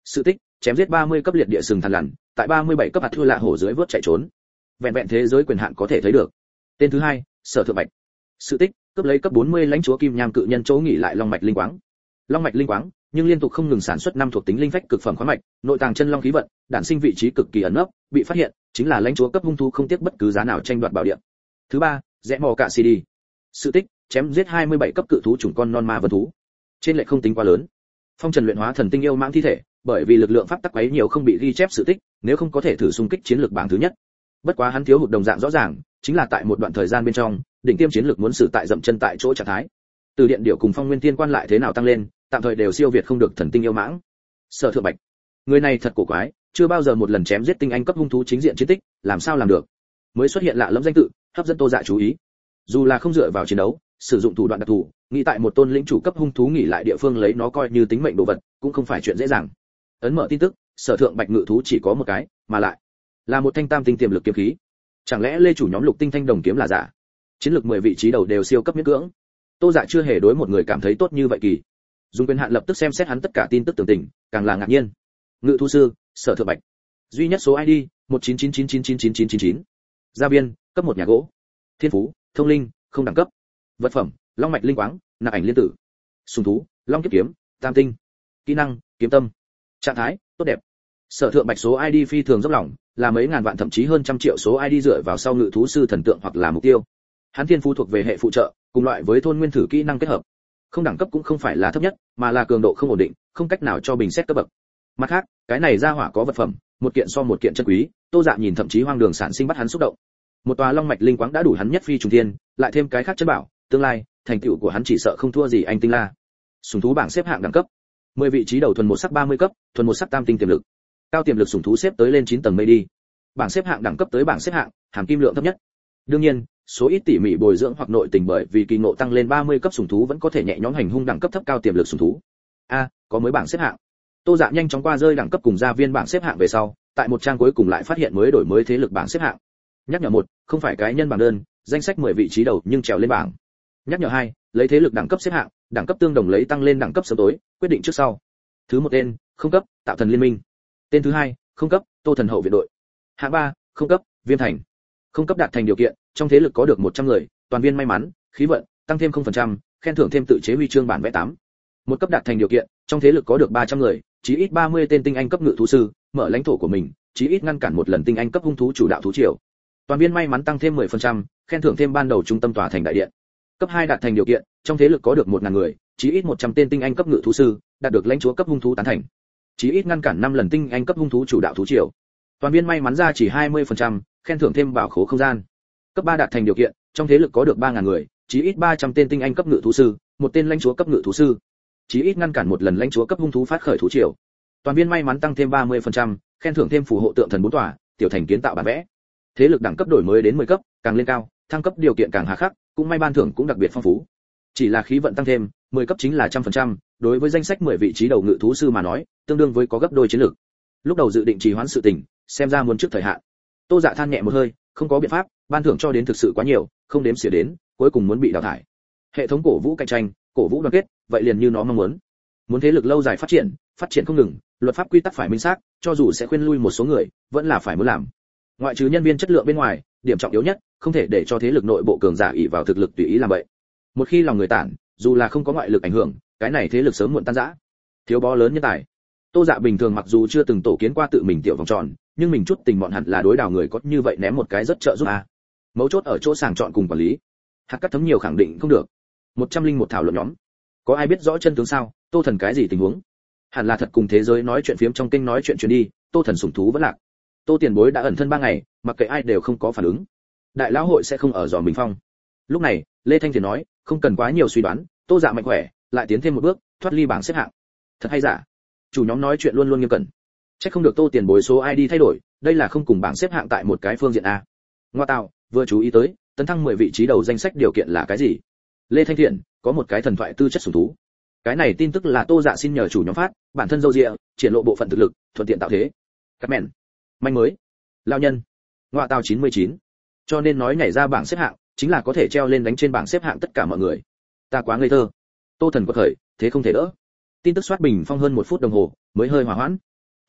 Sự tích, chém giết ba mươi cấp liệt địa sừng thằn lằn, tại ba mươi bảy cấp hạt thua lạ hổ dưới vớt chạy trốn. Vẹn vẹn thế giới quyền hạn có thể thấy được. Tên thứ hai, Sở Thượng Bạch. Sự tích, cướp lấy cấp bốn mươi lãnh chúa kim nham cự nhân chỗ nghỉ lại long mạch linh quáng. Long mạch linh quáng, nhưng liên tục không ngừng sản xuất năm thuộc tính linh phách cực phẩm khoáng mạch, nội tàng chân long khí vận, đản sinh vị trí cực kỳ ẩn nấp, bị phát hiện, chính là lãnh chúa cấp hung thú không tiếc bất cứ giá nào tranh đoạt bảo địa. Thứ ba, rẽ mò cạ xê đê. Sự tích, chém giết hai mươi bảy cấp cự thú chủng con non ma vân thú. Trên lệ không tính quá lớn. Phong Trần luyện hóa thần tinh yêu mãng thi thể, bởi vì lực lượng pháp tắc quấy nhiều không bị ghi chép sự tích, nếu không có thể thử xung kích chiến lược bảng thứ nhất. Bất quá hắn thiếu hụt đồng dạng rõ ràng, chính là tại một đoạn thời gian bên trong, đỉnh tiêm chiến lược muốn xử tại dậm chân tại chỗ trạng thái. Từ điện điệu cùng Phong Nguyên Thiên quan lại thế nào tăng lên, tạm thời đều siêu việt không được thần tinh yêu mãng. Sở Thượng Bạch, người này thật cổ quái, chưa bao giờ một lần chém giết tinh anh cấp hung thú chính diện chiến tích, làm sao làm được? Mới xuất hiện lạ lẫm danh tự, hấp dẫn Tô Dạ chú ý. Dù là không dựa vào chiến đấu, sử dụng thủ đoạn đặc thù, nghĩ tại một tôn lĩnh chủ cấp hung thú nghỉ lại địa phương lấy nó coi như tính mệnh đồ vật, cũng không phải chuyện dễ dàng. Ấn mở tin tức, Sở Thượng Bạch ngự thú chỉ có một cái, mà lại là một thanh tam tinh tiềm lực kiếm khí. Chẳng lẽ lê chủ nhóm lục tinh thanh đồng kiếm là giả? Chiến lược mười vị trí đầu đều siêu cấp miễn cưỡng. Tô Dạ chưa hề đối một người cảm thấy tốt như vậy kỳ. Dùng quyền hạn lập tức xem xét hắn tất cả tin tức tường tình, càng là ngạc nhiên. Ngự thú sư, Sở Thượng Bạch. Duy nhất số i đê, một chín chín chín chín chín chín chín chín chín. Gia viên, cấp một nhà gỗ. Thiên phú, thông linh, không đẳng cấp. Vật phẩm, long mạch linh quáng, nạp ảnh liên tử. Sùng thú, long kiếp kiếm, tam tinh. Kỹ năng, kiếm tâm. Trạng thái, tốt đẹp. Sở Thượng Bạch số i đê phi thường dốc lòng, là mấy ngàn vạn thậm chí hơn trăm triệu số i đê dựa vào sau ngự thú sư thần tượng hoặc là mục tiêu. Hắn thiên phú thuộc về hệ phụ trợ, cùng loại với thôn nguyên thử kỹ năng kết hợp. Không đẳng cấp cũng không phải là thấp nhất, mà là cường độ không ổn định, không cách nào cho bình xét cấp bậc. Mặt khác, cái này ra hỏa có vật phẩm, một kiện so một kiện chân quý, Tô Dạ nhìn thậm chí hoang đường sản sinh bắt hắn xúc động. Một tòa long mạch linh quáng đã đủ hắn nhất phi trùng thiên, lại thêm cái khác chân bảo, tương lai, thành tựu của hắn chỉ sợ không thua gì anh tinh la. Sủng thú bảng xếp hạng đẳng cấp. mười vị trí đầu thuần một sắc ba mươi cấp, thuần một sắc tam tinh tiềm lực. Cao tiềm lực sủng thú xếp tới lên chín tầng mây đi. Bảng xếp hạng đẳng cấp tới bảng xếp hạng, hàm kim lượng thấp nhất. Đương nhiên, số ít tỉ mỉ bồi dưỡng hoặc nội tình bởi vì kỳ ngộ tăng lên ba mươi cấp sủng thú vẫn có thể nhẹ nhõm hành hung đẳng cấp thấp cao tiềm lực sủng thú. A, có mới bảng xếp hạng. Tô Dạ nhanh chóng qua rơi đẳng cấp cùng gia viên bảng xếp hạng về sau, tại một trang cuối cùng lại phát hiện mới đổi mới thế lực bảng xếp hạng. Nhắc nhở một, không phải cái nhân bảng đơn, danh sách mười vị trí đầu nhưng trèo lên bảng. Nhắc nhở hai, lấy thế lực đẳng cấp xếp hạng, đẳng cấp tương đồng lấy tăng lên đẳng cấp sớm tối, quyết định trước sau. Thứ một tên, không cấp, Tạo Thần Liên Minh. Tên thứ hai, không cấp, Tô Thần Hậu viện đội. Hạng ba, không cấp, Viêm Thành. Không cấp đạt thành điều kiện, trong thế lực có được một trăm người, toàn viên may mắn, khí vận, tăng thêm không phần trăm, khen thưởng thêm tự chế huy chương bản vẽ tám. Một cấp đạt thành điều kiện, trong thế lực có được ba trăm người, chí ít ba mươi tên tinh anh cấp ngự thú sư, mở lãnh thổ của mình, chí ít ngăn cản một lần tinh anh cấp hung thú chủ đạo thú triều. Toàn viên may mắn tăng thêm mười phần trăm, khen thưởng thêm ban đầu trung tâm tòa thành đại điện. Cấp hai đạt thành điều kiện, trong thế lực có được một nghìn người, chí ít một trăm tên tinh anh cấp ngự thú sư, đạt được lãnh chúa cấp hung thú tán thành. Chí ít ngăn cản năm lần tinh anh cấp hung thú chủ đạo thú triều. Toàn viên may mắn ra chỉ hai mươi phần trăm, khen thưởng thêm bảo khố không gian. Cấp ba đạt thành điều kiện, trong thế lực có được ba nghìn người, chí ít ba trăm tên tinh anh cấp ngự thú sư, một tên lãnh chúa cấp ngự thú sư. Chí ít ngăn cản một lần lãnh chúa cấp hung thú phát khởi thú triều. Toàn viên may mắn tăng thêm ba mươi phần trăm, khen thưởng thêm phù hộ tượng thần bốn tòa, tiểu thành kiến tạo bản vẽ. Thế lực đẳng cấp đổi mới đến mười cấp, càng lên cao, thăng cấp điều kiện càng hà khắc, cũng may ban thưởng cũng đặc biệt phong phú. Chỉ là khí vận tăng thêm, mười cấp chính là một trăm phần trăm, đối với danh sách mười vị trí đầu ngự thú sư mà nói, tương đương với có gấp đôi chiến lược. Lúc đầu dự định trì hoãn sự tình, xem ra muốn trước thời hạn. Tô Dạ than nhẹ một hơi, không có biện pháp, ban thưởng cho đến thực sự quá nhiều, không đếm xỉa đến, cuối cùng muốn bị đào thải. Hệ thống cổ vũ cạnh tranh, cổ vũ đoàn kết, vậy liền như nó mong muốn. Muốn thế lực lâu dài phát triển, phát triển không ngừng, luật pháp quy tắc phải minh xác, cho dù sẽ khuyên lui một số người, vẫn là phải muốn làm. Ngoại trừ nhân viên chất lượng bên ngoài, điểm trọng yếu nhất, không thể để cho thế lực nội bộ cường giả ỷ vào thực lực tùy ý làm vậy. Một khi lòng người tản, dù là không có ngoại lực ảnh hưởng, cái này thế lực sớm muộn tan rã. Thiếu bó lớn nhân tài. Tô Dạ bình thường mặc dù chưa từng tổ kiến qua tự mình tiểu vòng tròn, nhưng mình chút tình bọn hẳn là đối đào người có như vậy ném một cái rất trợ giúp a. À. Mấu chốt ở chỗ sàng chọn cùng quản lý. Hạt cắt thấm nhiều khẳng định không được. một trăm linh một thảo luận nhóm. Có ai biết rõ chân tướng sao? Tô Thần cái gì tình huống? Hẳn là thật cùng thế giới nói chuyện phiếm trong kênh nói chuyện truyền đi, Tô Thần sủng thú vẫn lạc. Tô Tiền Bối đã ẩn thân ba ngày, mặc kệ ai đều không có phản ứng. Đại lão hội sẽ không ở dò mình phong. Lúc này, Lê Thanh Thiền nói, không cần quá nhiều suy đoán, Tô Dạ mạnh khỏe, lại tiến thêm một bước, thoát ly bảng xếp hạng. Thật hay giả? Chủ nhóm nói chuyện luôn luôn nghiêm cẩn. Chắc không được Tô Tiền Bối số i đê thay đổi, đây là không cùng bảng xếp hạng tại một cái phương diện a. Ngoa tạo, vừa chú ý tới, tấn thăng mười vị trí đầu danh sách điều kiện là cái gì? Lê Thanh Thiện, có một cái thần thoại tư chất sủng thú. Cái này tin tức là Tô Dạ xin nhờ chủ nhóm phát, bản thân dâu dịa, triển lộ bộ phận thực lực, thuận tiện tạo thế. Các mèn. Manh mới. Lao nhân. Ngoa tạo chín mươi chín. Cho nên nói nhảy ra bảng xếp hạng, chính là có thể treo lên đánh trên bảng xếp hạng tất cả mọi người. Ta quá ngây thơ. Tô Thần quật khởi, thế không thể đỡ. Tin tức soát bình phong hơn một phút đồng hồ, mới hơi hòa hoãn.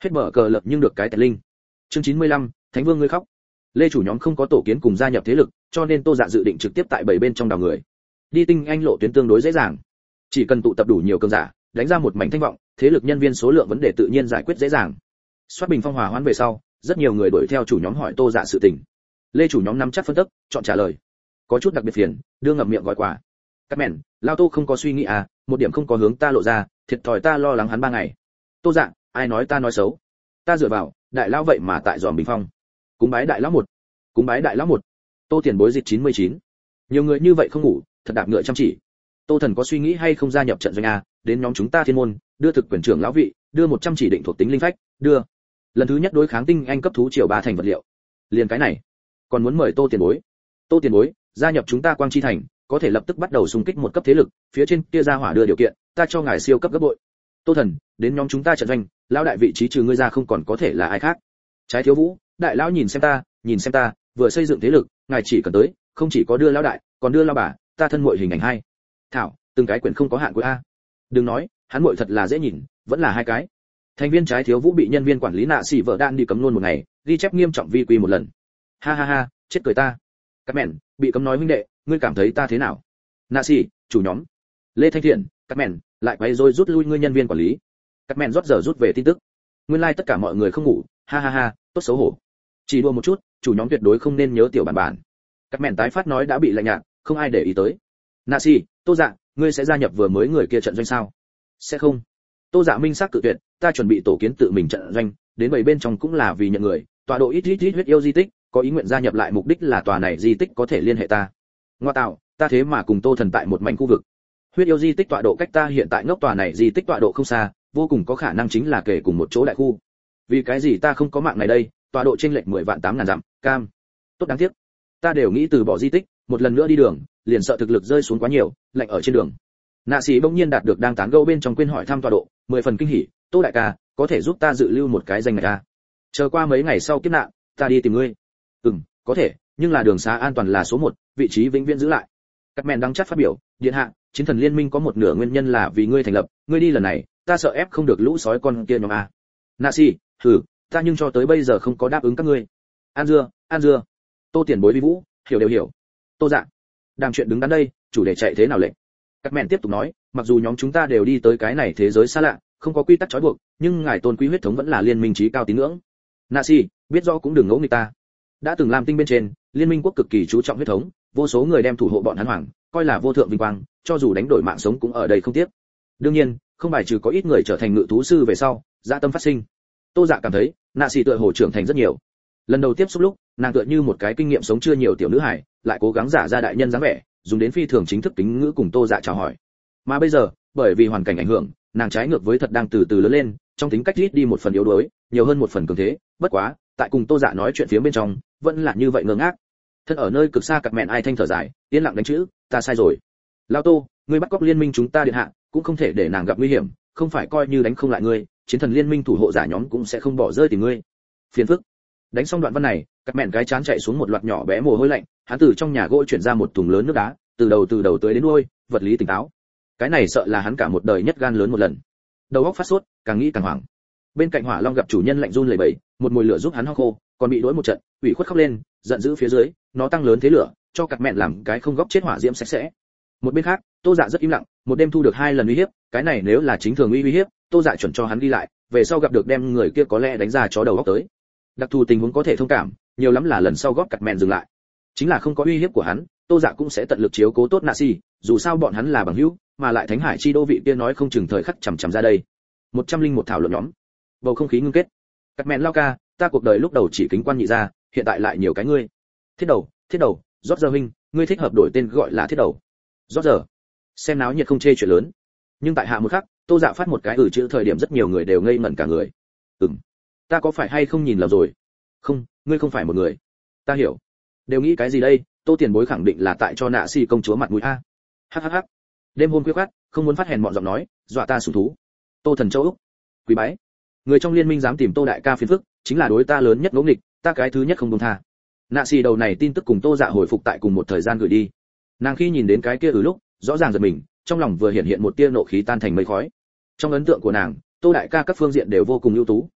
Hết mở cờ lập nhưng được cái tẹt linh. Chương chín mươi lăm, Thánh Vương ngươi khóc. Lê chủ nhóm không có tổ kiến cùng gia nhập thế lực, cho nên Tô Dạ dự định trực tiếp tại bảy bên trong đào người. Đi tinh anh lộ tuyến tương đối dễ dàng. Chỉ cần tụ tập đủ nhiều cường giả, đánh ra một mảnh thanh vọng, thế lực nhân viên số lượng vấn đề tự nhiên giải quyết dễ dàng. Soát bình phong hòa hoãn về sau, rất nhiều người đuổi theo chủ nhóm hỏi Tô Dạ sự tình. Lê chủ nhóm nắm chắc phân tích, chọn trả lời. Có chút đặc biệt phiền, đưa ngậm miệng gói quà. Các mèn, lao Tô không có suy nghĩ à, một điểm không có hướng ta lộ ra, thiệt thòi ta lo lắng hắn ba ngày. Tô Dạ, ai nói ta nói xấu? Ta dựa vào, đại lão vậy mà tại dòm bình phong. Cúng bái đại lão một. Cúng bái đại lão một. Tô Tiền Bối dịch chín mươi chín. Nhiều người như vậy không ngủ, thật đạp ngựa chăm chỉ. Tô Thần có suy nghĩ hay không gia nhập trận doanh a, đến nhóm chúng ta thiên môn, đưa thực quyền trưởng lão vị, đưa một trăm chỉ định thuộc tính linh phách, đưa. Lần thứ nhất đối kháng tinh anh cấp thú triều ba thành vật liệu. Liền cái này, còn muốn mời Tô Tiền Bối. Tô Tiền Bối, gia nhập chúng ta Quang Chi Thành, có thể lập tức bắt đầu xung kích một cấp thế lực, phía trên kia ra hỏa đưa điều kiện, ta cho ngài siêu cấp gấp bội. Tô Thần, đến nhóm chúng ta trận doanh, lão đại vị trí trừ ngươi ra không còn có thể là ai khác. Trái Thiếu Vũ, đại lão nhìn xem ta, nhìn xem ta, vừa xây dựng thế lực, ngài chỉ cần tới, không chỉ có đưa lão đại, còn đưa lão bà, ta thân muội hình ảnh hai. Thảo, từng cái quyển không có hạn cuối a. Đừng nói, hắn muội thật là dễ nhìn, vẫn là hai cái. Thành viên Trái Thiếu Vũ bị nhân viên quản lý nạ xỉ vợ đạn đi cấm luôn một ngày, ghi chép nghiêm trọng vi quy một lần. Ha ha ha, chết cười ta. Các mèn, bị cấm nói huynh đệ, ngươi cảm thấy ta thế nào? Nạ xỉ, chủ nhóm. Lê Thanh Thiện, các mèn, lại quay rồi rút lui ngươi nhân viên quản lý. Các mèn rót giờ rút về tin tức. Nguyên lai like tất cả mọi người không ngủ, ha ha ha, tốt xấu hổ. Chỉ đùa một chút, chủ nhóm tuyệt đối không nên nhớ tiểu bản bản. Các mèn tái phát nói đã bị lạnh nhạt, không ai để ý tới. Nạ xỉ, Tô Dạ, ngươi sẽ gia nhập vừa mới người kia trận doanh sao? Sẽ không. Tô Dạ minh xác cự tuyệt, ta chuẩn bị tổ kiến tự mình trận doanh, đến bảy bên trong cũng là vì nhận người, tọa độ ít ít ít huyết yêu di tích, có ý nguyện gia nhập lại mục đích là tòa này di tích có thể liên hệ ta. Ngoa tạo, ta thế mà cùng Tô Thần tại một mảnh khu vực. Huyết yêu di tích tọa độ cách ta hiện tại ngốc tòa này di tích tọa độ không xa, vô cùng có khả năng chính là kể cùng một chỗ đại khu. Vì cái gì ta không có mạng này đây, tọa độ chênh lệch mười vạn tám ngàn dặm, cam. Tốt đáng tiếc. Ta đều nghĩ từ bỏ di tích, một lần nữa đi đường, liền sợ thực lực rơi xuống quá nhiều, lạnh ở trên đường. Nạ sĩ bỗng nhiên đạt được đang tán gẫu bên trong quên hỏi thăm tọa độ, mười phần kinh hỉ, Tô đại ca, có thể giúp ta dự lưu một cái danh này a. Chờ qua mấy ngày sau kiếp nạn, ta đi tìm ngươi. Ừm, có thể, nhưng là đường xá an toàn là số một, vị trí vĩnh viễn giữ lại. Các mèn đăng chắc phát biểu, điện hạ, chiến thần liên minh có một nửa nguyên nhân là vì ngươi thành lập, ngươi đi lần này, ta sợ ép không được lũ sói con kia nhóm a. Nạ sĩ, thử, ta nhưng cho tới bây giờ không có đáp ứng các ngươi. An dưa, an dưa. Tô Tiền Bối vi vũ, hiểu đều hiểu. Tô Dạ, đàm chuyện đứng đắn đây, chủ đề chạy thế nào lệnh? Các mẹn tiếp tục nói, mặc dù nhóm chúng ta đều đi tới cái này thế giới xa lạ, không có quy tắc trói buộc, nhưng ngài tôn quý huyết thống vẫn là liên minh trí cao tín ngưỡng. Nasi, biết rõ cũng đừng ngỗ nghịch ta. Đã từng làm tinh bên trên, liên minh quốc cực kỳ chú trọng huyết thống, vô số người đem thủ hộ bọn hắn hoàng, coi là vô thượng vinh quang, cho dù đánh đổi mạng sống cũng ở đây không tiếc. Đương nhiên, không bài trừ có ít người trở thành ngự thú sư về sau, dạ tâm phát sinh. Tô Dạ cảm thấy, Nasi tựa hồ trưởng thành rất nhiều. Lần đầu tiếp xúc lúc, nàng tựa như một cái kinh nghiệm sống chưa nhiều tiểu nữ hài, lại cố gắng giả ra đại nhân dáng vẻ, dùng đến phi thường chính thức kính ngữ cùng Tô Dạ chào hỏi. Mà bây giờ, bởi vì hoàn cảnh ảnh hưởng, nàng trái ngược với thật đang từ từ lớn lên, trong tính cách ít đi một phần yếu đuối, nhiều hơn một phần cường thế, bất quá, tại cùng Tô Dạ nói chuyện phía bên trong, vẫn là như vậy ngơ ngác. Thân ở nơi cực xa cặp mẹn ai thanh thở dài, yên lặng đánh chữ, ta sai rồi. Lao Tô, ngươi bắt cóc liên minh chúng ta điện hạ, cũng không thể để nàng gặp nguy hiểm, không phải coi như đánh không lại ngươi, chiến thần liên minh thủ hộ giả nhóm cũng sẽ không bỏ rơi tìm ngươi. Phiền phức. Đánh xong đoạn văn này, cặp mẹn cái chán chạy xuống một loạt nhỏ bé mồ hôi lạnh, hắn từ trong nhà gỗ chuyển ra một thùng lớn nước đá, từ đầu từ đầu tới đến đuôi, vật lý tỉnh táo. Cái này sợ là hắn cả một đời nhất gan lớn một lần. Đầu óc phát sốt, càng nghĩ càng hoảng. Bên cạnh Hỏa Long gặp chủ nhân lạnh run lẩy bẩy, một mùi lửa giúp hắn ho khô, còn bị đuổi một trận, ủy khuất khóc lên, giận dữ phía dưới, nó tăng lớn thế lửa, cho cặp mẹn làm cái không góc chết hỏa diễm sạch sẽ. Một bên khác, Tô Dạ rất im lặng, một đêm thu được hai lần uy hiếp, cái này nếu là chính thường uy uy hiếp, Tô Dạ chuẩn cho hắn ghi lại, về sau gặp được đem người kia có lẽ đánh ra chó đầu óc tới. Đặc thù tình huống có thể thông cảm, nhiều lắm là lần sau góp cặp mẹn dừng lại. Chính là không có uy hiếp của hắn, Tô Dạ cũng sẽ tận lực chiếu cố tốt Nasi, dù sao bọn hắn là bằng hữu, mà lại Thánh Hải chi đô vị kia nói không chừng thời khắc chằm chằm ra đây. một trăm lẻ một thảo luận nhóm. Bầu không khí ngưng kết. Cắt mẹn lao ca, ta cuộc đời lúc đầu chỉ kính quan nhị gia, hiện tại lại nhiều cái ngươi. Thiết đầu, thiết đầu, rót giờ huynh, ngươi thích hợp đổi tên gọi là thiết đầu. Rót giờ. Xem náo nhiệt không chê chuyện lớn. Nhưng tại hạ một khắc, Tô Dạ phát một cái ừ chữ thời điểm rất nhiều người đều ngây ngẩn cả người. Ừm. Ta có phải hay không nhìn lầm rồi? Không, ngươi không phải một người. Ta hiểu. Đều nghĩ cái gì đây? Tô Tiền Bối khẳng định là tại cho nạ si công chúa mặt mũi a. Hắc hắc hắc. Đêm hôm khuya khoắt, không muốn phát hèn mọn giọng nói, dọa ta sủng thú. Tô Thần Châu Úc. Quý bái. Người trong liên minh dám tìm Tô đại ca phiền phức, chính là đối ta lớn nhất ngỗ nghịch, ta cái thứ nhất không buông tha. Nạ si đầu này tin tức cùng Tô Dạ hồi phục tại cùng một thời gian gửi đi. Nàng khi nhìn đến cái kia ừ lúc, rõ ràng giật mình, trong lòng vừa hiện hiện một tia nộ khí tan thành mây khói. Trong ấn tượng của nàng, Tô đại ca các phương diện đều vô cùng ưu tú,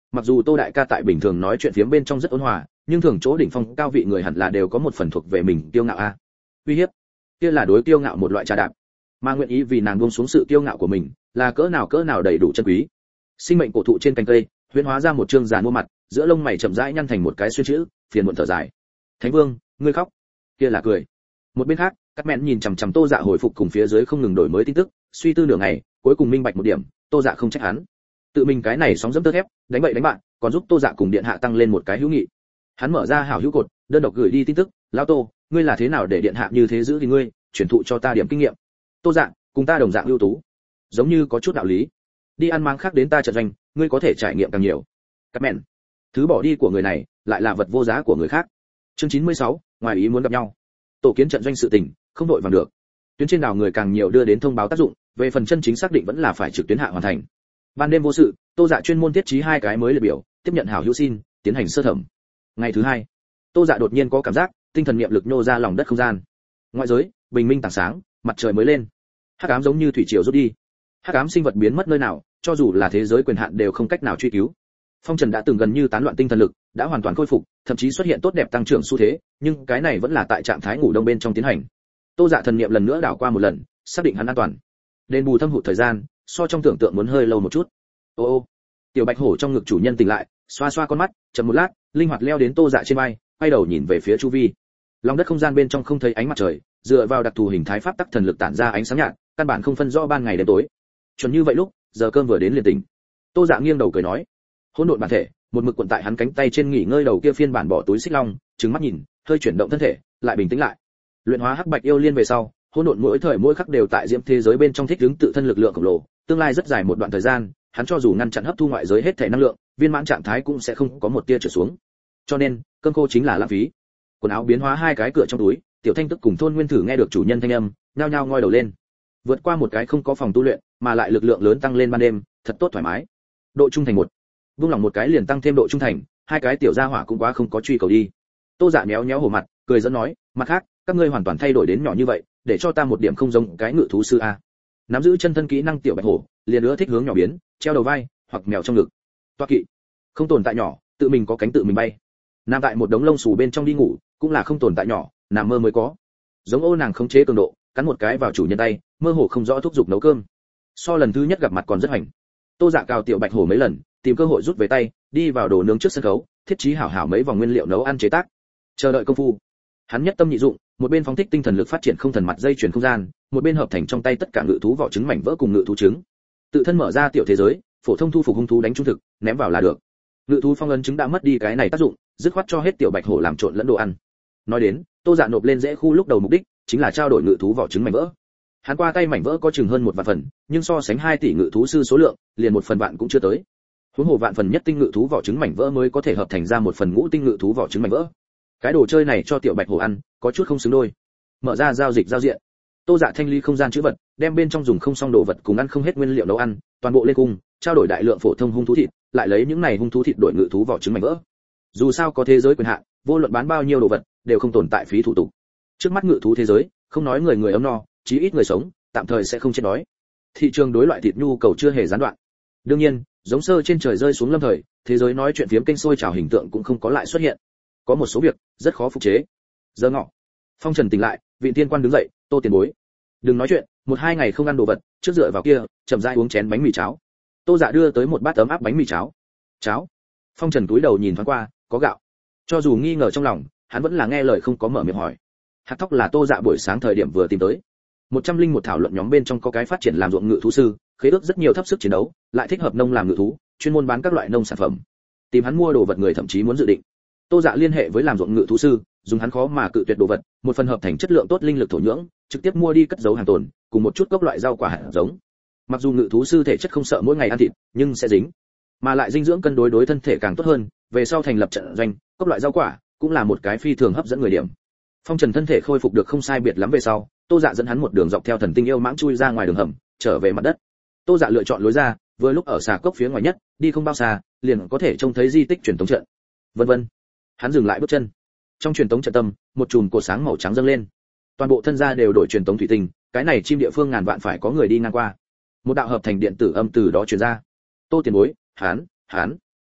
mặc dù Tô đại ca tại bình thường nói chuyện phiếm bên trong rất ôn hòa, nhưng thường chỗ đỉnh phong cao vị người hẳn là đều có một phần thuộc về mình kiêu ngạo a. Uy hiếp, kia là đối kiêu ngạo một loại trà đạp, mà nguyện ý vì nàng buông xuống sự kiêu ngạo của mình, là cỡ nào cỡ nào đầy đủ chân quý. Sinh mệnh cổ thụ trên cành cây, huyễn hóa ra một trương giàn mua mặt, giữa lông mày chậm rãi nhăn thành một cái xuyên chữ, phiền muộn thở dài. Thánh Vương, ngươi khóc, kia là cười. Một bên khác, các mẹn nhìn chằm chằm Tô Dạ hồi phục cùng phía dưới không ngừng đổi mới tin tức, suy tư nửa ngày, cuối cùng minh bạch một điểm, Tô Dạ không trách hắn. Tự mình cái này sóng dẫm tơ thép, đánh bậy đánh bạn, còn giúp Tô Dạ cùng điện hạ tăng lên một cái hữu nghị. Hắn mở ra hảo hữu cột, đơn độc gửi đi tin tức, lão Tô, ngươi là thế nào để điện hạ như thế giữ thì ngươi, truyền thụ cho ta điểm kinh nghiệm. Tô Dạ, cùng ta đồng dạng ưu tú, giống như có chút đạo lý. Đi ăn mang khác đến ta trận doanh, ngươi có thể trải nghiệm càng nhiều. Các mẹn, thứ bỏ đi của người này, lại là vật vô giá của người khác. Chương chín mươi sáu, ngoài ý muốn gặp nhau. Tổ kiến trận doanh sự tình, không đội vàng được. Tuyến trên đảo người càng nhiều đưa đến thông báo tác dụng, về phần chân chính xác định vẫn là phải trực tuyến hạ hoàn thành. Ban đêm vô sự, Tô Dạ chuyên môn thiết trí hai cái mới liệt biểu, tiếp nhận hảo hữu xin, tiến hành sơ thẩm. Ngày thứ hai, Tô Dạ đột nhiên có cảm giác, tinh thần niệm lực nhô ra lòng đất không gian. Ngoại giới, bình minh tảng sáng, mặt trời mới lên. Hắc ám giống như thủy triều rút đi. Hắc ám sinh vật biến mất nơi nào, cho dù là thế giới quyền hạn đều không cách nào truy cứu. Phong Trần đã từng gần như tán loạn tinh thần lực, đã hoàn toàn khôi phục, thậm chí xuất hiện tốt đẹp tăng trưởng xu thế, nhưng cái này vẫn là tại trạng thái ngủ đông bên trong tiến hành. Tô Dạ thần niệm lần nữa đảo qua một lần, xác định hắn an toàn. Đền bù thâm hụt thời gian, so trong tưởng tượng muốn hơi lâu một chút. Ô ô, tiểu bạch hổ trong ngực chủ nhân tỉnh lại, xoa xoa con mắt, chậm một lát, linh hoạt leo đến Tô Dạ trên vai, quay đầu nhìn về phía chu vi. Lòng đất không gian bên trong không thấy ánh mặt trời, dựa vào đặc thù hình thái pháp tắc thần lực tản ra ánh sáng nhạt, căn bản không phân rõ ban ngày đêm tối. Chuẩn như vậy lúc, giờ cơm vừa đến liền tỉnh. Tô Dạ nghiêng đầu cười nói, hỗn độn bản thể, một mực cuộn tại hắn cánh tay trên nghỉ ngơi đầu kia phiên bản bỏ túi xích long, trừng mắt nhìn, hơi chuyển động thân thể, lại bình tĩnh lại. Luyện hóa hắc bạch yêu liên về sau, hỗn độn mỗi thời mỗi khắc đều tại diễm thế giới bên trong thích ứng tự thân lực lượng khổng lồ, tương lai rất dài một đoạn thời gian, hắn cho dù ngăn chặn hấp thu ngoại giới hết thể năng lượng, viên mãn trạng thái cũng sẽ không có một tia trở xuống. Cho nên, cơm khô chính là lãng phí. Quần áo biến hóa hai cái cửa trong túi, tiểu thanh tức cùng thôn nguyên thử nghe được chủ nhân thanh âm, nhao nhao ngoi đầu lên. Vượt qua một cái không có phòng tu luyện, mà lại lực lượng lớn tăng lên ban đêm, thật tốt thoải mái. Độ trung thành một, vung lòng một cái liền tăng thêm độ trung thành, hai cái tiểu gia hỏa cũng quá không có truy cầu đi. Tô Dạ méo méo hổ mặt, cười dẫn nói, mặt khác, các ngươi hoàn toàn thay đổi đến nhỏ như vậy, để cho ta một điểm không giống cái ngự thú sư a. Nắm giữ chân thân kỹ năng tiểu bạch hổ, liền nữa thích hướng nhỏ biến, treo đầu vai, hoặc mèo trong ngực. Toa kỵ, không tồn tại nhỏ, tự mình có cánh tự mình bay. Nằm tại một đống lông xù bên trong đi ngủ, cũng là không tồn tại nhỏ, nằm mơ mới có. Giống ô nàng khống chế cường độ, cắn một cái vào chủ nhân tay, mơ hồ không rõ thúc giục nấu cơm. So lần thứ nhất gặp mặt còn rất hoành. Tô Dạ cào tiểu bạch hổ mấy lần, tìm cơ hội rút về tay, đi vào đồ nướng trước sân khấu, thiết trí hảo hảo mấy vòng nguyên liệu nấu ăn chế tác. Chờ đợi công phu. Hắn nhất tâm nhị dụng, một bên phóng thích tinh thần lực phát triển không thần mặt dây chuyển không gian, một bên hợp thành trong tay tất cả ngự thú vỏ trứng mảnh vỡ cùng ngự thú trứng. Tự thân mở ra tiểu thế giới, phổ thông thu phục hung thú đánh trung thực, ném vào là được. Ngự thú phong ấn trứng đã mất đi cái này tác dụng, dứt khoát cho hết tiểu bạch hổ làm trộn lẫn đồ ăn. Nói đến, Tô Dạ nộp lên dễ khu lúc đầu mục đích chính là trao đổi ngự thú vỏ trứng mảnh vỡ. Hắn qua tay mảnh vỡ có chừng hơn một vạn phần, nhưng so sánh hai tỷ ngự thú sư số lượng, liền một phần vạn cũng chưa tới. Huống hồ vạn phần nhất tinh ngự thú vỏ trứng mảnh vỡ mới có thể hợp thành ra một phần ngũ tinh ngự thú vỏ trứng mảnh vỡ. Cái đồ chơi này cho tiểu bạch hổ ăn, có chút không xứng đôi. Mở ra giao dịch giao diện. Tô Dạ thanh lý không gian chữ vật, đem bên trong dùng không xong đồ vật cùng ăn không hết nguyên liệu nấu ăn, toàn bộ lên cung, trao đổi đại lượng phổ thông hung thú thịt, lại lấy những này hung thú thịt đổi ngự thú vỏ trứng mảnh vỡ. Dù sao có thế giới quyền hạn, vô luận bán bao nhiêu đồ vật, đều không tồn tại phí thủ tục. Trước mắt ngự thú thế giới, không nói người người ấm no, chí ít người sống, tạm thời sẽ không chết đói. Thị trường đối loại thịt nhu cầu chưa hề gián đoạn. Đương nhiên, giống sơ trên trời rơi xuống lâm thời, thế giới nói chuyện phiếm kênh sôi trào hình tượng cũng không có lại xuất hiện. Có một số việc rất khó phục chế. Giờ ngọ, Phong Trần tỉnh lại, vị tiên quan đứng dậy, Tô tiền bối, đừng nói chuyện, một hai ngày không ăn đồ vật, trước dựa vào kia, chậm rãi uống chén bánh mì cháo. Tô Dạ đưa tới một bát ấm áp bánh mì cháo. Cháo? Phong Trần cúi đầu nhìn thoáng qua, có gạo. Cho dù nghi ngờ trong lòng, hắn vẫn là nghe lời không có mở miệng hỏi. Hạt thóc là Tô Dạ buổi sáng thời điểm vừa tìm tới. một trăm linh một thảo luận nhóm bên trong có cái phát triển làm ruộng ngự thú sư, khế ước rất nhiều thấp sức chiến đấu, lại thích hợp nông làm ngự thú, chuyên môn bán các loại nông sản phẩm. Tìm hắn mua đồ vật người thậm chí muốn dự định. Tô Dạ liên hệ với làm ruộng ngự thú sư, dùng hắn khó mà cự tuyệt đồ vật, một phần hợp thành chất lượng tốt linh lực thổ nhưỡng, trực tiếp mua đi cất giấu hàng tồn, cùng một chút các loại rau quả hạt giống. Mặc dù ngự thú sư thể chất không sợ mỗi ngày ăn thịt, nhưng sẽ dính, mà lại dinh dưỡng cân đối đối thân thể càng tốt hơn, về sau thành lập trận doanh, các loại rau quả cũng là một cái phi thường hấp dẫn người điểm. Phong Trần thân thể khôi phục được không sai biệt lắm về sau, Tô Dạ dẫn hắn một đường dọc theo thần tinh yêu mãng chui ra ngoài đường hầm, trở về mặt đất. Tô Dạ lựa chọn lối ra, vừa lúc ở xà cốc phía ngoài nhất, đi không bao xa, liền có thể trông thấy di tích truyền tống trận. Vân vân. Hắn dừng lại bước chân. Trong truyền tống trận tâm, một chùm cột sáng màu trắng dâng lên. Toàn bộ thân gia đều đổi truyền tống thủy tinh, cái này chim địa phương ngàn vạn phải có người đi ngang qua. Một đạo hợp thành điện tử âm từ đó truyền ra. Tô tiền bối, hắn, hắn.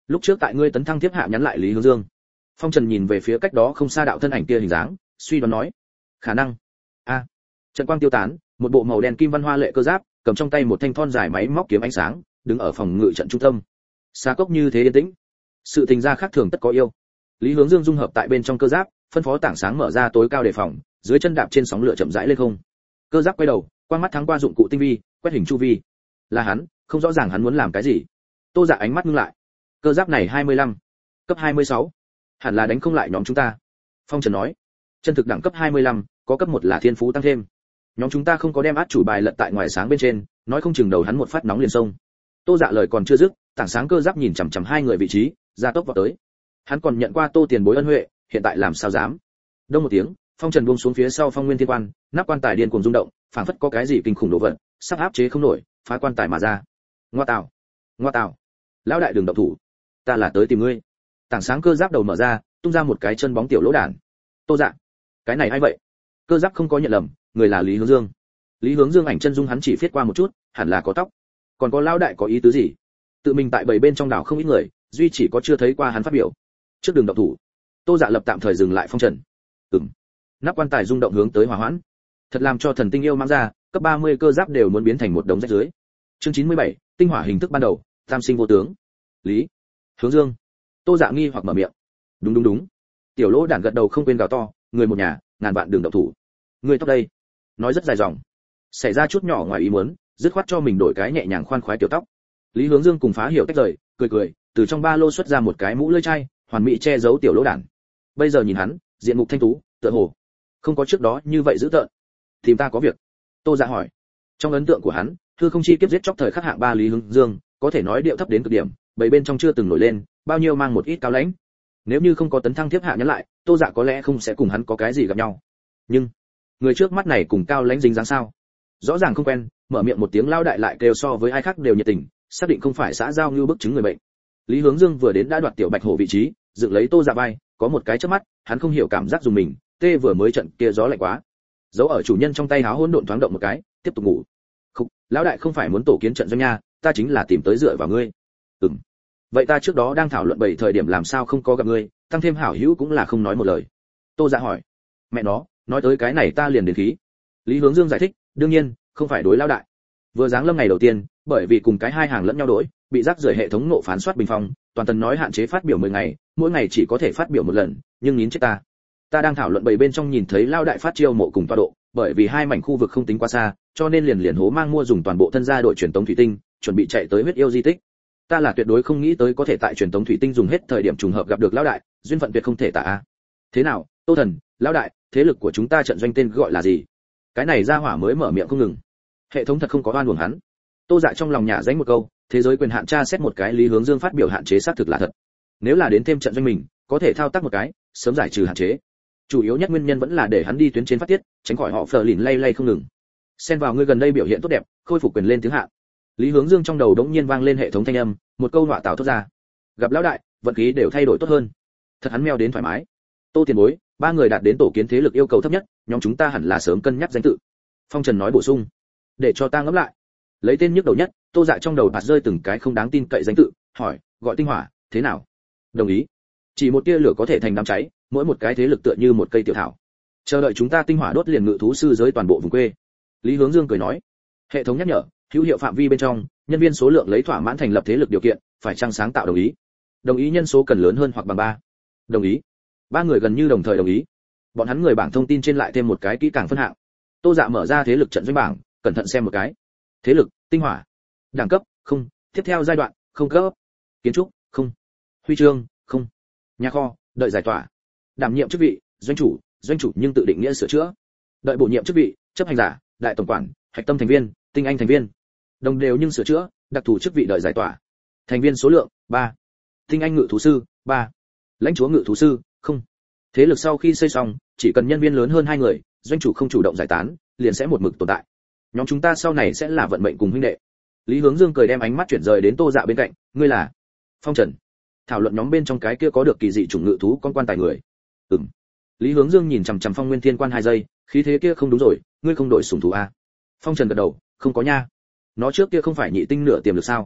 Lúc trước tại ngươi tấn thăng tiếp hạ nhắn lại Lý Hướng Dương. Phong Trần nhìn về phía cách đó không xa đạo thân ảnh kia hình dáng, suy đoán nói, khả năng. A. Trận quang tiêu tán, một bộ màu đen kim văn hoa lệ cơ giáp, cầm trong tay một thanh thon dài máy móc kiếm ánh sáng, đứng ở phòng ngự trận trung tâm. Xa cốc như thế yên tĩnh, sự tình gia khác thường tất có yêu. Lý Hướng Dương dung hợp tại bên trong cơ giáp, phân phó tảng sáng mở ra tối cao đề phòng, dưới chân đạp trên sóng lửa chậm rãi lên không. Cơ giáp quay đầu, quang mắt thắng qua dụng cụ tinh vi, quét hình chu vi. Là hắn, không rõ ràng hắn muốn làm cái gì. Tô Dạ ánh mắt ngưng lại. Cơ giáp này hai mươi lăm, cấp hai mươi sáu, hẳn là đánh không lại nhóm chúng ta. Phong Trần nói, chân thực đẳng cấp hai mươi lăm, có cấp một là thiên phú tăng thêm. Nhóm chúng ta không có đem át chủ bài lật tại ngoài sáng bên trên, nói không chừng đầu hắn một phát nóng liền xông. Tô Dạ lời còn chưa dứt, tảng sáng cơ giáp nhìn chằm chằm hai người vị trí, ra tốc vào tới. Hắn còn nhận qua Tô tiền bối ân huệ, hiện tại làm sao dám. Đông một tiếng, Phong Trần buông xuống phía sau Phong Nguyên Thiên Quan, nắp quan tài điên cuồng rung động, phảng phất có cái gì kinh khủng đồ vật, sắp áp chế không nổi, phá quan tài mà ra. Ngoa tào, ngoa tào, lão đại đường động thủ, ta là tới tìm ngươi. Tảng sáng cơ giáp đầu mở ra, tung ra một cái chân bóng tiểu lỗ đản. Tô Dạ, cái này ai vậy? Cơ giáp không có nhận lầm, người là Lý Hướng Dương. Lý Hướng Dương ảnh chân dung hắn chỉ viết qua một chút, hẳn là có tóc. Còn có lão đại có ý tứ gì? Tự mình tại bảy bên trong đảo không ít người, duy chỉ có chưa thấy qua hắn phát biểu. Trước đường động thủ. Tô Dạ lập tạm thời dừng lại Phong Trần. Ừm. Nắp quan tài rung động hướng tới hỏa hoãn. Thật làm cho thần tinh yêu mang ra, cấp ba mươi cơ giáp đều muốn biến thành một đống rách dưới. Chương chín mươi bảy, tinh hỏa hình thức ban đầu, tam sinh vô tướng. Lý Hướng Dương. Tô Dạ nghi hoặc mở miệng. Đúng đúng đúng. Tiểu lỗ đản gật đầu không quên gào to, người một nhà, ngàn vạn đường động thủ. Người tóc đây. Nói rất dài dòng. Xảy ra chút nhỏ ngoài ý muốn, dứt khoát cho mình đổi cái nhẹ nhàng khoan khoái tiểu tóc. Lý Hướng Dương cùng Phá Hiểu tách rời, cười cười, từ trong ba lô xuất ra một cái mũ lưỡi chai, hoàn mỹ che giấu tiểu lỗ đản. Bây giờ nhìn hắn, diện mục thanh tú, tựa hồ không có trước đó như vậy dữ tợn. Tìm ta có việc. Tô Dạ hỏi. Trong ấn tượng của hắn, thư không chi kiếp giết chóc thời khắc hạng ba Lý Hướng Dương, có thể nói điệu thấp đến cực điểm, bảy bên trong chưa từng nổi lên, bao nhiêu mang một ít cao lãnh. Nếu như không có tấn thăng tiếp hạ nhắn lại, Tô Dạ có lẽ không sẽ cùng hắn có cái gì gặp nhau. Nhưng người trước mắt này cùng cao lãnh dính dáng sao? Rõ ràng không quen, mở miệng một tiếng lao đại lại kêu so với ai khác đều nhiệt tình, xác định không phải xã giao như bức chứng người bệnh. Lý Hướng Dương vừa đến đã đoạt tiểu bạch hổ vị trí, dựng lấy Tô Dạ vai, có một cái chớp mắt, hắn không hiểu cảm giác dùng mình, tê vừa mới trận kia gió lạnh quá. Giấu ở chủ nhân trong tay háo hỗn độn thoáng động một cái, tiếp tục ngủ. Không, lão đại không phải muốn tổ kiến trận doanh nha, ta chính là tìm tới dựa vào ngươi. Ừm. Vậy ta trước đó đang thảo luận bảy thời điểm làm sao không có gặp ngươi, tăng thêm hảo hữu cũng là không nói một lời. Tô Dạ hỏi. Mẹ nó, nói tới cái này ta liền đến khí. Lý Hướng Dương giải thích, đương nhiên, không phải đối lão đại. Vừa giáng lâm ngày đầu tiên, bởi vì cùng cái hai hàng lẫn nhau đổi, bị rác rưởi hệ thống nộ phán soát bình phong, toàn tần nói hạn chế phát biểu mười ngày, mỗi ngày chỉ có thể phát biểu một lần, nhưng nín chết ta. Ta đang thảo luận bảy bên trong nhìn thấy lao đại phát chiêu mộ cùng tọa độ, bởi vì hai mảnh khu vực không tính quá xa, cho nên liền liền hố mang mua dùng toàn bộ thân gia đội truyền tống thủy tinh, chuẩn bị chạy tới huyết yêu di tích. Ta là tuyệt đối không nghĩ tới có thể tại truyền tống thủy tinh dùng hết thời điểm trùng hợp gặp được lão đại, duyên phận tuyệt không thể tả a. Thế nào, Tô Thần, lão đại, thế lực của chúng ta trận doanh tên gọi là gì? Cái này ra hỏa mới mở miệng không ngừng. Hệ thống thật không có oan uổng hắn. Tô Dạ trong lòng nhả dánh một câu, thế giới quyền hạn tra xét một cái Lý Hướng Dương phát biểu hạn chế xác thực là thật. Nếu là đến thêm trận doanh mình, có thể thao tác một cái, sớm giải trừ hạn chế. Chủ yếu nhất nguyên nhân vẫn là để hắn đi tuyến trên phát tiết, tránh khỏi họ phờ lìn lay lay không ngừng. Xen vào ngươi gần đây biểu hiện tốt đẹp, khôi phục quyền lên tiếng hạ. Lý Hướng Dương trong đầu đống nhiên vang lên hệ thống thanh âm, một câu nọa tảo thốt ra. Gặp lão đại, vận khí đều thay đổi tốt hơn. Thật hắn meo đến thoải mái. Tô tiền bối, ba người đạt đến tổ kiến thế lực yêu cầu thấp nhất, nhóm chúng ta hẳn là sớm cân nhắc danh tự. Phong Trần nói bổ sung. Để cho ta ngẫm lại. Lấy tên nhức đầu nhất, Tô Dạ trong đầu bạt rơi từng cái không đáng tin cậy danh tự, hỏi, gọi tinh hỏa, thế nào? Đồng ý. Chỉ một tia lửa có thể thành đám cháy, mỗi một cái thế lực tựa như một cây tiểu thảo. Chờ đợi chúng ta tinh hỏa đốt liền ngự thú sư giới toàn bộ vùng quê. Lý Hướng Dương cười nói. Hệ thống nhắc nhở, hữu hiệu phạm vi bên trong, nhân viên số lượng lấy thỏa mãn thành lập thế lực điều kiện, phải chăng sáng tạo đồng ý. Đồng ý nhân số cần lớn hơn hoặc bằng ba. Đồng ý. Ba người gần như đồng thời đồng ý. Bọn hắn người bảng thông tin trên lại thêm một cái kỹ càng phân hạng. Tô Dạ mở ra thế lực trận doanh bảng, cẩn thận xem một cái. Thế lực, tinh hỏa. Đẳng cấp, không. Tiếp theo giai đoạn, không cấp. Kiến trúc, không. Huy chương, không. Nhà kho, đợi giải tỏa. Đảm nhiệm chức vị, doanh chủ, doanh chủ nhưng tự định nghĩa sửa chữa. Đợi bổ nhiệm chức vị, chấp hành giả, đại tổng quản, hạch tâm thành viên, tinh anh thành viên. Đồng đều nhưng sửa chữa, đặc thù chức vị đợi giải tỏa. Thành viên số lượng, ba. Tinh anh ngự thú sư, ba. Lãnh chúa ngự thú sư, không. Thế lực sau khi xây xong, chỉ cần nhân viên lớn hơn hai người, doanh chủ không chủ động giải tán, liền sẽ một mực tồn tại. Nhóm chúng ta sau này sẽ là vận mệnh cùng huynh đệ. Lý Hướng Dương cười đem ánh mắt chuyển rời đến Tô Dạ bên cạnh, ngươi là? Phong Trần. Thảo luận nhóm bên trong cái kia có được kỳ dị chủng ngự thú con quan tài người. Ừm. Lý Hướng Dương nhìn chằm chằm Phong Nguyên Thiên Quan hai giây, khí thế kia không đúng rồi, ngươi không đổi sủng thú à? Phong Trần gật đầu, không có nha. Nó trước kia không phải nhị tinh nửa tiềm lực sao?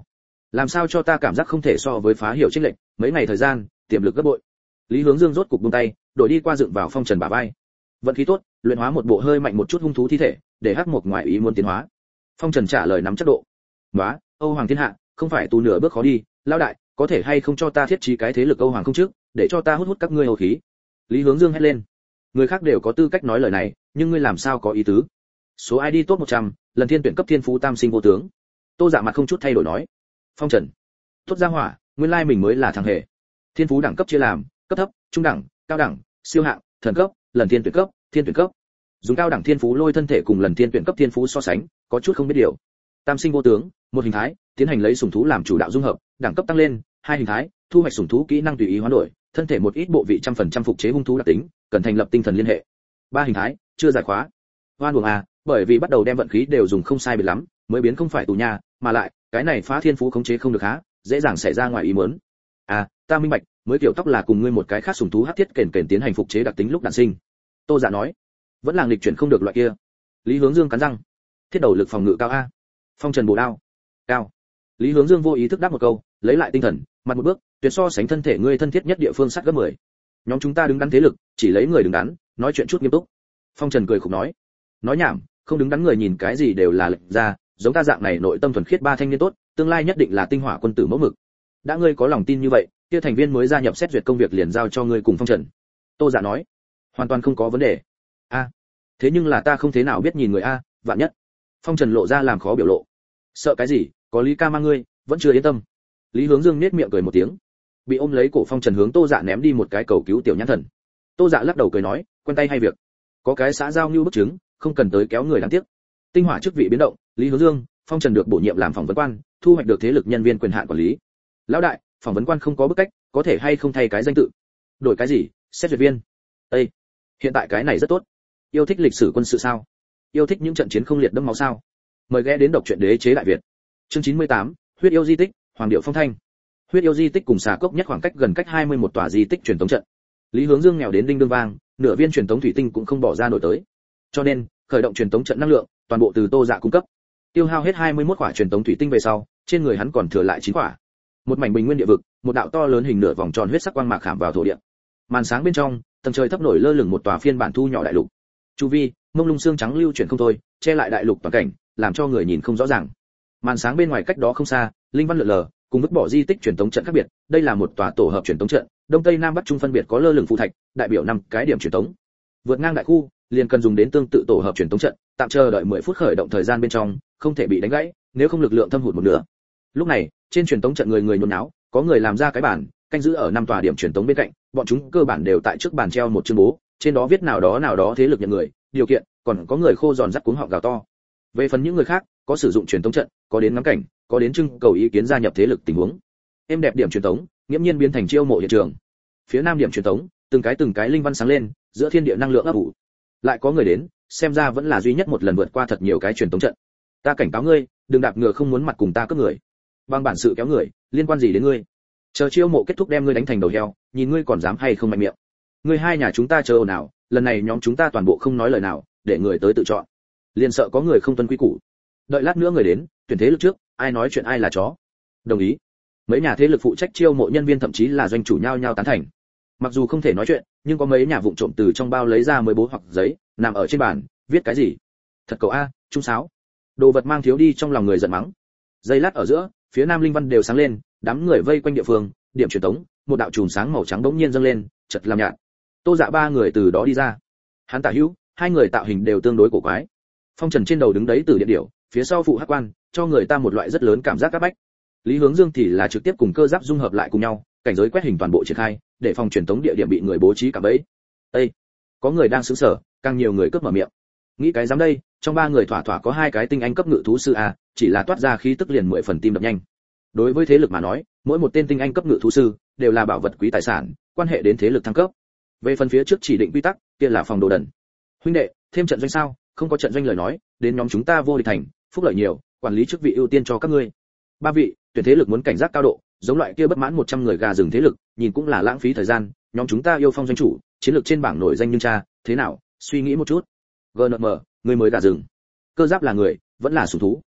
làm sao cho ta cảm giác không thể so với phá hiểu chênh lệch, mấy ngày thời gian, tiềm lực gấp bội. Lý Hướng Dương rốt cục buông tay, đổi đi qua dựng vào Phong Trần bả vai. Vận khí tốt, luyện hóa một bộ hơi mạnh một chút hung thú thi thể, để hắc một ngoại ý muốn tiến hóa. Phong Trần trả lời nắm chắc độ. "Nóa, Âu Hoàng thiên hạ, không phải tu nửa bước khó đi, lão đại, có thể hay không cho ta thiết trí cái thế lực Âu Hoàng không trước, để cho ta hút hút các ngươi hầu khí." Lý Hướng Dương hét lên. Người khác đều có tư cách nói lời này, nhưng ngươi làm sao có ý tứ? Số i đê top một trăm, lần thiên tuyển cấp thiên phú tam sinh vô tướng. Tô Dạ mặt không chút thay đổi nói. Phong Trần, tốt ra hỏa, nguyên lai mình mới là thằng hề. Thiên phú đẳng cấp chia làm cấp thấp, trung đẳng, cao đẳng, siêu hạng, thần cấp, lần thiên tuyển cấp, thiên tuyển cấp. Dùng cao đẳng thiên phú lôi thân thể cùng lần thiên tuyển cấp thiên phú so sánh, có chút không biết điều. Tam sinh vô tướng, một hình thái, tiến hành lấy sủng thú làm chủ đạo dung hợp, đẳng cấp tăng lên, hai hình thái, thu hoạch sủng thú kỹ năng tùy ý hoán đổi, thân thể một ít bộ vị trăm phần trăm phục chế hung thú đặc tính, cần thành lập tinh thần liên hệ. Ba hình thái, chưa giải khóa. Hoan uổng à, bởi vì bắt đầu đem vận khí đều dùng không sai biệt lắm, mới biến không phải tù nhà, mà lại, cái này phá thiên phú khống chế không được há, dễ dàng xảy ra ngoài ý muốn. À, ta minh bạch, mới kiểu tóc là cùng ngươi một cái khác sủng thú hắc thiết kền kền tiến hành phục chế đặc tính lúc đản sinh. Tô Dạ nói, vẫn là nghịch chuyển không được loại kia. Lý Hướng Dương cắn răng, thiết đầu lực phòng ngự cao a. Phong Trần bổ đao, cao. Lý Hướng Dương vô ý thức đáp một câu, lấy lại tinh thần, mặt một bước, tuyệt so sánh thân thể ngươi thân thiết nhất địa phương sát gấp mười. Nhóm chúng ta đứng đắn thế lực, chỉ lấy người đứng đắn, nói chuyện chút nghiêm túc. Phong Trần cười khủng nói, nói nhảm, không đứng đắn người nhìn cái gì đều là lệch ra, giống ta dạng này nội tâm thuần khiết ba thanh niên tốt, tương lai nhất định là tinh hỏa quân tử mẫu mực. Đã ngươi có lòng tin như vậy, kia thành viên mới gia nhập xét duyệt công việc liền giao cho ngươi cùng Phong Trần. Tô Dạ nói, hoàn toàn không có vấn đề. A, thế nhưng là ta không thế nào biết nhìn người a, vạn nhất. Phong Trần lộ ra làm khó biểu lộ. Sợ cái gì, có Lý ca mang ngươi, vẫn chưa yên tâm. Lý Hướng Dương nhếch miệng cười một tiếng. Bị ôm lấy cổ Phong Trần hướng Tô Dạ ném đi một cái cầu cứu tiểu nhãn thần. Tô Dạ lắc đầu cười nói, quen tay hay việc. Có cái xã giao như bức chứng, không cần tới kéo người đáng tiếc. Tinh hỏa chức vị biến động, Lý Hướng Dương, Phong Trần được bổ nhiệm làm phỏng vấn quan, thu hoạch được thế lực nhân viên quyền hạn quản lý. Lão đại, phỏng vấn quan không có bức cách, có thể hay không thay cái danh tự? Đổi cái gì? Xét duyệt viên. Ê, hiện tại cái này rất tốt. Yêu thích lịch sử quân sự sao? Yêu thích những trận chiến không liệt đẫm máu sao? Mời ghé đến đọc truyện đế chế đại Việt. Chương chín mươi tám, huyết yêu di tích, Hoàng điệu phong thanh. Huyết yêu di tích cùng xà cốc nhất khoảng cách gần cách hai mươi mốt tòa di tích truyền tống trận. Lý Hướng Dương nghèo đến đinh đương vang, nửa viên truyền tống thủy tinh cũng không bỏ ra nổi tới. Cho nên, khởi động truyền tống trận năng lượng, toàn bộ từ Tô Dạ cung cấp. Tiêu hao hết hai mươi mốt quả truyền tống thủy tinh về sau, trên người hắn còn thừa lại chín quả. Một mảnh bình nguyên địa vực, một đạo to lớn hình nửa vòng tròn huyết sắc quang mạc khảm vào thổ địa. Màn sáng bên trong, tầng trời thấp nổi lơ lửng một tòa phiên bản thu nhỏ đại lục. Chu vi, mông lung xương trắng lưu chuyển không thôi, che lại đại lục toàn cảnh, làm cho người nhìn không rõ ràng. Màn sáng bên ngoài cách đó không xa, linh văn lượn lờ, cùng vứt bỏ di tích truyền tống trận khác biệt, đây là một tòa tổ hợp truyền tống trận, đông tây nam bắc trung phân biệt có lơ lửng phù thạch, đại biểu năm cái điểm truyền tống. Vượt ngang đại khu, liền cần dùng đến tương tự tổ hợp truyền tống trận, tạm chờ đợi mười phút khởi động thời gian bên trong, không thể bị đánh gãy, nếu không lực lượng thâm hụt một nửa. Lúc này, trên truyền tống trận người người nhốn nháo, có người làm ra cái bản, canh giữ ở năm tòa điểm truyền tống bên cạnh, bọn chúng cơ bản đều tại trước bàn treo một chương bố, trên đó viết nào đó nào đó thế lực nhận người, điều kiện, còn có người khô giòn rắt cuống họng gào to. Về phần những người khác, có sử dụng truyền tống trận, có đến ngắm cảnh, có đến trưng cầu ý kiến gia nhập thế lực tình huống. Em đẹp điểm truyền tống, nghiễm nhiên biến thành chiêu mộ hiện trường. Phía nam điểm truyền tống, từng cái từng cái linh văn sáng lên, giữa thiên địa năng lượng ấp ủ. Lại có người đến, xem ra vẫn là duy nhất một lần vượt qua thật nhiều cái truyền tống trận. Ta cảnh cáo ngươi, đừng đạp ngựa không muốn mặt cùng ta cướp người. Bằng bản sự kéo người, liên quan gì đến ngươi? Chờ chiêu mộ kết thúc đem ngươi đánh thành đầu heo, nhìn ngươi còn dám hay không mạnh miệng. Ngươi hai nhà chúng ta chờ ồn ào, lần này nhóm chúng ta toàn bộ không nói lời nào, để người tới tự chọn. Liền sợ có người không tuân quy củ. Đợi lát nữa người đến, tuyển thế lực trước, ai nói chuyện ai là chó. Đồng ý. Mấy nhà thế lực phụ trách chiêu mộ nhân viên thậm chí là doanh chủ nhau nhau tán thành. Mặc dù không thể nói chuyện, nhưng có mấy nhà vụng trộm từ trong bao lấy ra mới bố hoặc giấy, nằm ở trên bàn, viết cái gì? Thật cầu a, trung sáo. Đồ vật mang thiếu đi trong lòng người giận mắng. Giây lát ở giữa, phía nam linh văn đều sáng lên, đám người vây quanh địa phương, điểm truyền tống, một đạo chùm sáng màu trắng bỗng nhiên dâng lên, chợt làm nhạt. Tô Dạ ba người từ đó đi ra. Hắn tả hữu, hai người tạo hình đều tương đối cổ quái. Phong Trần trên đầu đứng đấy từ điện điểu, phía sau phụ hắc quan, cho người ta một loại rất lớn cảm giác áp bách. Lý Hướng Dương thì là trực tiếp cùng cơ giáp dung hợp lại cùng nhau, cảnh giới quét hình toàn bộ triển khai, để phòng truyền tống địa điểm bị người bố trí cả bẫy. Ê, có người đang sững sờ, càng nhiều người cướp mở miệng. Nghĩ cái dám đây, trong ba người thỏa thỏa có hai cái tinh anh cấp ngự thú sư a, chỉ là toát ra khí tức liền mười phần tim đập nhanh. Đối với thế lực mà nói, mỗi một tên tinh anh cấp ngự thú sư đều là bảo vật quý tài sản, quan hệ đến thế lực thăng cấp. Về phần phía trước chỉ định quy tắc, kia là phòng đồ đần. Huynh đệ, thêm trận doanh sao? Không có trận doanh lời nói, đến nhóm chúng ta vô địch thành, phúc lợi nhiều, quản lý chức vị ưu tiên cho các ngươi. Ba vị, tuyển thế lực muốn cảnh giác cao độ, giống loại kia bất mãn một trăm người gà rừng thế lực, nhìn cũng là lãng phí thời gian, nhóm chúng ta yêu phong doanh chủ, chiến lược trên bảng nổi danh nhưng cha, thế nào, suy nghĩ một chút. giê en em, người mới gà rừng. Cơ giáp là người, vẫn là sủng thú.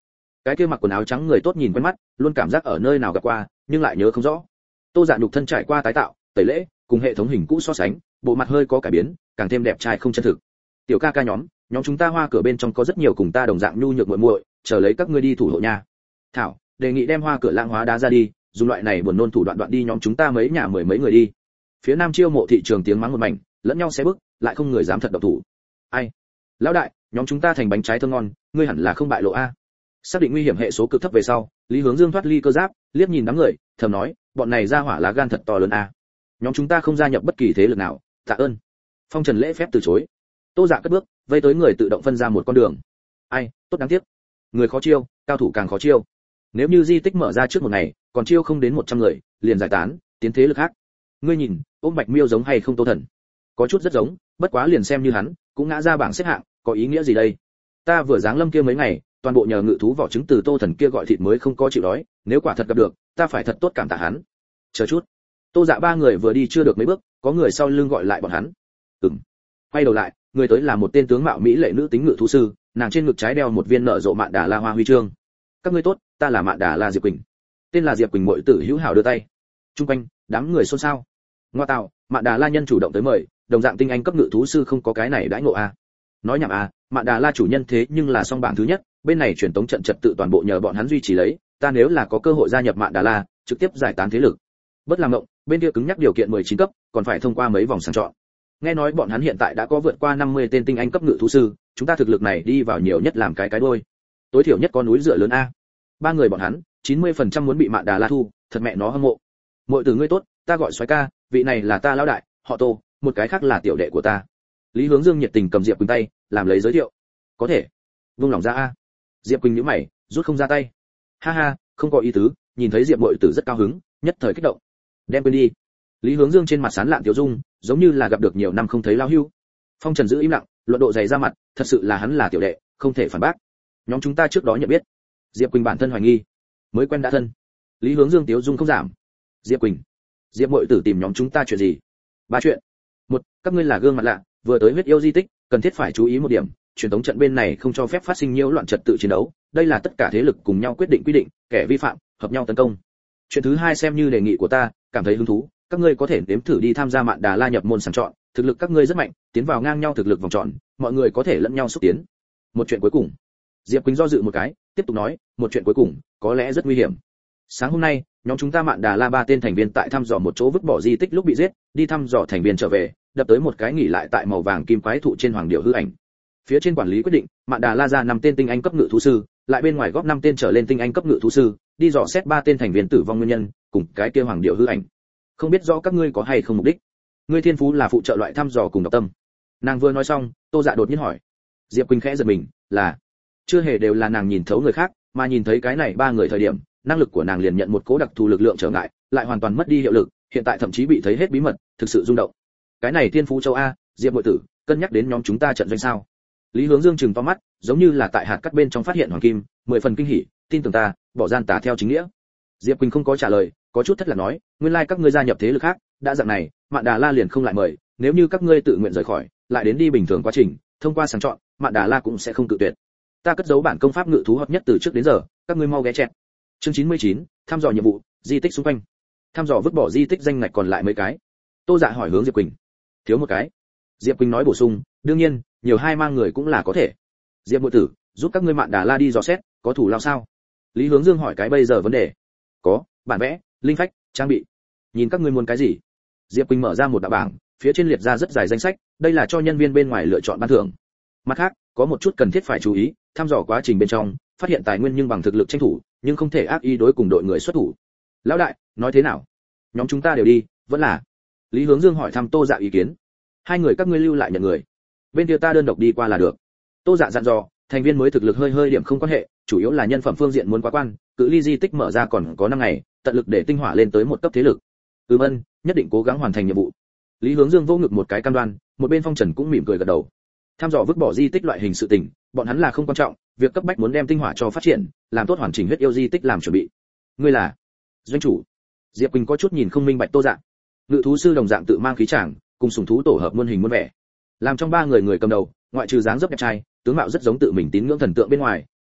Cái kia mặc quần áo trắng người tốt nhìn quen mắt, luôn cảm giác ở nơi nào gặp qua, nhưng lại nhớ không rõ. Tô Dạ nhục thân trải qua tái tạo, tẩy lễ, cùng hệ thống hình cũ so sánh, bộ mặt hơi có cải biến, càng thêm đẹp trai không chân thực. Tiểu ca ca nhóm, nhóm chúng ta hoa cửa bên trong có rất nhiều cùng ta đồng dạng nhu nhược muội muội, chờ lấy các ngươi đi thủ hộ nha. Thảo, đề nghị đem hoa cửa lãng hóa đá ra đi, dùng loại này buồn nôn thủ đoạn đoạn đi nhóm chúng ta mấy nhà mười mấy người đi. Phía Nam chiêu mộ thị trường tiếng mắng một mảnh, lẫn nhau xé bức, lại không người dám thật động thủ. Ai? Lão đại, nhóm chúng ta thành bánh trái thơm ngon, ngươi hẳn là không bại lộ a. Xác định nguy hiểm hệ số cực thấp về sau, Lý Hướng Dương thoát ly cơ giáp, liếc nhìn đám người, thầm nói, bọn này ra hỏa lá gan thật to lớn a. Nhóm chúng ta không gia nhập bất kỳ thế lực nào, tạ ơn. Phong Trần lễ phép từ chối. Tô Dạ cất bước, vây tới người tự động phân ra một con đường. Ai, tốt đáng tiếc. Người khó chiêu, cao thủ càng khó chiêu. Nếu như di tích mở ra trước một ngày, còn chiêu không đến một trăm người, liền giải tán, tiến thế lực khác. Ngươi nhìn, ôm Bạch Miêu giống hay không Tô Thần? Có chút rất giống, bất quá liền xem như hắn, cũng ngã ra bảng xếp hạng, có ý nghĩa gì đây? Ta vừa giáng lâm kia mấy ngày, toàn bộ nhờ ngự thú vỏ trứng từ Tô Thần kia gọi thịt mới không có chịu đói, nếu quả thật gặp được, ta phải thật tốt cảm tạ hắn. Chờ chút. Tô Dạ ba người vừa đi chưa được mấy bước, có người sau lưng gọi lại bọn hắn. Ừm. Quay đầu lại, người tới là một tên tướng mạo mỹ lệ nữ tính ngự thú sư, nàng trên ngực trái đeo một viên nở rộ Mạn Đà La hoa huy chương. Các ngươi tốt, ta là Mạn Đà La Diệp Quỳnh. Tên là Diệp Quỳnh muội tử hữu hảo đưa tay. Trung quanh, đám người xôn xao. Ngoa tạo, Mạn Đà La nhân chủ động tới mời, đồng dạng tinh anh cấp ngự thú sư không có cái này đãi ngộ a. Nói nhảm a, Mạn Đà La chủ nhân thế nhưng là song bảng thứ nhất, bên này truyền tống trận trật tự toàn bộ nhờ bọn hắn duy trì lấy, ta nếu là có cơ hội gia nhập Mạn Đà La, trực tiếp giải tán thế lực. Bất làm ngộng, bên kia cứng nhắc điều kiện mười chín cấp, còn phải thông qua mấy vòng sàng chọn. Nghe nói bọn hắn hiện tại đã có vượt qua năm mươi tên tinh anh cấp ngự thú sư, chúng ta thực lực này đi vào nhiều nhất làm cái cái đôi. Tối thiểu nhất có núi dựa lớn a. Ba người bọn hắn, chín mươi phần trăm muốn bị Mạn Đà La thu, thật mẹ nó hâm mộ. Muội tử ngươi tốt, ta gọi Soái ca, vị này là ta lão đại, họ Tô, một cái khác là tiểu đệ của ta. Lý Hướng Dương nhiệt tình cầm Diệp Quỳnh tay, làm lấy giới thiệu. Có thể. Vung lòng ra a. Diệp Quỳnh nhíu mày, rút không ra tay. Ha ha, không có ý tứ, nhìn thấy Diệp muội tử rất cao hứng, nhất thời kích động. Đem quên đi. Lý Hướng Dương trên mặt sán lạn tiểu dung, giống như là gặp được nhiều năm không thấy lao hưu. Phong Trần giữ im lặng, luận độ dày ra mặt, thật sự là hắn là tiểu đệ, không thể phản bác. Nhóm chúng ta trước đó nhận biết. Diệp Quỳnh bản thân hoài nghi, mới quen đã thân. Lý Hướng Dương tiểu dung không giảm. Diệp Quỳnh, Diệp muội tử tìm nhóm chúng ta chuyện gì? Ba chuyện. Một, các ngươi là gương mặt lạ, vừa tới huyết yêu di tích, cần thiết phải chú ý một điểm, truyền thống trận bên này không cho phép phát sinh nhiễu loạn trật tự chiến đấu, đây là tất cả thế lực cùng nhau quyết định quy định, kẻ vi phạm hợp nhau tấn công. Chuyện thứ hai xem như đề nghị của ta, cảm thấy hứng thú, các ngươi có thể nếm thử đi tham gia Mạn Đà La nhập môn sàng chọn, thực lực các ngươi rất mạnh, tiến vào ngang nhau thực lực vòng chọn, mọi người có thể lẫn nhau xúc tiến. Một chuyện cuối cùng. Diệp Quỳnh do dự một cái, tiếp tục nói, một chuyện cuối cùng, có lẽ rất nguy hiểm. Sáng hôm nay, nhóm chúng ta Mạn Đà La ba tên thành viên tại thăm dò một chỗ vứt bỏ di tích lúc bị giết, đi thăm dò thành viên trở về, đập tới một cái nghỉ lại tại màu vàng kim quái thụ trên hoàng điểu hư ảnh. Phía trên quản lý quyết định, Mạn Đà La ra năm tên tinh anh cấp ngự thú sư, lại bên ngoài góp năm tên trở lên tinh anh cấp ngự thú sư, đi dò xét ba tên thành viên tử vong nguyên nhân, cùng cái kia hoàng điểu hư ảnh. Không biết rõ các ngươi có hay không mục đích. Ngươi thiên phú là phụ trợ loại thăm dò cùng độc tâm. Nàng vừa nói xong, Tô Dạ đột nhiên hỏi. Diệp Quỳnh khẽ giật mình, là chưa hề đều là nàng nhìn thấu người khác, mà nhìn thấy cái này ba người thời điểm, năng lực của nàng liền nhận một cố đặc thù lực lượng trở ngại, lại hoàn toàn mất đi hiệu lực, hiện tại thậm chí bị thấy hết bí mật, thực sự rung động. Cái này thiên phú châu a, Diệp muội tử, cân nhắc đến nhóm chúng ta trận doanh sao? Lý Hướng Dương trừng to mắt, giống như là tại hạt cắt bên trong phát hiện hoàng kim, mười phần kinh hỉ, tin tưởng ta, bỏ gian tà theo chính nghĩa. Diệp Quỳnh không có trả lời, có chút thất lạc nói, nguyên lai like các ngươi gia nhập thế lực khác, đã dạng này, Mạn Đà La liền không lại mời, nếu như các ngươi tự nguyện rời khỏi, lại đến đi bình thường quá trình, thông qua sàng chọn, Mạn Đà La cũng sẽ không cự tuyệt. Ta cất giấu bản công pháp ngự thú hợp nhất từ trước đến giờ, các ngươi mau ghé chẹt. Chương chín mươi chín, thăm dò nhiệm vụ, di tích xung quanh. Thăm dò vứt bỏ di tích danh ngạch còn lại mấy cái. Tô Dạ hỏi hướng Diệp Quỳnh. Thiếu một cái. Diệp Quỳnh nói bổ sung, đương nhiên, nhiều hai mang người cũng là có thể. Diệp muội tử, giúp các ngươi Mạn Đà La đi dò xét, có thủ lao sao? Lý Hướng Dương hỏi cái bây giờ vấn đề. Có, bản vẽ, linh phách, trang bị. Nhìn các ngươi muốn cái gì? Diệp Quỳnh mở ra một đạo bảng, phía trên liệt ra rất dài danh sách, đây là cho nhân viên bên ngoài lựa chọn ban thưởng. Mặt khác, có một chút cần thiết phải chú ý, thăm dò quá trình bên trong, phát hiện tài nguyên nhưng bằng thực lực tranh thủ, nhưng không thể ác ý đối cùng đội người xuất thủ. Lão đại, nói thế nào? Nhóm chúng ta đều đi, vẫn là? Lý Hướng Dương hỏi thăm Tô Dạ ý kiến. Hai người các ngươi lưu lại nhận người, bên kia ta đơn độc đi qua là được. Tô Dạ dặn dò, thành viên mới thực lực hơi hơi điểm không quan hệ, chủ yếu là nhân phẩm phương diện muốn quá quan, cự ly di tích mở ra còn có năm ngày, tận lực để tinh hỏa lên tới một cấp thế lực. Ừm ân, nhất định cố gắng hoàn thành nhiệm vụ. Lý Hướng Dương vô ngực một cái cam đoan, một bên Phong Trần cũng mỉm cười gật đầu. Tham dò vứt bỏ di tích loại hình sự tình, bọn hắn là không quan trọng, việc cấp bách muốn đem tinh hỏa cho phát triển, làm tốt hoàn chỉnh huyết yêu di tích làm chuẩn bị. Ngươi là doanh chủ? Diệp Quỳnh có chút nhìn không minh bạch Tô Dạ. Ngự thú sư đồng dạng tự mang khí tràng, cùng sùng thú tổ hợp muôn hình muôn vẻ. Làm trong ba người người cầm đầu, ngoại trừ dáng dấp đẹp trai, tướng mạo rất giống tự mình tín ngưỡng thần tượng bên ngoài,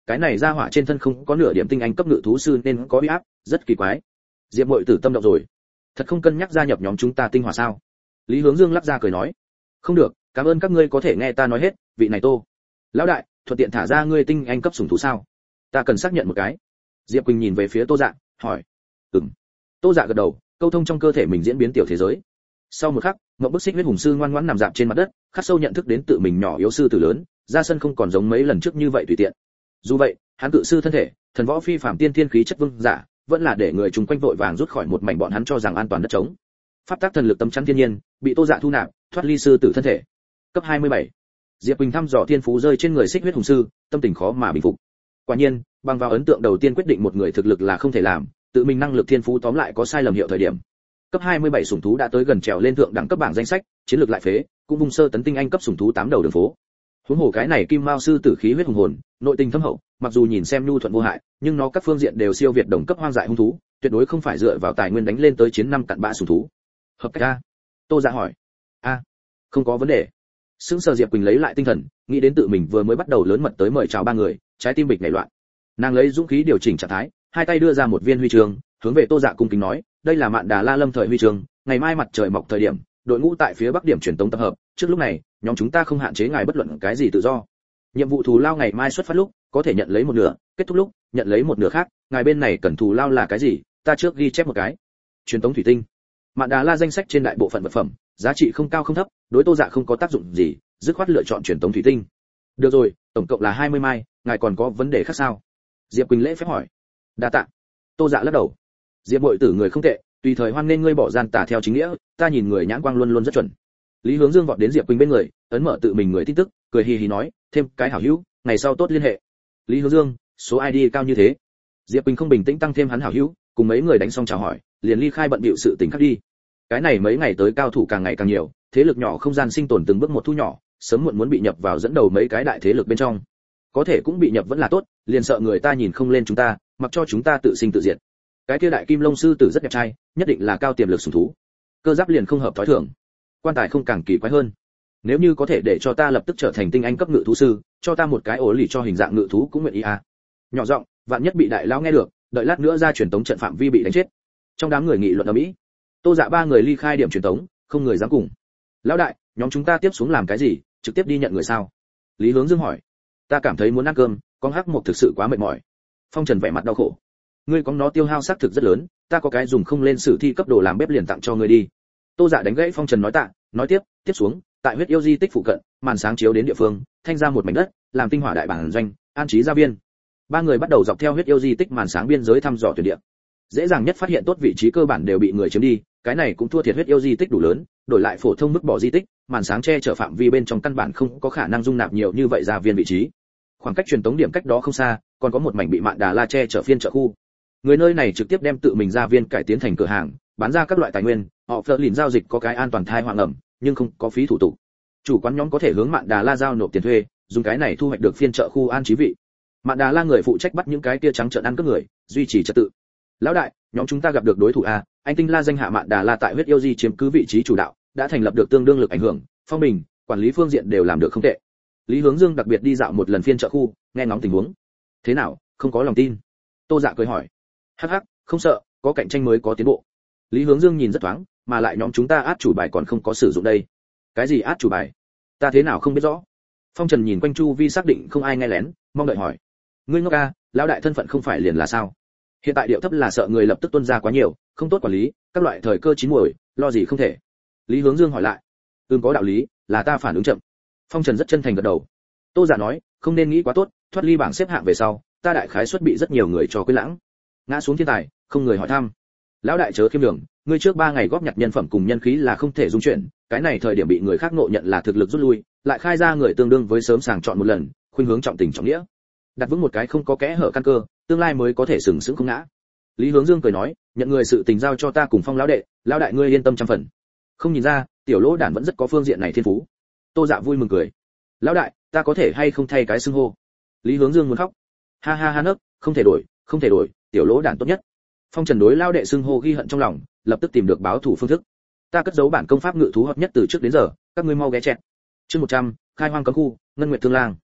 cái này ra hỏa trên thân không có nửa điểm tinh anh cấp ngự thú sư nên có uy áp, rất kỳ quái. Diệp Mội Tử tâm động rồi. Thật không cân nhắc gia nhập nhóm chúng ta tinh hỏa sao? Lý Hướng Dương lắc ra cười nói. Không được, cảm ơn các ngươi có thể nghe ta nói hết, vị này Tô lão đại, thuận tiện thả ra ngươi tinh anh cấp sủng thú sao? Ta cần xác nhận một cái. Diệp Quỳnh nhìn về phía Tô Dạ, hỏi. Ừm. Tô Dạ gật đầu, câu thông trong cơ thể mình diễn biến tiểu thế giới. Sau một khắc, Ngọc Bức Xích huyết hùng sư ngoan ngoãn nằm dạp trên mặt đất, khắc sâu nhận thức đến tự mình nhỏ yếu sư tử lớn, ra sân không còn giống mấy lần trước như vậy tùy tiện. Dù vậy, hắn cự sư thân thể, thần võ phi phàm tiên thiên khí chất vương giả, vẫn là để người chung quanh vội vàng rút khỏi một mảnh bọn hắn cho rằng an toàn đất trống. Pháp tác thần lực tâm chắn thiên nhiên, bị Tô Dạ thu nạp, thoát ly sư tử thân thể. Cấp hai mươi bảy. Diệp Quỳnh thăm dò thiên phú rơi trên người Xích huyết hùng sư, tâm tình khó mà bình phục. Quả nhiên, bằng vào ấn tượng đầu tiên quyết định một người thực lực là không thể làm, tự mình năng lực thiên phú tóm lại có sai lầm hiệu thời điểm. Cấp hai mươi bảy sủng thú đã tới gần trèo lên thượng đẳng cấp bảng danh sách, chiến lược lại phế, cũng vùng sơ tấn tinh anh cấp sủng thú tám đầu đường phố. Huống hồ cái này Kim Mao sư tử khí huyết hùng hồn, nội tình thâm hậu, mặc dù nhìn xem nhu thuận vô hại, nhưng nó các phương diện đều siêu việt đồng cấp hoang dại hung thú, tuyệt đối không phải dựa vào tài nguyên đánh lên tới chiến năm cặn bã sủng thú. Hợp cách a? Tô Dạ hỏi. A, không có vấn đề. Sững sờ Diệp Quỳnh lấy lại tinh thần, nghĩ đến tự mình vừa mới bắt đầu lớn mật tới mời chào ba người, trái tim bịch nhảy loạn. Nàng lấy dũng khí điều chỉnh trạng thái, hai tay đưa ra một viên huy chương, hướng về Tô Dạ cung kính nói, đây là Mạn Đà La Lâm thời huy chương, ngày mai mặt trời mọc thời điểm, đội ngũ tại phía bắc điểm truyền tống tập hợp, trước lúc này, nhóm chúng ta không hạn chế ngài bất luận cái gì tự do. Nhiệm vụ thù lao ngày mai xuất phát lúc, có thể nhận lấy một nửa, kết thúc lúc, nhận lấy một nửa khác, ngài bên này cần thù lao là cái gì, ta trước ghi chép một cái. Truyền tống thủy tinh. Mạn Đà La danh sách trên đại bộ phận vật phẩm, giá trị không cao không thấp, đối Tô Dạ không có tác dụng gì, dứt khoát lựa chọn truyền tống thủy tinh. Được rồi, tổng cộng là hai mươi mai, ngài còn có vấn đề khác sao? Diệp Quỳnh lễ phép hỏi. Đa tạ. Tô Dạ lắc đầu. Diệp Bội Tử người không tệ, tùy thời hoan nên ngươi bỏ gian tà theo chính nghĩa, ta nhìn người nhãn quang luôn luôn rất chuẩn. Lý Hướng Dương vọt đến Diệp Quỳnh bên người, ấn mở tự mình người tin tức, cười hì hì nói, thêm cái hảo hữu, ngày sau tốt liên hệ. Lý Hướng Dương, số i đê cao như thế. Diệp Quỳnh không bình tĩnh tăng thêm hắn hảo hữu, cùng mấy người đánh xong chào hỏi, liền ly khai bận bịu sự tình khác đi. Cái này mấy ngày tới cao thủ càng ngày càng nhiều, thế lực nhỏ không gian sinh tồn từng bước một thu nhỏ, sớm muộn muốn bị nhập vào dẫn đầu mấy cái đại thế lực bên trong. Có thể cũng bị nhập vẫn là tốt, liền sợ người ta nhìn không lên chúng ta, mặc cho chúng ta tự sinh tự diệt. Cái kia đại kim long sư tử rất đẹp trai, nhất định là cao tiềm lực sủng thú. Cơ giáp liền không hợp thói thường. Quan tài không càng kỳ quái hơn. Nếu như có thể để cho ta lập tức trở thành tinh anh cấp ngự thú sư, cho ta một cái ổ lì cho hình dạng ngự thú cũng nguyện ý à. Nhỏ giọng, vạn nhất bị đại lão nghe được, đợi lát nữa ra truyền tống trận phạm vi bị đánh chết. Trong đám người nghị luận ầm ĩ. Tô Dạ ba người ly khai điểm truyền tống, không người dám cùng. Lão đại, nhóm chúng ta tiếp xuống làm cái gì, trực tiếp đi nhận người sao? Lý Hướng Dương hỏi. Ta cảm thấy muốn ăn cơm, con hắc một thực sự quá mệt mỏi. Phong Trần vẻ mặt đau khổ. Ngươi có nó tiêu hao xác thực rất lớn, ta có cái dùng không lên sử thi cấp đồ làm bếp liền tặng cho ngươi đi. Tô Dạ đánh gãy Phong Trần nói tạ, nói tiếp, tiếp xuống, tại huyết yêu di tích phụ cận, màn sáng chiếu đến địa phương, thanh ra một mảnh đất, làm tinh hỏa đại bản doanh, an trí gia viên. Ba người bắt đầu dọc theo huyết yêu di tích màn sáng biên giới thăm dò tuyển địa. Dễ dàng nhất phát hiện tốt vị trí cơ bản đều bị người chiếm đi, cái này cũng thua thiệt huyết yêu di tích đủ lớn, đổi lại phổ thông mức bỏ di tích, màn sáng che chở phạm vi bên trong căn bản không có khả năng dung nạp nhiều như vậy gia viên vị trí. Khoảng cách truyền tống điểm cách đó không xa, còn có một mảnh bị Mạn Đà La che chở phiên chợ khu. Người nơi này trực tiếp đem tự mình gia viên cải tiến thành cửa hàng, bán ra các loại tài nguyên, họ phơ lìn giao dịch có cái an toàn thai hoang ẩm, nhưng không có phí thủ tục. Chủ quán nhóm có thể hướng Mạn Đà La giao nộp tiền thuê, dùng cái này thu hoạch được phiên chợ khu an trí vị. Mạn Đà La người phụ trách bắt những cái kia trắng trợn ăn cướp người, duy trì trật tự. Lão đại, nhóm chúng ta gặp được đối thủ a, anh Tinh La danh hạ Mạn Đà La tại huyết yêu di chiếm cứ vị trí chủ đạo, đã thành lập được tương đương lực ảnh hưởng, phong bình, quản lý phương diện đều làm được không tệ. Lý Hướng Dương đặc biệt đi dạo một lần phiên chợ khu, nghe ngóng tình huống. Thế nào, không có lòng tin? Tô Dạ cười hỏi. Hắc hắc, không sợ, có cạnh tranh mới có tiến bộ. Lý Hướng Dương nhìn rất thoáng, mà lại nhóm chúng ta át chủ bài còn không có sử dụng đây. Cái gì át chủ bài? Ta thế nào không biết rõ. Phong Trần nhìn quanh chu vi xác định không ai nghe lén, mong đợi hỏi. Ngươi ngốc a, lão đại thân phận không phải liền là sao? Hiện tại điệu thấp là sợ người lập tức tuân ra quá nhiều, không tốt quản lý, các loại thời cơ chín muồi, lo gì không thể. Lý Hướng Dương hỏi lại. Ừm có đạo lý, là ta phản ứng chậm. Phong Trần rất chân thành gật đầu. Tô Dạ nói, không nên nghĩ quá tốt, thoát ly bảng xếp hạng về sau, ta đại khái suất bị rất nhiều người cho quên lãng. Ngã xuống thiên tài, không người hỏi thăm. Lão đại chớ khiêm đường, ngươi trước ba ngày góp nhặt nhân phẩm cùng nhân khí là không thể dung chuyển, cái này thời điểm bị người khác ngộ nhận là thực lực rút lui, lại khai ra người tương đương với sớm sàng chọn một lần, khuynh hướng trọng tình trọng nghĩa. Đặt vững một cái không có kẽ hở căn cơ, tương lai mới có thể sừng sững không ngã. Lý Hướng Dương cười nói, nhận người sự tình giao cho ta cùng Phong lão đệ, lão đại ngươi yên tâm trăm phần. Không nhìn ra, tiểu lỗ đản vẫn rất có phương diện này thiên phú. Tô Dạ vui mừng cười. Lão đại, ta có thể hay không thay cái xưng hô? Lý Hướng Dương muốn khóc. Ha ha ha nấc, không thể đổi, không thể đổi, tiểu lỗ đản tốt nhất. Phong Trần đối lão đệ xưng hô ghi hận trong lòng, lập tức tìm được báo thủ phương thức. Ta cất giấu bản công pháp ngự thú hợp nhất từ trước đến giờ, các ngươi mau ghé chẹt. Chương một trăm, khai hoang cấm khu, ngân nguyệt thương lang.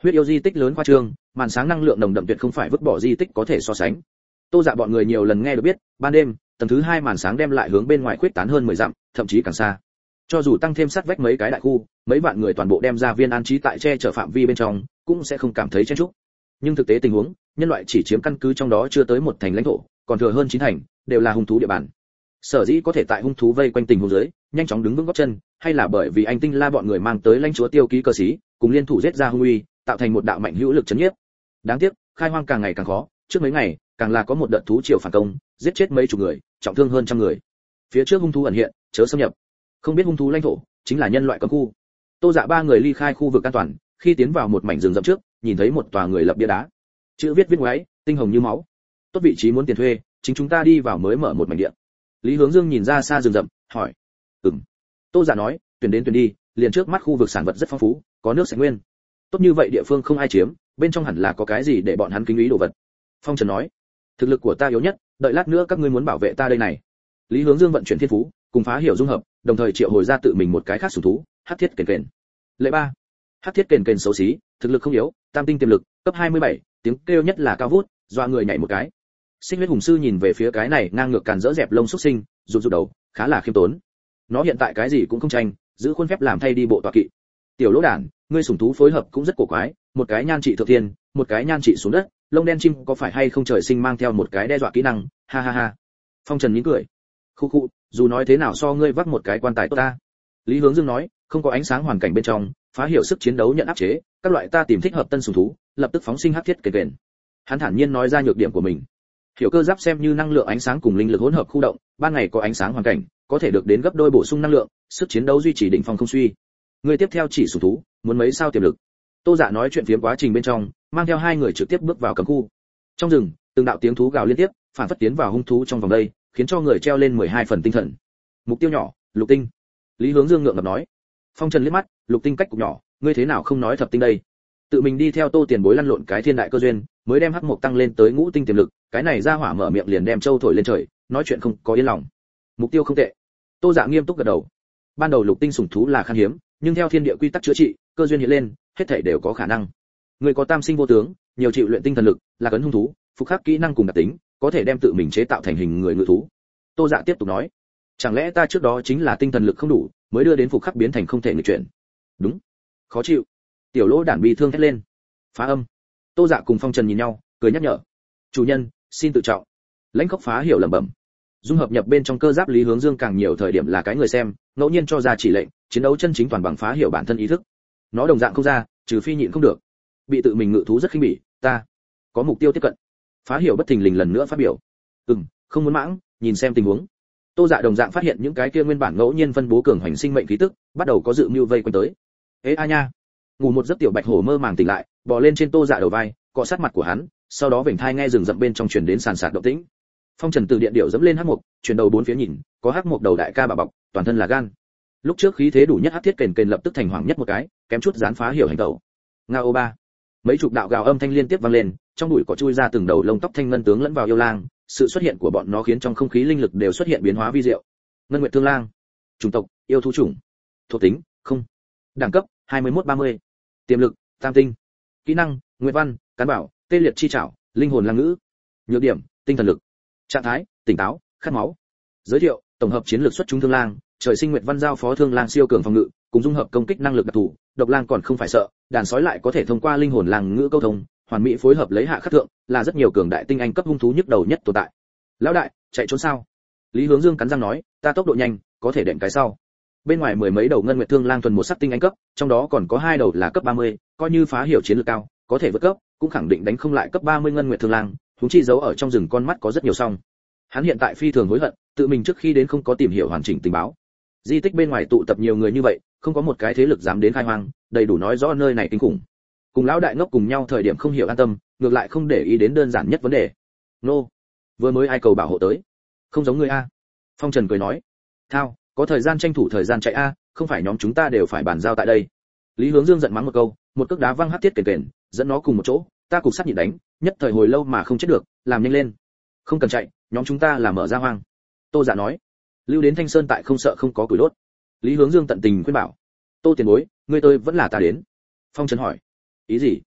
Huyết yêu di tích lớn khoa trương, màn sáng năng lượng nồng đậm tuyệt không phải vứt bỏ di tích có thể so sánh. Tô Dạ bọn người nhiều lần nghe được biết, ban đêm, tầng thứ hai màn sáng đem lại hướng bên ngoài khuyết tán hơn mười dặm, thậm chí càng xa. Cho dù tăng thêm sát vách mấy cái đại khu, mấy vạn người toàn bộ đem ra viên an trí tại che chở phạm vi bên trong, cũng sẽ không cảm thấy chen chúc. Nhưng thực tế tình huống, nhân loại chỉ chiếm căn cứ trong đó chưa tới một thành lãnh thổ, còn thừa hơn chín thành đều là hung thú địa bàn. Sở dĩ có thể tại hung thú vây quanh tình huống dưới, nhanh chóng đứng vững gót chân, hay là bởi vì anh Tinh La bọn người mang tới lãnh chúa tiêu ký cơ sĩ, cùng liên thủ giết ra hung uy, tạo thành một đạo mạnh hữu lực chấn nhiếp. Đáng tiếc, khai hoang càng ngày càng khó, trước mấy ngày, càng là có một đợt thú triều phản công, giết chết mấy chục người, trọng thương hơn trăm người. Phía trước hung thú ẩn hiện, chớ xâm nhập. Không biết hung thú lãnh thổ chính là nhân loại cấm khu. Tô Dạ ba người ly khai khu vực an toàn, khi tiến vào một mảnh rừng rậm trước, nhìn thấy một tòa người lập bia đá, chữ viết viết ngoáy, tinh hồng như máu. Tốt vị trí muốn tiền thuê, chính chúng ta đi vào mới mở một mảnh điện. Lý Hướng Dương nhìn ra xa rừng rậm, hỏi. Ừm. Tô Dạ nói, tuyển đến tuyển đi, liền trước mắt khu vực sản vật rất phong phú, có nước sạch nguyên. Tốt như vậy địa phương không ai chiếm, bên trong hẳn là có cái gì để bọn hắn kính ý đồ vật. Phong Trần nói, thực lực của ta yếu nhất, đợi lát nữa các ngươi muốn bảo vệ ta đây này. Lý Hướng Dương vận chuyển thiên phú, cùng phá hiểu dung hợp, đồng thời triệu hồi ra tự mình một cái khác sủng thú, Hắc Thiết Kền Kền. Lệ ba. Hắc Thiết Kền Kền xấu xí, thực lực không yếu, tam tinh tiềm lực, cấp hai mươi bảy, tiếng kêu nhất là cao vút, dọa người nhảy một cái. Xích Huyết Hùng Sư nhìn về phía cái này ngang ngược càn rỡ dẹp lông xuất sinh, rụt rụt đầu, khá là khiêm tốn. Nó hiện tại cái gì cũng không tranh, giữ khuôn phép làm thay đi bộ tọa kỵ. Tiểu Lỗ Đản, ngươi sủng thú phối hợp cũng rất cổ quái, một cái nhan trị thượng thiên, một cái nhan trị xuống đất, lông đen chim có phải hay không trời sinh mang theo một cái đe dọa kỹ năng, ha ha ha. Phong Trần nhếch cười. Khu khu, dù nói thế nào so ngươi vác một cái quan tài tốt ta. Lý Hướng Dương nói, không có ánh sáng hoàn cảnh bên trong, phá hiểu sức chiến đấu nhận áp chế, các loại ta tìm thích hợp tân sủng thú, lập tức phóng sinh Hắc Thiết Kền Kền. Hắn thản nhiên nói ra nhược điểm của mình. Hiểu cơ giáp xem như năng lượng ánh sáng cùng linh lực hỗn hợp khu động, ban ngày có ánh sáng hoàn cảnh, có thể được đến gấp đôi bổ sung năng lượng, sức chiến đấu duy trì đỉnh phong không suy. Người tiếp theo chỉ sủng thú, muốn mấy sao tiềm lực. Tô Dạ nói chuyện phiếm quá trình bên trong, mang theo hai người trực tiếp bước vào cấm khu. Trong rừng, từng đạo tiếng thú gào liên tiếp, phản phất tiến vào hung thú trong vòng đây, khiến cho người treo lên mười hai phần tinh thần. Mục tiêu nhỏ, lục tinh. Lý Hướng Dương ngượng ngập nói. Phong Trần liếc mắt, lục tinh cách cục nhỏ, ngươi thế nào không nói thập tinh đây? Tự mình đi theo Tô Tiền Bối lăn lộn cái thiên đại cơ duyên, mới đem hắc mộc tăng lên tới ngũ tinh tiềm lực, cái này ra hỏa mở miệng liền đem châu thổi lên trời, nói chuyện không có yên lòng. Mục tiêu không tệ. Tô Dạ nghiêm túc gật đầu. Ban đầu lục tinh sủng thú là khan hiếm, nhưng theo thiên địa quy tắc chữa trị, cơ duyên hiện lên, hết thảy đều có khả năng. Người có tam sinh vô tướng, nhiều chịu luyện tinh thần lực, là cấn hung thú, phục khắc kỹ năng cùng đặc tính, có thể đem tự mình chế tạo thành hình người ngự thú. Tô Dạ tiếp tục nói, chẳng lẽ ta trước đó chính là tinh thần lực không đủ, mới đưa đến phục khắc biến thành không thể nghịch chuyển? Đúng. Khó chịu. Tiểu Lỗ Đản bi thương thét lên. Phá âm. Tô Dạ cùng Phong Trần nhìn nhau, cười nhắc nhở. Chủ nhân, xin tự trọng. Lãnh Khốc Phá hiểu lẩm bẩm. Dung hợp nhập bên trong cơ giáp Lý Hướng Dương càng nhiều thời điểm là cái người xem, ngẫu nhiên cho ra chỉ lệnh, chiến đấu chân chính toàn bằng phá hiểu bản thân ý thức. Nó đồng dạng không ra, trừ phi nhịn không được. Bị tự mình ngự thú rất khinh bỉ, ta có mục tiêu tiếp cận. Phá hiểu bất thình lình lần nữa phát biểu. Ừm, không muốn mãng, nhìn xem tình huống. Tô Dạ đồng dạng phát hiện những cái kia nguyên bản ngẫu nhiên phân bố cường hoành sinh mệnh khí tức, bắt đầu có dự mưu vây quanh tới. Ê a nha. Ngủ một giấc tiểu bạch hổ mơ màng tỉnh lại, bò lên trên Tô Dạ đầu vai, cọ sát mặt của hắn, sau đó vểnh thai nghe rừng rậm bên trong truyền đến sàn sạt động tĩnh. Phong Trần từ điện điệu dẫm lên hắc mục, chuyển đầu bốn phía nhìn, có hắc mục đầu đại ca bà bọc, toàn thân là gan. Lúc trước khí thế đủ nhất Hắc Thiết Kền Kền lập tức thành hoàng nhất một cái, kém chút dán phá hiểu hành tẩu. Ngao ba. Mấy chục đạo gào âm thanh liên tiếp vang lên, trong bụi cỏ chui ra từng đầu lông tóc thanh ngân tướng lẫn vào yêu lang, sự xuất hiện của bọn nó khiến trong không khí linh lực đều xuất hiện biến hóa vi diệu. Ngân Nguyệt Thương Lang, chủng tộc, yêu thú chủng, thuộc tính, không, đẳng cấp, hai mươi mốt ba mươi, tiềm lực, tam tinh, kỹ năng, Nguyệt Văn, Cán Bảo, Tê Liệt Chi Trảo, Linh Hồn Lang Ngữ, nhược điểm, tinh thần lực, trạng thái, tỉnh táo, khát máu. Giới thiệu, tổng hợp chiến lược xuất chúng Thương Lang, trời sinh Nguyệt Văn giao phó Thương Lang siêu cường phòng ngự, cùng dung hợp công kích năng lực đặc thù, độc lang còn không phải sợ, đàn sói lại có thể thông qua linh hồn lang ngữ câu thông, hoàn mỹ phối hợp lấy hạ khắc thượng, là rất nhiều cường đại tinh anh cấp hung thú nhức đầu nhất tồn tại. Lão đại, chạy trốn sao? Lý Hướng Dương cắn răng nói, ta tốc độ nhanh, có thể đệm cái sau. Bên ngoài mười mấy đầu ngân nguyệt thương lang thuần một sắc tinh anh cấp, trong đó còn có hai đầu là cấp ba mươi, coi như phá hiểu chiến lược cao, có thể vượt cấp, cũng khẳng định đánh không lại cấp ba mươi ngân nguyệt thương lang, huống chi giấu ở trong rừng con mắt có rất nhiều song. Hắn hiện tại phi thường hối hận, tự mình trước khi đến không có tìm hiểu hoàn chỉnh tình báo. Di tích bên ngoài tụ tập nhiều người như vậy, không có một cái thế lực dám đến khai hoang, đầy đủ nói rõ nơi này kinh khủng. Cùng lão đại ngốc cùng nhau thời điểm không hiểu an tâm, ngược lại không để ý đến đơn giản nhất vấn đề. Nô, vừa mới ai cầu bảo hộ tới, không giống ngươi a. Phong Trần cười nói, thao, có thời gian tranh thủ thời gian chạy a, không phải nhóm chúng ta đều phải bàn giao tại đây. Lý Hướng Dương giận mắng một câu, một cước đá văng Hắc Thiết Kền Kền, dẫn nó cùng một chỗ, ta cục sắt nhịn đánh, nhất thời hồi lâu mà không chết được, làm nhanh lên. Không cần chạy, nhóm chúng ta là mở ra hoang. Tô Dạ nói, lưu đến Thanh Sơn tại không sợ không có củi đốt. Lý Hướng Dương tận tình khuyên bảo, Tô tiền bối, ngươi tôi vẫn là ta đến. Phong Trần hỏi, ý gì?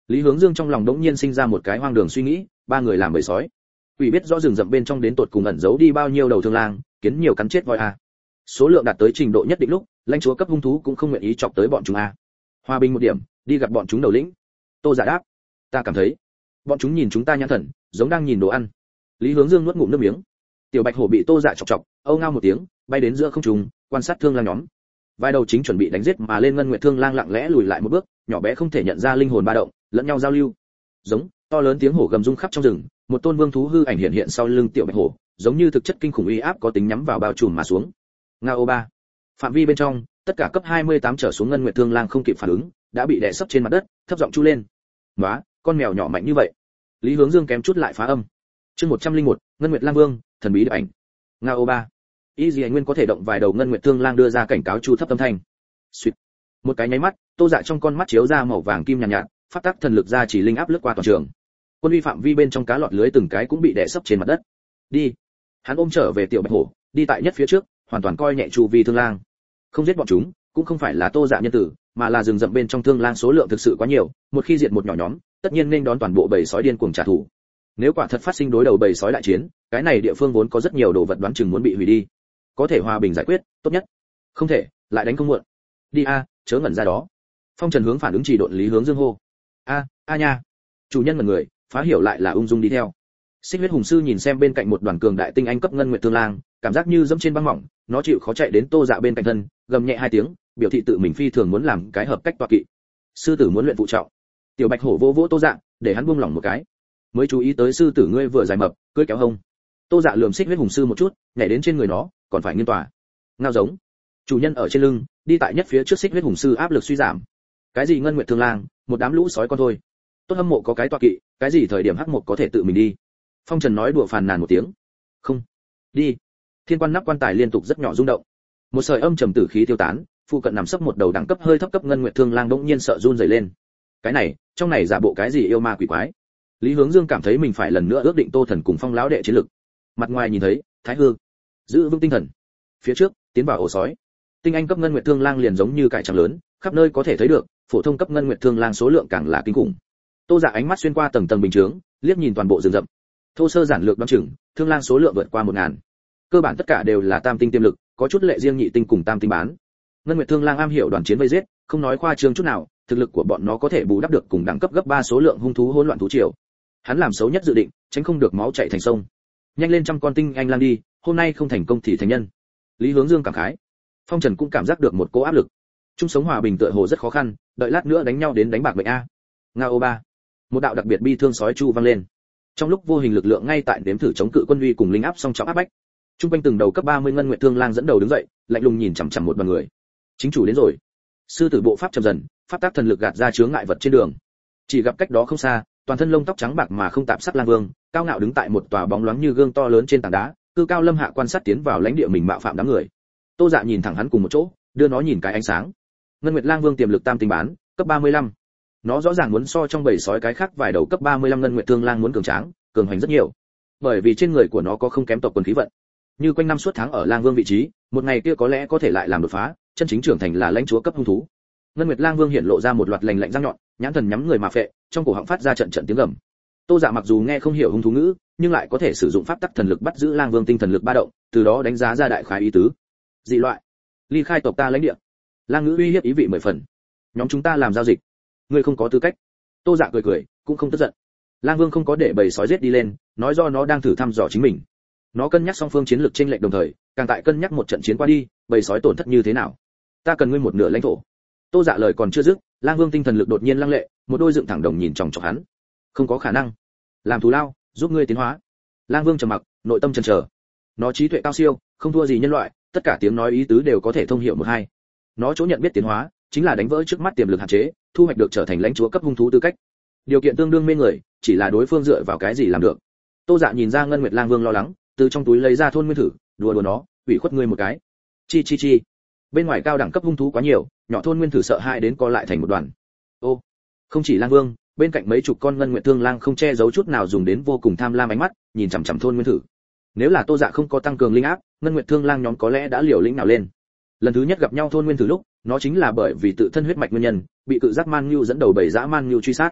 Lý Hướng Dương trong lòng đống nhiên sinh ra một cái hoang đường suy nghĩ, ba người làm bầy sói. Quỷ biết rõ rừng rậm bên trong đến tột cùng ẩn giấu đi bao nhiêu đầu thương lang, kiến nhiều cắn chết voi a. Số lượng đạt tới trình độ nhất định lúc, lãnh chúa cấp hung thú cũng không nguyện ý chọc tới bọn chúng a. Hòa bình một điểm, đi gặp bọn chúng đầu lĩnh. Tô Dạ đáp, ta cảm thấy, bọn chúng nhìn chúng ta nhãn thần, giống đang nhìn đồ ăn. Lý Hướng Dương nuốt ngụm nước miếng. Tiểu Bạch Hổ bị Tô Dạ chọc chọc, âu ngao một tiếng, bay đến giữa không trung, quan sát thương lang nhóm. Vài đầu chính chuẩn bị đánh giết mà lên ngân nguyệt thương lang lặng lẽ lùi lại một bước, nhỏ bé không thể nhận ra linh hồn ba động, lẫn nhau giao lưu. Giống, to lớn tiếng hổ gầm rung khắp trong rừng, một tôn vương thú hư ảnh hiện hiện sau lưng Tiểu Bạch Hổ, giống như thực chất kinh khủng uy áp có tính nhắm vào bao trùm mà xuống. Ngao ba. Phạm vi bên trong, tất cả cấp hai mươi tám trở xuống ngân nguyệt thương lang không kịp phản ứng, đã bị đè sấp trên mặt đất, thấp giọng chu lên. "Nóa, con mèo nhỏ mạnh như vậy." Lý Hướng Dương kém chút lại phá âm. Chương một trăm lẻ một, Ngân Nguyệt Lang Vương, thần bí điệp ảnh. Ngao ba. Y Dị Nguyên có thể động vài đầu ngân nguyệt thương lang đưa ra cảnh cáo chu thấp âm thanh. Xuyệt. Một cái nháy mắt, Tô Dạ trong con mắt chiếu ra màu vàng kim nhàn nhạt, nhạt, phát tác thần lực ra chỉ linh áp lướt qua toàn trường. Quân uy phạm vi bên trong cá lọt lưới từng cái cũng bị đè sấp trên mặt đất. Đi. Hắn ôm trở về Tiểu Bạch Hổ, đi tại nhất phía trước, hoàn toàn coi nhẹ chu vi thương lang. Không giết bọn chúng, cũng không phải là Tô Dạ nhân tử, mà là rừng rậm bên trong thương lang số lượng thực sự quá nhiều, một khi diệt một nhỏ nhóm, tất nhiên nên đón toàn bộ bầy sói điên cuồng trả thù. Nếu quả thật phát sinh đối đầu bầy sói đại chiến, cái này địa phương vốn có rất nhiều đồ vật đoán chừng muốn bị hủy đi. Có thể hòa bình giải quyết, tốt nhất. Không thể, lại đánh không muộn. Đi a, chớ ngẩn ra đó. Phong Trần hướng phản ứng chỉ độn Lý Hướng Dương hô. A, a nha. Chủ nhân ngẩn người, phá hiểu lại là ung dung đi theo. Xích huyết hùng sư nhìn xem bên cạnh một đoàn cường đại tinh anh cấp ngân nguyệt thương lang, cảm giác như dẫm trên băng mỏng, nó chịu khó chạy đến Tô Dạ bên cạnh thân, gầm nhẹ hai tiếng, biểu thị tự mình phi thường muốn làm cái hợp cách tọa kỵ. Sư tử muốn luyện phụ trọng. Tiểu Bạch Hổ vỗ vỗ Tô Dạ, để hắn buông lỏng một cái. Mới chú ý tới sư tử ngươi vừa dài mập, cưỡi kéo hông. Tô Dạ lườm Xích huyết hùng sư một chút, nhảy đến trên người nó, còn phải nghiêng tòa. Ngao giống. Chủ nhân ở trên lưng, đi tại nhất phía trước Xích huyết hùng sư áp lực suy giảm. Cái gì ngân nguyệt thương lang, một đám lũ sói con thôi. Tốt hâm mộ có cái tọa kỵ, cái gì thời điểm hắc một có thể tự mình đi. Phong Trần nói đùa phàn nàn một tiếng. Không. Đi. Thiên quan nắp quan tài liên tục rất nhỏ rung động. Một sợi âm trầm tử khí tiêu tán, phụ cận nằm sấp một đầu đẳng cấp hơi thấp cấp ngân nguyệt thương lang đột nhiên sợ run rẩy lên. Cái này, trong này giả bộ cái gì yêu ma quỷ quái. Lý Hướng Dương cảm thấy mình phải lần nữa ước định Tô Thần cùng Phong lão đệ chiến lực. Mặt ngoài nhìn thấy, Thái Hư, giữ vững tinh thần. Phía trước, tiến vào ổ sói. Tinh anh cấp ngân nguyệt thương lang liền giống như cải trắng lớn, khắp nơi có thể thấy được, phổ thông cấp ngân nguyệt thương lang số lượng càng là kinh khủng. Tô Dạ ánh mắt xuyên qua tầng tầng bình chướng, liếc nhìn toàn bộ rừng rậm. Thô sơ giản lược đoán chừng, thương lang số lượng vượt qua một ngàn. Cơ bản tất cả đều là tam tinh tiềm lực, có chút lệ riêng nhị tinh cùng tam tinh bán. Ngân nguyệt thương lang am hiểu đoàn chiến vây giết, không nói khoa trương chút nào, thực lực của bọn nó có thể bù đắp được cùng đẳng cấp gấp ba số lượng hung thú hỗn loạn thú triều. Hắn làm xấu nhất dự định, tránh không được máu chảy thành sông. Nhanh lên trăm con tinh anh lang đi, hôm nay không thành công thì thành nhân. Lý Hướng Dương cảm khái. Phong Trần cũng cảm giác được một cỗ áp lực. Chung sống hòa bình tựa hồ rất khó khăn, đợi lát nữa đánh nhau đến đánh bạc bệnh a. Ngao ba. Một đạo đặc biệt bi thương sói chu vang lên. Trong lúc vô hình lực lượng ngay tại đếm thử chống cự quân uy cùng linh áp song trọng áp bách. Trung quanh từng đầu cấp ba mươi ngân nguyệt thương lang dẫn đầu đứng dậy, lạnh lùng nhìn chằm chằm một đoàn người. Chính chủ đến rồi. Sư tử bộ pháp chậm dần, pháp tác thần lực gạt ra chướng ngại vật trên đường. Chỉ gặp cách đó không xa, toàn thân lông tóc trắng bạc mà không tạp sắc lang vương, cao ngạo đứng tại một tòa bóng loáng như gương to lớn trên tảng đá, cư cao lâm hạ quan sát tiến vào lãnh địa mình mạo phạm đám người. Tô Dạ nhìn thẳng hắn cùng một chỗ, đưa nó nhìn cái ánh sáng. Ngân Nguyệt Lang Vương tiềm lực tam tinh bán, cấp ba mươi lăm. Nó rõ ràng muốn so trong bầy sói cái khác vài đầu cấp ba mươi lăm ngân nguyệt thương lang muốn cường tráng, cường hành rất nhiều. Bởi vì trên người của nó có không kém tộc quần khí vận. Như quanh năm suốt tháng ở Lang Vương vị trí, một ngày kia có lẽ có thể lại làm đột phá, chân chính trưởng thành là lãnh chúa cấp hung thú. Ngân Nguyệt Lang Vương hiện lộ ra một loạt lành lạnh răng nhọn, nhãn thần nhắm người mà phệ, trong cổ họng phát ra trận trận tiếng gầm. Tô Dạ mặc dù nghe không hiểu hung thú ngữ, nhưng lại có thể sử dụng pháp tắc thần lực bắt giữ Lang Vương tinh thần lực ba động, từ đó đánh giá ra đại khái ý tứ. Dị loại, ly khai tộc ta lãnh địa. Lang ngữ uy hiếp ý vị mười phần. Nhóm chúng ta làm giao dịch, ngươi không có tư cách. Tô Dạ cười cười, cũng không tức giận. Lang Vương không có để bầy sói giết đi lên, nói do nó đang thử thăm dò chính mình. Nó cân nhắc song phương chiến lược chênh lệch đồng thời, càng tại cân nhắc một trận chiến qua đi, bầy sói tổn thất như thế nào. Ta cần ngươi một nửa lãnh thổ. Tô Dạ lời còn chưa dứt, Lang Vương tinh thần lực đột nhiên lăng lệ, một đôi dựng thẳng đồng nhìn chòng chọc hắn. Không có khả năng. Làm thù lao, giúp ngươi tiến hóa. Lang Vương trầm mặc, nội tâm chần chờ. Nó trí tuệ cao siêu, không thua gì nhân loại, tất cả tiếng nói ý tứ đều có thể thông hiểu một hai. Nó chỗ nhận biết tiến hóa, chính là đánh vỡ trước mắt tiềm lực hạn chế, thu hoạch được trở thành lãnh chúa cấp hung thú tư cách. Điều kiện tương đương mê người, chỉ là đối phương dựa vào cái gì làm được. Tô Dạ nhìn ra Ngân Nguyệt Lang Vương lo lắng, từ trong túi lấy ra thôn nguyên thử, đùa đùa nó, ủy khuất ngươi một cái. Chi chi chi. Bên ngoài cao đẳng cấp hung thú quá nhiều, nhỏ thôn nguyên thử sợ hãi đến co lại thành một đoàn. Ô, không chỉ Lang Vương, bên cạnh mấy chục con ngân nguyệt thương lang không che giấu chút nào dùng đến vô cùng tham lam ánh mắt, nhìn chằm chằm thôn nguyên thử. Nếu là Tô Dạ không có tăng cường linh áp, ngân nguyệt thương lang nhóm có lẽ đã liều lĩnh nào lên. Lần thứ nhất gặp nhau thôn nguyên thử lúc, nó chính là bởi vì tự thân huyết mạch nguyên nhân, bị cự giác man nhu dẫn đầu bầy dã man nhu truy sát.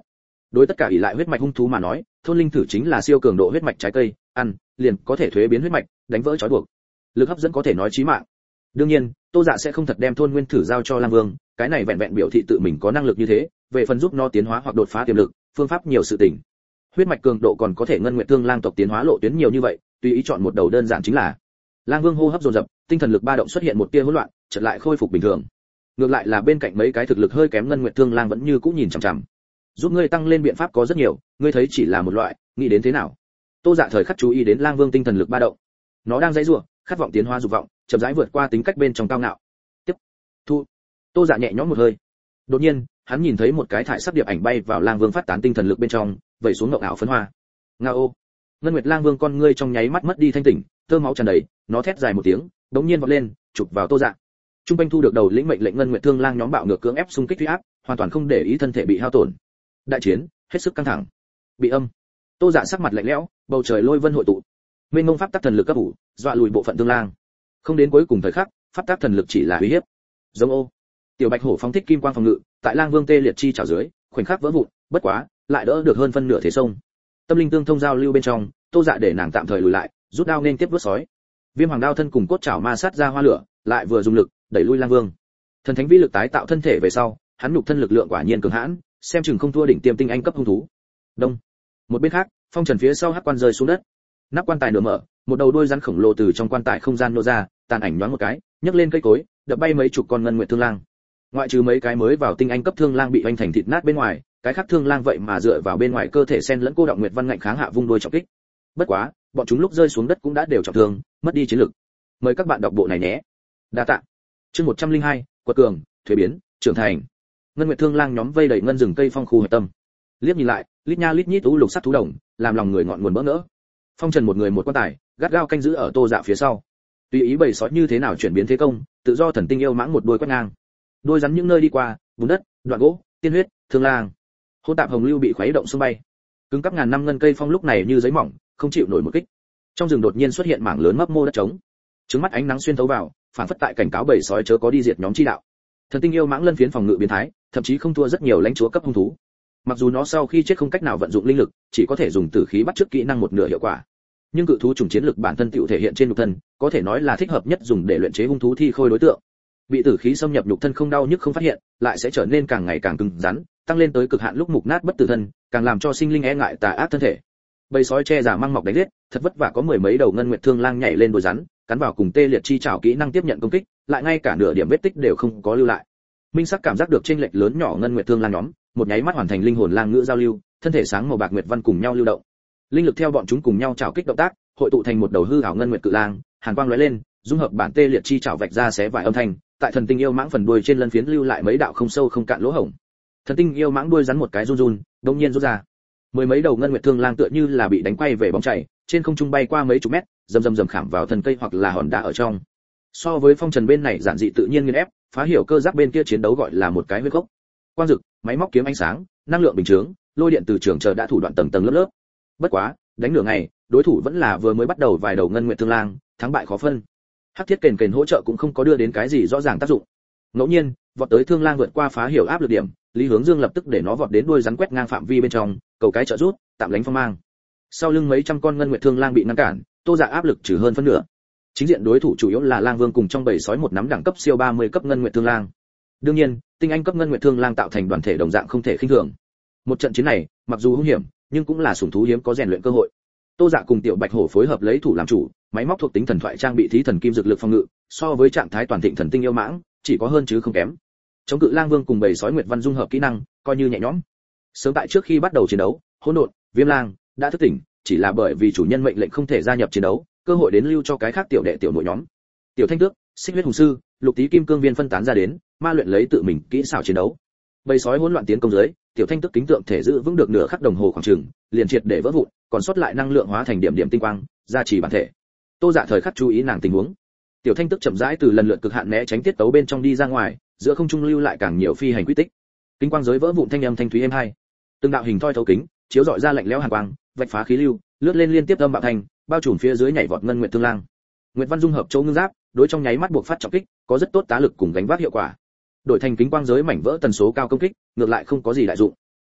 Đối tất cả ỷ lại huyết mạch hung thú mà nói, thôn linh thử chính là siêu cường độ huyết mạch trái cây, ăn liền có thể thuế biến huyết mạch, đánh vỡ trói buộc. Lực hấp dẫn có thể nói chí mạng. Đương nhiên, Tô Dạ sẽ không thật đem thôn nguyên thử giao cho Lang Vương, cái này vẹn vẹn biểu thị tự mình có năng lực như thế, về phần giúp nó tiến hóa hoặc đột phá tiềm lực, phương pháp nhiều sự tình. Huyết mạch cường độ còn có thể ngân nguyện thương lang tộc tiến hóa lộ tuyến nhiều như vậy, tùy ý chọn một đầu đơn giản chính là. Lang Vương hô hấp dồn dập, tinh thần lực ba động xuất hiện một tia hỗn loạn, chợt lại khôi phục bình thường. Ngược lại là bên cạnh mấy cái thực lực hơi kém ngân nguyện thương lang vẫn như cũ nhìn chằm chằm. Giúp ngươi tăng lên biện pháp có rất nhiều, ngươi thấy chỉ là một loại, nghĩ đến thế nào? Tô Dạ thời khắc chú ý đến Lang Vương tinh thần lực ba động. Nó đang dãy rủa, khát vọng tiến hóa dục vọng, chậm rãi vượt qua tính cách bên trong cao ngạo. Tiếp. Thu. Tô Dạ nhẹ nhõm một hơi. Đột nhiên, hắn nhìn thấy một cái thải sắc điệp ảnh bay vào Lang Vương phát tán tinh thần lực bên trong, vẩy xuống ngọc ảo phấn hoa. Ngao. Ngân Nguyệt Lang Vương con ngươi trong nháy mắt mất đi thanh tỉnh, tơ máu tràn đầy, nó thét dài một tiếng, đống nhiên vọt lên, chụp vào Tô Dạ. Trung quanh thu được đầu lĩnh mệnh lệnh Ngân Nguyệt Thương Lang nhóm bạo ngược cưỡng ép xung kích uy áp, hoàn toàn không để ý thân thể bị hao tổn. Đại chiến hết sức căng thẳng. Bị âm. Tô Dạ sắc mặt lạnh lẽo, bầu trời lôi vân hội tụ. Mênh mông pháp tắc thần lực cấp ủ, dọa lùi bộ phận Thương Lang. Không đến cuối cùng thời khắc, pháp tắc thần lực chỉ là uy hiếp. Giống ô. Tiểu Bạch Hổ phóng thích kim quang phòng ngự, tại Lang Vương tê liệt chi chảo dưới, khoảnh khắc vỡ vụn, bất quá, lại đỡ được hơn phân nửa thế sông. Tâm linh tương thông giao lưu bên trong, Tô Dạ để nàng tạm thời lùi lại, rút đao nên tiếp vớt sói. Viêm Hoàng đao thân cùng cốt chảo ma sát ra hoa lửa, lại vừa dùng lực đẩy lui Lang Vương. Thần thánh vĩ lực tái tạo thân thể về sau, hắn nhục thân lực lượng quả nhiên cường hãn, xem chừng không thua đỉnh tiêm tinh anh cấp hung thú. Đông. Một bên khác, phong trần phía sau hắc quan rơi xuống đất. Nắp quan tài nửa mở, một đầu đuôi rắn khổng lồ từ trong quan tài không gian nô ra, tàn ảnh nhoáng một cái, nhấc lên cây cối, đập bay mấy chục con ngân nguyệt thương lang. Ngoại trừ mấy cái mới vào tinh anh cấp thương lang bị vành thành thịt nát bên ngoài, cái khác thương lang vậy mà dựa vào bên ngoài cơ thể sen lẫn cô động nguyệt văn ngạnh kháng hạ vung đuôi trọng kích. Bất quá, bọn chúng lúc rơi xuống đất cũng đã đều trọng thương, mất đi chiến lực. Mời các bạn đọc bộ này nhé. Đa tạ. Chương một trăm linh hai, quật cường, thuế biến, trưởng thành. Ngân nguyệt thương lang nhóm vây đầy ngân rừng cây phong khu hợp tâm. Liếc nhìn lại, lít nha lít nhít tú lục sắc thú đồng, làm lòng người ngọn nguồn bỡ ngỡ. Phong trần một người một quan tài, gắt gao canh giữ ở Tô Dạ phía sau. Tùy ý bầy sói như thế nào chuyển biến thế công, tự do thần tinh yêu mãng một đuôi quét ngang. Đuôi rắn những nơi đi qua, bùn đất, đoạn gỗ, tiên huyết, thương lang. Hỗn tạp hồng lưu bị khuấy động xung bay. Cứng cắp ngàn năm ngân cây phong lúc này như giấy mỏng, không chịu nổi một kích. Trong rừng đột nhiên xuất hiện mảng lớn mấp mô đất trống. Trứng mắt ánh nắng xuyên thấu vào, phản phất tại cảnh cáo bầy sói chớ có đi diệt nhóm chi đạo. Thần tinh yêu mãng lân phiến phòng ngự biến thái, thậm chí không thua rất nhiều lãnh chúa cấp hung thú. Mặc dù nó sau khi chết không cách nào vận dụng linh lực, chỉ có thể dùng tử khí bắt chước kỹ năng một nửa hiệu quả. Nhưng cự thú trùng chiến lực bản thân tựu thể hiện trên nhục thân, có thể nói là thích hợp nhất dùng để luyện chế hung thú thi khôi đối tượng. Bị tử khí xâm nhập nhục thân không đau nhức không phát hiện, lại sẽ trở nên càng ngày càng cứng rắn, tăng lên tới cực hạn lúc mục nát bất tử thân, càng làm cho sinh linh e ngại tà ác thân thể. Bầy sói che giả mang mọc đánh giết, thật vất vả có mười mấy đầu ngân nguyệt thương lang nhảy lên đuôi rắn, cắn vào cùng tê liệt chi chảo kỹ năng tiếp nhận công kích, lại ngay cả nửa điểm vết tích đều không có lưu lại. Minh sắc cảm giác được chênh lệch lớn nhỏ ngân nguyệt thương lang nhóm, một nháy mắt hoàn thành linh hồn lang ngữ giao lưu, thân thể sáng màu bạc nguyệt văn cùng nhau lưu động. Linh lực theo bọn chúng cùng nhau chảo kích động tác, hội tụ thành một đầu hư ảo ngân nguyệt cự lang, hàn quang lóe lên, dung hợp bản tê liệt chi chảo vạch ra xé vài âm thanh, tại thần tinh yêu mãng phần đuôi trên lân phiến lưu lại mấy đạo không sâu không cạn lỗ hổng. Thần tinh yêu mãng đuôi rắn một cái run run, đột nhiên rút ra. Mười mấy đầu ngân nguyệt thương lang tựa như là bị đánh quay về bóng chảy, trên không trung bay qua mấy chục mét, rầm rầm rầm khảm vào thân cây hoặc là hòn đá ở trong. So với phong trần bên này giản dị tự nhiên nghiền ép, phá hiểu cơ giáp bên kia chiến đấu gọi là một cái huyết gốc. Quang dực, máy móc kiếm ánh sáng, năng lượng bình chướng, lôi điện từ trường chờ đã thủ đoạn tầng tầng lớp lớp. Bất quá, đánh nửa ngày, đối thủ vẫn là vừa mới bắt đầu vài đầu ngân nguyệt thương lang, thắng bại khó phân. Hắc thiết kền kền hỗ trợ cũng không có đưa đến cái gì rõ ràng tác dụng. Ngẫu nhiên, vọt tới thương lang vượt qua phá hiểu áp lực điểm, Lý Hướng Dương lập tức để nó vọt đến đuôi rắn quét ngang phạm vi bên trong, cầu cái trợ rút, tạm lánh phong mang. Sau lưng mấy trăm con ngân nguyệt thương lang bị ngăn cản, Tô Dạ áp lực trừ hơn phân nửa. Chính diện đối thủ chủ yếu là Lang Vương cùng trong bầy sói một nắm đẳng cấp siêu ba mươi cấp ngân nguyệt thương lang. Đương nhiên, tinh anh cấp ngân nguyệt thương lang tạo thành đoàn thể đồng dạng không thể khinh thường. Một trận chiến này, mặc dù hung hiểm, nhưng cũng là sủng thú hiếm có rèn luyện cơ hội. Tô Dạ cùng Tiểu Bạch Hổ phối hợp lấy thủ làm chủ, máy móc thuộc tính thần thoại trang bị thí thần kim dược lực phòng ngự, so với trạng thái toàn thịnh thần tinh yêu mãng, chỉ có hơn chứ không kém. Chống cự Lang Vương cùng bầy sói nguyệt văn dung hợp kỹ năng, coi như nhẹ nhõm. Sớm tại trước khi bắt đầu chiến đấu, Hỗn độn, Viêm Lang đã thức tỉnh, chỉ là bởi vì chủ nhân mệnh lệnh không thể gia nhập chiến đấu, cơ hội đến lưu cho cái khác tiểu đệ tiểu nội nhóm. Tiểu Thanh Tước, Xích huyết hùng sư, Lục Tý kim cương viên phân tán ra đến, ma luyện lấy tự mình kỹ xảo chiến đấu. Bầy sói hỗn loạn tiến công dưới, Tiểu Thanh Tước kính tượng thể giữ vững được nửa khắc đồng hồ khoảng chừng, liền triệt để vỡ vụn, còn sót lại năng lượng hóa thành điểm điểm tinh quang, gia trì bản thể. Tô Dạ thời khắc chú ý nàng tình huống. Tiểu Thanh Tước chậm rãi từ lần lượt cực hạn né tránh tiết tấu bên trong đi ra ngoài, giữa không trung lưu lại càng nhiều phi hành quy tích. Kính quang giới vỡ vụn thanh âm thanh thúy êm hai. Từng đạo hình thoi thấu kính, chiếu rọi ra lạnh lẽo hàn quang, vạch phá khí lưu, lướt lên liên tiếp âm bạo thành, bao trùm phía dưới nhảy vọt ngân nguyệt thương lang. Nguyệt văn dung hợp châu ngưng giáp, đối trong nháy mắt buộc phát trọng kích, có rất tốt tá lực cùng gánh vác hiệu quả. Đổi thành kính quang giới mảnh vỡ tần số cao công kích, ngược lại không có gì đại dụng.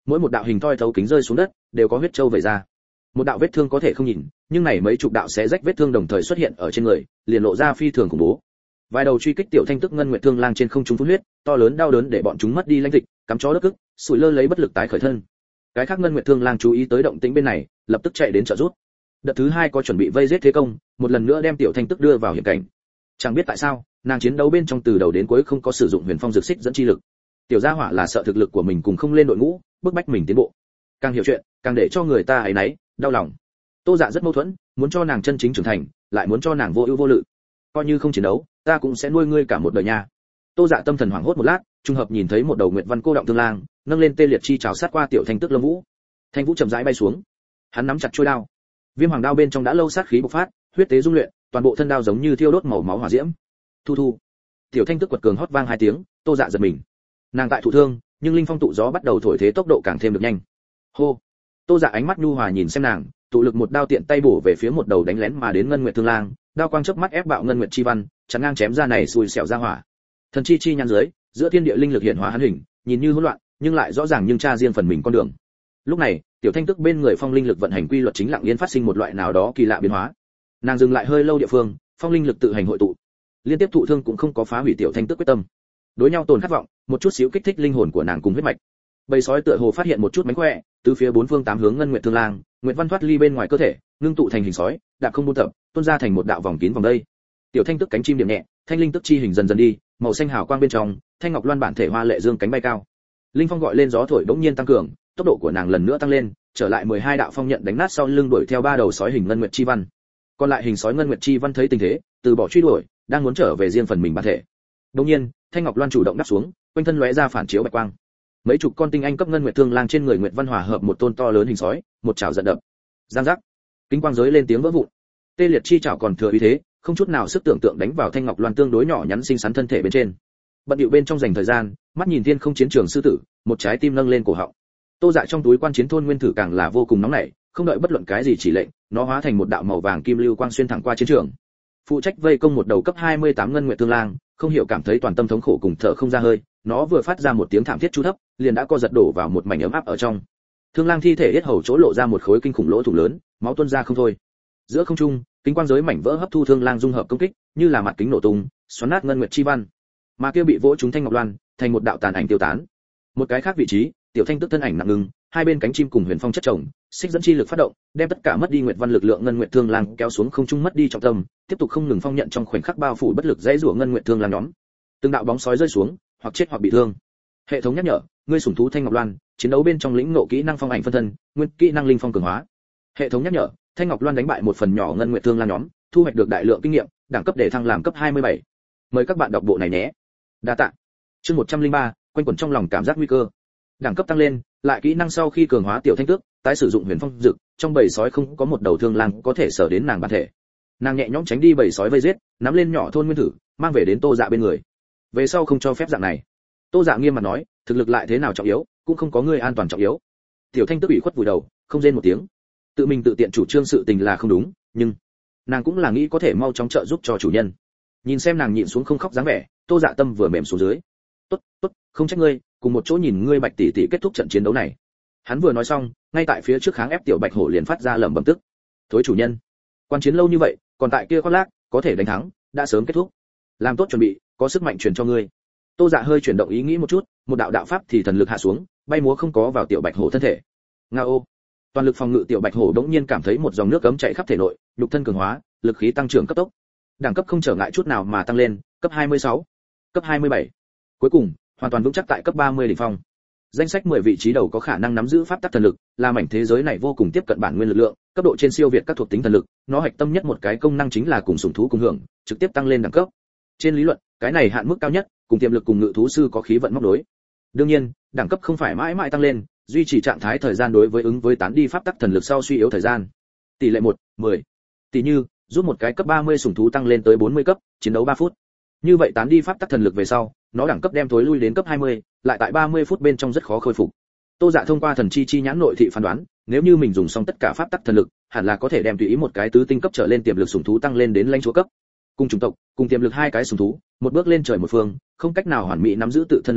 mỗi một đạo hình thoi thấu kính rơi xuống đất đều có huyết châu vẩy ra. Một đạo vết thương có thể không nhìn, nhưng này mấy chục đạo xé rách vết thương đồng thời xuất hiện ở trên người, liền lộ ra phi thường khủng bố. Vài đầu truy kích tiểu thanh tức ngân nguyệt thương lang trên không trung phun huyết, to lớn đau đớn để bọn chúng mất đi lãnh dịch, cắm chó đất ức, sủi lơ lấy bất lực tái khởi thân. Cái khác ngân nguyệt thương lang chú ý tới động tĩnh bên này, lập tức chạy đến trợ giúp. Đợt thứ hai có chuẩn bị vây giết thế công, một lần nữa đem tiểu thanh tức đưa vào hiểm cảnh. Chẳng biết tại sao, nàng chiến đấu bên trong từ đầu đến cuối không có sử dụng huyền phong dược xích dẫn chi lực. Tiểu gia hỏa là sợ thực lực của mình cùng không lên đội ngũ, bức bách mình tiến bộ. Càng hiểu chuyện, càng để cho người ta ấy nấy, đau lòng. Tô Dạ rất mâu thuẫn, muốn cho nàng chân chính trưởng thành, lại muốn cho nàng vô ưu vô lự. Coi như không chiến đấu, ta cũng sẽ nuôi ngươi cả một đời nha. Tô Dạ tâm thần hoảng hốt một lát, trùng hợp nhìn thấy một đầu nguyệt văn cô động thương lang, nâng lên tê liệt chi chảo sát qua tiểu thanh tức Lâm Vũ. Thanh Vũ chậm rãi bay xuống, hắn nắm chặt chuôi đao. Viêm hoàng đao bên trong đã lâu sát khí bộc phát, huyết tế dung luyện, toàn bộ thân đao giống như thiêu đốt màu máu hỏa diễm. Thu thu. Tiểu thanh tức quật cường hót vang hai tiếng, Tô Dạ giật mình. Nàng tại thụ thương, nhưng linh phong tụ gió bắt đầu thổi thế tốc độ càng thêm được nhanh. Hô. Tô Dạ ánh mắt nhu hòa nhìn xem nàng, tụ lực một đao tiện tay bổ về phía một đầu đánh lén mà đến ngân nguyệt thương lang, đao quang chớp mắt ép bạo ngân nguyệt chi văn, chắn ngang chém ra này xùi xẻo ra hỏa. Thần chi chi nhăn dưới, giữa thiên địa linh lực hiện hóa hắn hình, nhìn như hỗn loạn, nhưng lại rõ ràng nhưng tra riêng phần mình con đường. Lúc này, tiểu thanh tức bên người phong linh lực vận hành quy luật chính lặng yên phát sinh một loại nào đó kỳ lạ biến hóa. Nàng dừng lại hơi lâu địa phương, phong linh lực tự hành hội tụ. Liên tiếp thụ thương cũng không có phá hủy tiểu thanh tức quyết tâm. Đối nhau tồn khát vọng, một chút xíu kích thích linh hồn của nàng cùng huyết mạch. Bầy sói tựa hồ phát hiện một chút mánh khỏe, từ phía bốn phương tám hướng ngân nguyệt thương lang, nguyệt văn thoát ly bên ngoài cơ thể, ngưng tụ thành hình sói, đạp không buôn tập, tuôn ra thành một đạo vòng kín vòng đây. Tiểu thanh tức cánh chim điểm nhẹ, thanh linh tức chi hình dần dần đi, màu xanh hào quang bên trong, thanh ngọc loan bản thể hoa lệ dương cánh bay cao. Linh phong gọi lên gió thổi bỗng nhiên tăng cường, tốc độ của nàng lần nữa tăng lên, trở lại mười hai đạo phong nhận đánh nát sau lưng đuổi theo ba đầu sói hình ngân nguyệt chi văn. Còn lại hình sói ngân nguyệt chi văn thấy tình thế, từ bỏ truy đuổi, đang muốn trở về riêng phần mình bản thể. Đột nhiên, thanh ngọc loan chủ động đáp xuống, quanh thân lóe ra phản chiếu bạch quang. Mấy chục con tinh anh cấp ngân nguyệt thương lang trên người nguyệt văn hòa hợp một tôn to lớn hình sói, một chảo giận đập. Giang giác. Kính quang giới lên tiếng vỡ vụn. Tê liệt chi chảo còn thừa uy thế, không chút nào sức tưởng tượng đánh vào thanh ngọc loan tương đối nhỏ nhắn xinh xắn thân thể bên trên. Bận điệu bên trong dành thời gian, mắt nhìn thiên không chiến trường sư tử, một trái tim nâng lên cổ họng. Tô Dạ trong túi quan chiến thôn nguyên thử càng là vô cùng nóng nảy, không đợi bất luận cái gì chỉ lệnh, nó hóa thành một đạo màu vàng kim lưu quang xuyên thẳng qua chiến trường. Phụ trách vây công một đầu cấp hai mươi tám ngân nguyệt thương lang, không hiểu cảm thấy toàn tâm thống khổ cùng thở không ra hơi, nó vừa phát ra một tiếng thảm thiết chu thấp, liền đã co giật đổ vào một mảnh ấm áp ở trong. Thương lang thi thể yết hầu chỗ lộ ra một khối kinh khủng lỗ thủng lớn, máu tuôn ra không thôi. Giữa không trung, kính quang giới mảnh vỡ hấp thu thương lang dung hợp công kích, như là mặt kính nổ tung, xoắn nát ngân nguyệt chi văn. Mà kia bị vỗ trúng thanh ngọc loan, thành một đạo tàn ảnh tiêu tán. Một cái khác vị trí, tiểu thanh tức thân ảnh nặng ngưng, hai bên cánh chim cùng huyền phong chất chồng, xích dẫn chi lực phát động, đem tất cả mất đi nguyệt văn lực lượng ngân nguyệt thương lang kéo xuống không trung mất đi trọng tâm, tiếp tục không ngừng phong nhận trong khoảnh khắc bao phủ bất lực dãy rủa ngân nguyệt thương lang nhóm. Từng đạo bóng sói rơi xuống, hoặc chết hoặc bị thương. Hệ thống nhắc nhở, ngươi sủng thú thanh ngọc loan, chiến đấu bên trong lĩnh ngộ kỹ năng phong ảnh phân thân, nguyên kỹ năng linh phong cường hóa. Hệ thống nhắc nhở, thanh ngọc loan đánh bại một phần nhỏ ngân nguyệt thương lang nhóm, thu hoạch được đại lượng kinh nghiệm, đẳng cấp để thăng làm cấp hai mươi bảy. Mời các bạn đọc bộ này nhé. Đa tạ. Chương một trăm lẻ ba, quanh quẩn trong lòng cảm giác nguy cơ. Đẳng cấp tăng lên, lại kỹ năng sau khi cường hóa tiểu thanh tước, tái sử dụng huyền phong dực, trong bầy sói không có một đầu thương lang có thể sở đến nàng bản thể. Nàng nhẹ nhõm tránh đi bầy sói vây giết, nắm lên nhỏ thôn nguyên thử, mang về đến Tô Dạ bên người. Về sau không cho phép dạng này. Tô Dạ nghiêm mặt nói, thực lực lại thế nào trọng yếu, cũng không có người an toàn trọng yếu. Tiểu thanh tước ủy khuất vùi đầu, không rên một tiếng. Tự mình tự tiện chủ trương sự tình là không đúng, nhưng nàng cũng là nghĩ có thể mau chóng trợ giúp cho chủ nhân. Nhìn xem nàng nhịn xuống không khóc dáng vẻ, Tô Dạ tâm vừa mềm xuống dưới. Tốt, tốt, không trách ngươi, cùng một chỗ nhìn ngươi Bạch tỷ tỷ kết thúc trận chiến đấu này. Hắn vừa nói xong, ngay tại phía trước kháng ép tiểu Bạch hổ liền phát ra lẩm bẩm tức. Thối chủ nhân, quan chiến lâu như vậy, còn tại kia khoác lác, có thể đánh thắng, đã sớm kết thúc. Làm tốt chuẩn bị, có sức mạnh truyền cho ngươi. Tô Dạ hơi chuyển động ý nghĩ một chút, một đạo đạo pháp thì thần lực hạ xuống, bay múa không có vào tiểu Bạch hổ thân thể. Ngao, toàn lực phòng ngự tiểu Bạch hổ đống nhiên cảm thấy một dòng nước cấm chạy khắp thể nội, nhục thân cường hóa, lực khí tăng trưởng cấp tốc. Đẳng cấp không trở ngại chút nào mà tăng lên, cấp hai mươi sáu, cấp hai mươi bảy. Cuối cùng, hoàn toàn vững chắc tại cấp ba mươi đỉnh phong. Danh sách mười vị trí đầu có khả năng nắm giữ pháp tắc thần lực, là mảnh thế giới này vô cùng tiếp cận bản nguyên lực lượng, cấp độ trên siêu việt các thuộc tính thần lực, nó hạch tâm nhất một cái công năng chính là cùng sủng thú cùng hưởng, trực tiếp tăng lên đẳng cấp. Trên lý luận, cái này hạn mức cao nhất, cùng tiềm lực cùng ngự thú sư có khí vận móc đối. Đương nhiên, đẳng cấp không phải mãi mãi tăng lên, duy trì trạng thái thời gian đối với ứng với tán đi pháp tắc thần lực sau suy yếu thời gian. Tỷ lệ một, mười. Tỷ như, giúp một cái cấp ba mươi sủng thú tăng lên tới bốn mươi cấp, chiến đấu ba phút. Như vậy tán đi pháp tắc thần lực về sau, nó đẳng cấp đem thối lui đến cấp hai mươi, lại tại ba mươi phút bên trong rất khó khôi phục. Tô Dạ thông qua thần chi chi nhãn nội thị phán đoán, nếu như mình dùng xong tất cả pháp tắc thần lực, hẳn là có thể đem tùy ý một cái tứ tinh cấp trở lên tiềm lực sủng thú tăng lên đến lãnh chúa cấp. Cùng chủng tộc, cùng tiềm lực hai cái sủng thú, một bước lên trời một phương, không cách nào hoàn mỹ nắm giữ tự thân lực lượng,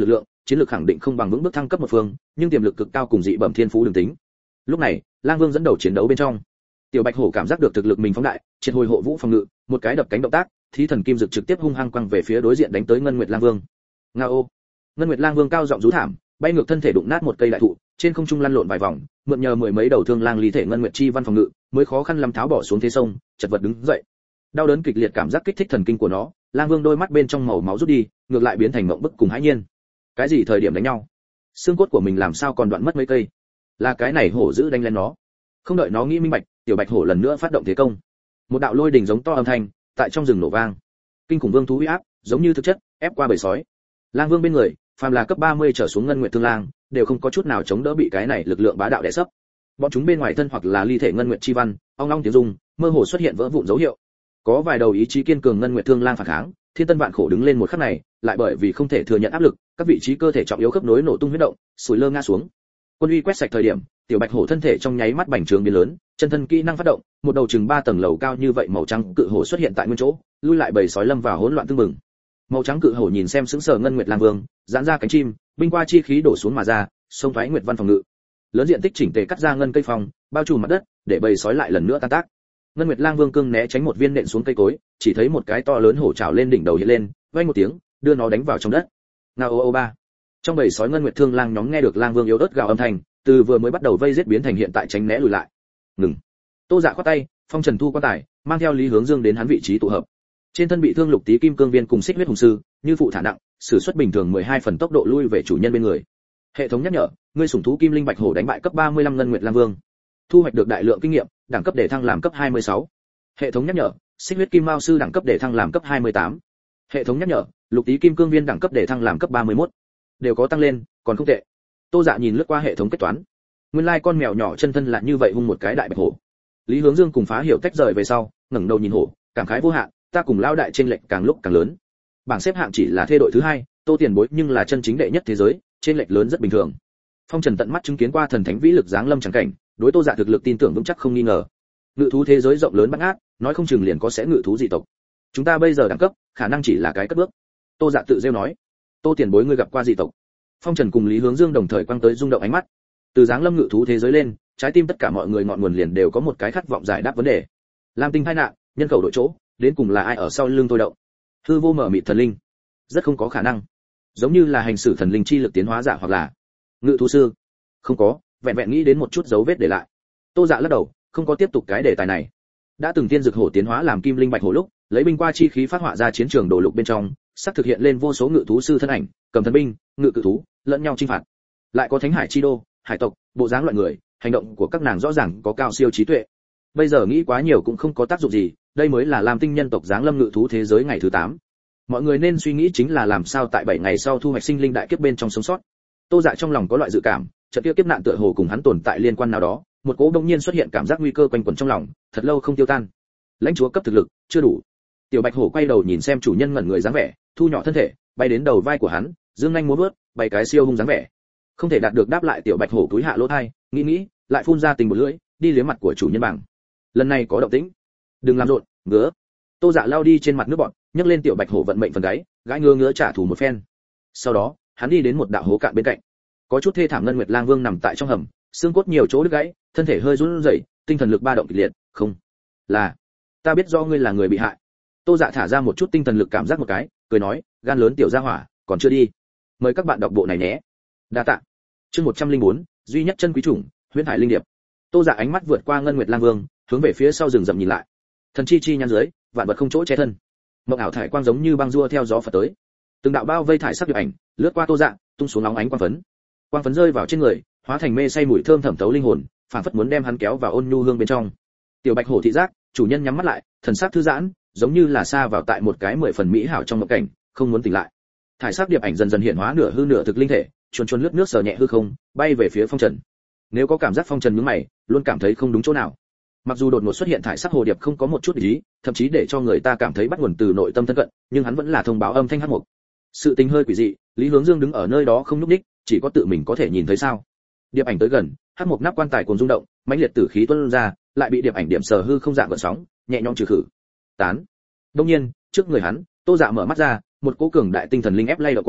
chiến lược khẳng định không bằng vững bước thăng cấp một phương, nhưng tiềm lực cực cao cùng dị bẩm thiên phú đừng tính. Lúc này, Lang Vương dẫn đầu chiến đấu bên trong. Tiểu Bạch Hổ cảm giác được thực lực mình phóng đại, triệt hồi hộ vũ phòng ngự, một cái đập cánh động tác, thí thần kim dực trực tiếp hung hăng quăng về phía đối diện đánh tới Ngân Nguyệt Lang Vương. Ngao! Ngân Nguyệt Lang Vương cao giọng rú thảm, bay ngược thân thể đụng nát một cây đại thụ, trên không trung lăn lộn vài vòng, mượn nhờ mười mấy đầu thương lang ly thể Ngân Nguyệt chi văn phòng ngự, mới khó khăn lắm tháo bỏ xuống thế sông, chật vật đứng dậy. Đau đớn kịch liệt cảm giác kích thích thần kinh của nó, Lang Vương đôi mắt bên trong màu máu rút đi, ngược lại biến thành mộng bức cùng hãi nhiên. Cái gì thời điểm đánh nhau? Xương cốt của mình làm sao còn đoạn mất mấy cây? Là cái này hổ dữ đánh lên nó. Không đợi nó nghĩ minh bạch, Tiểu Bạch Hổ lần nữa phát động thế công. Một đạo lôi đình giống to âm thanh, tại trong rừng nổ vang. Kinh khủng vương thú uy áp, giống như thực chất, ép qua bầy sói. Lang Vương bên người, phàm là cấp ba mươi trở xuống Ngân Nguyệt Thương Lang, đều không có chút nào chống đỡ bị cái này lực lượng bá đạo đè sấp. Bọn chúng bên ngoài thân hoặc là ly thể Ngân Nguyệt chi văn, ong ong tiếng rung, mơ hồ xuất hiện vỡ vụn dấu hiệu. Có vài đầu ý chí kiên cường Ngân Nguyệt Thương Lang phản kháng, thiên tân vạn khổ đứng lên một khắc này, lại bởi vì không thể thừa nhận áp lực, các vị trí cơ thể trọng yếu khớp nối nổ tung huyết động, sủi lơ ngã xuống. Quân uy quét sạch thời điểm, Tiểu Bạch Hổ thân thể trong nháy mắt bành trướng biến lớn, chân thân kỹ năng phát động, một đầu chừng ba tầng lầu cao như vậy màu trắng cự hổ xuất hiện tại nguyên chỗ, lui lại bầy sói lâm vào hỗn loạn tương mừng. Màu trắng cự hổ nhìn xem sững sờ Ngân Nguyệt Lang Vương, giãn ra cánh chim, binh qua chi khí đổ xuống mà ra, xông thoái Nguyệt văn phòng ngự. Lớn diện tích chỉnh tề cắt ra ngân cây phong, bao trùm mặt đất, để bầy sói lại lần nữa tan tác. Ngân Nguyệt Lang Vương cương né tránh một viên nện xuống cây cối, chỉ thấy một cái to lớn hổ trảo lên đỉnh đầu hiện lên, vang một tiếng, đưa nó đánh vào trong đất. Ngao ô ô ba. Trong bầy sói Ngân Nguyệt Thương Lang nhóm nghe được Lang Vương yếu ớt gào âm thanh, từ vừa mới bắt đầu vây giết biến thành hiện tại tránh né lùi lại. Ngừng. Tô Dạ khoát tay, phong trần thu quan tài, mang theo Lý Hướng Dương đến hắn vị trí tụ hợp. Trên thân bị thương lục tí kim cương viên cùng xích huyết hùng sư, như phụ thả nặng, sử xuất bình thường mười hai phần tốc độ lui về chủ nhân bên người. Hệ thống nhắc nhở, ngươi sủng thú kim linh bạch hổ đánh bại cấp ba mươi lăm Ngân Nguyệt Lang Vương. Thu hoạch được đại lượng kinh nghiệm, đẳng cấp để thăng làm cấp hai mươi sáu. Hệ thống nhắc nhở, xích huyết kim mao sư đẳng cấp để thăng làm cấp hai mươi tám. Hệ thống nhắc nhở, lục tí kim cương viên đẳng cấp để thăng làm cấp ba mươi mốt. Đều có tăng lên, còn không tệ. Tô Dạ nhìn lướt qua hệ thống kết toán. Nguyên lai like con mèo nhỏ chân thân lại như vậy hung một cái đại bạch hổ. Lý Hướng Dương cùng Phá Hiểu tách rời về sau, ngẩng đầu nhìn hổ, cảm khái vô hạn, ta cùng lao đại chênh lệch càng lúc càng lớn. Bảng xếp hạng chỉ là thê đội thứ hai, Tô Tiền Bối nhưng là chân chính đệ nhất thế giới, chênh lệch lớn rất bình thường. Phong Trần tận mắt chứng kiến qua thần thánh vĩ lực giáng lâm chẳng cảnh, đối Tô Dạ thực lực tin tưởng vững chắc không nghi ngờ. Ngự thú thế giới rộng lớn bát ngát, nói không chừng liền có sẽ ngự thú dị tộc. Chúng ta bây giờ đẳng cấp, khả năng chỉ là cái cất bước. Tô Dạ tự rêu nói. Tô Tiền Bối ngươi gặp qua dị tộc? Phong Trần cùng Lý Hướng Dương đồng thời quăng tới rung động ánh mắt. Từ giáng lâm ngự thú thế giới lên, trái tim tất cả mọi người ngọn nguồn liền đều có một cái khát vọng giải đáp vấn đề. Lam tinh tai nạn, nhân khẩu đội chỗ, đến cùng là ai ở sau lưng tôi động? Hư vô mở mịt thần linh, rất không có khả năng. Giống như là hành xử thần linh chi lực tiến hóa giả hoặc là ngự thú sư. Không có, vẹn vẹn nghĩ đến một chút dấu vết để lại. Tô Dạ lắc đầu, không có tiếp tục cái đề tài này. Đã từng tiên dược hổ tiến hóa làm kim linh bạch hổ lúc, lấy binh qua chi khí phát họa ra chiến trường đồ lục bên trong, sắp thực hiện lên vô số ngự thú sư thân ảnh, cầm thần binh, ngự cự thú, lẫn nhau chinh phạt. Lại có thánh hải chi đô, hải tộc, bộ dáng loại người, hành động của các nàng rõ ràng có cao siêu trí tuệ. Bây giờ nghĩ quá nhiều cũng không có tác dụng gì, đây mới là Lam tinh nhân tộc giáng lâm ngự thú thế giới ngày thứ tám. Mọi người nên suy nghĩ chính là làm sao tại bảy ngày sau thu hoạch sinh linh đại kiếp bên trong sống sót. Tô Dạ trong lòng có loại dự cảm, trận kia kiếp nạn tựa hồ cùng hắn tồn tại liên quan nào đó, một cỗ đông nhiên xuất hiện cảm giác nguy cơ quanh quẩn trong lòng, thật lâu không tiêu tan. Lãnh chúa cấp thực lực chưa đủ. Tiểu Bạch Hổ quay đầu nhìn xem chủ nhân ngẩn người dáng vẻ, thu nhỏ thân thể, bay đến đầu vai của hắn, dương nhanh múa vớt, bay cái siêu hung dáng vẻ. Không thể đạt được đáp lại, Tiểu Bạch Hổ cúi hạ lỗ tai, nghĩ nghĩ, lại phun ra tình một lưỡi, đi liếm mặt của chủ nhân bằng. Lần này có động tĩnh, đừng làm rộn, ngứa. Tô Dạ lao đi trên mặt nước bọt, nhấc lên Tiểu Bạch Hổ vận mệnh phần gáy, gãi ngứa ngứa trả thù một phen. Sau đó, hắn đi đến một đạo hố cạn bên cạnh. Có chút thê thảm Ngân Nguyệt Lang Vương nằm tại trong hầm, xương cốt nhiều chỗ đứt gãy, thân thể hơi run rẩy, tinh thần lực ba động kịch liệt, không, là, ta biết do ngươi là người bị hại. Tô Dạ thả ra một chút tinh thần lực cảm giác một cái, cười nói, gan lớn tiểu gia hỏa, còn chưa đi. Mời các bạn đọc bộ này nhé. Đa tạ. Chương một trăm linh bốn, duy nhất chân quý chủng, Huyễn Hải linh điệp. Tô Dạ ánh mắt vượt qua Ngân Nguyệt Lang Vương, hướng về phía sau rừng rậm nhìn lại. Thần chi chi nhăn dưới, vạn vật không chỗ che thân. Mộng ảo thải quang giống như băng rua theo gió phật tới. Từng đạo bao vây thải sắc điệp ảnh, lướt qua Tô Dạ, tung xuống nóng ánh quang phấn. Quang phấn rơi vào trên người, hóa thành mê say mùi thơm thẩm thấu linh hồn, phản phất muốn đem hắn kéo vào ôn nhu hương bên trong. Tiểu Bạch Hổ thị giác, chủ nhân nhắm mắt lại, thần sắc thư giãn, giống như là xa vào tại một cái mười phần mỹ hảo trong mộng cảnh, không muốn tỉnh lại. Thải sắc điệp ảnh dần dần hiện hóa nửa hư nửa thực linh thể, chuồn chuồn lướt nước sờ nhẹ hư không, bay về phía Phong Trần. Nếu có cảm giác Phong Trần nhướng mày, luôn cảm thấy không đúng chỗ nào. Mặc dù đột ngột xuất hiện thải sắc hồ điệp không có một chút ý, thậm chí để cho người ta cảm thấy bắt nguồn từ nội tâm thân cận, nhưng hắn vẫn là thông báo âm thanh hắc mục. Sự tình hơi quỷ dị, Lý Hướng Dương đứng ở nơi đó không nhúc nhích, chỉ có tự mình có thể nhìn thấy sao. Điệp ảnh tới gần, hắc mục nắp quan tài cuồng rung động, mãnh liệt tử khí tuôn ra, lại bị điệp ảnh điểm sờ hư không dạng gợn sóng, nhẹ nhõm trừ khử. Tán. Đương nhiên, trước người hắn, Tô Dạ mở mắt ra, một cỗ cường đại tinh thần linh ép lay đảo qua,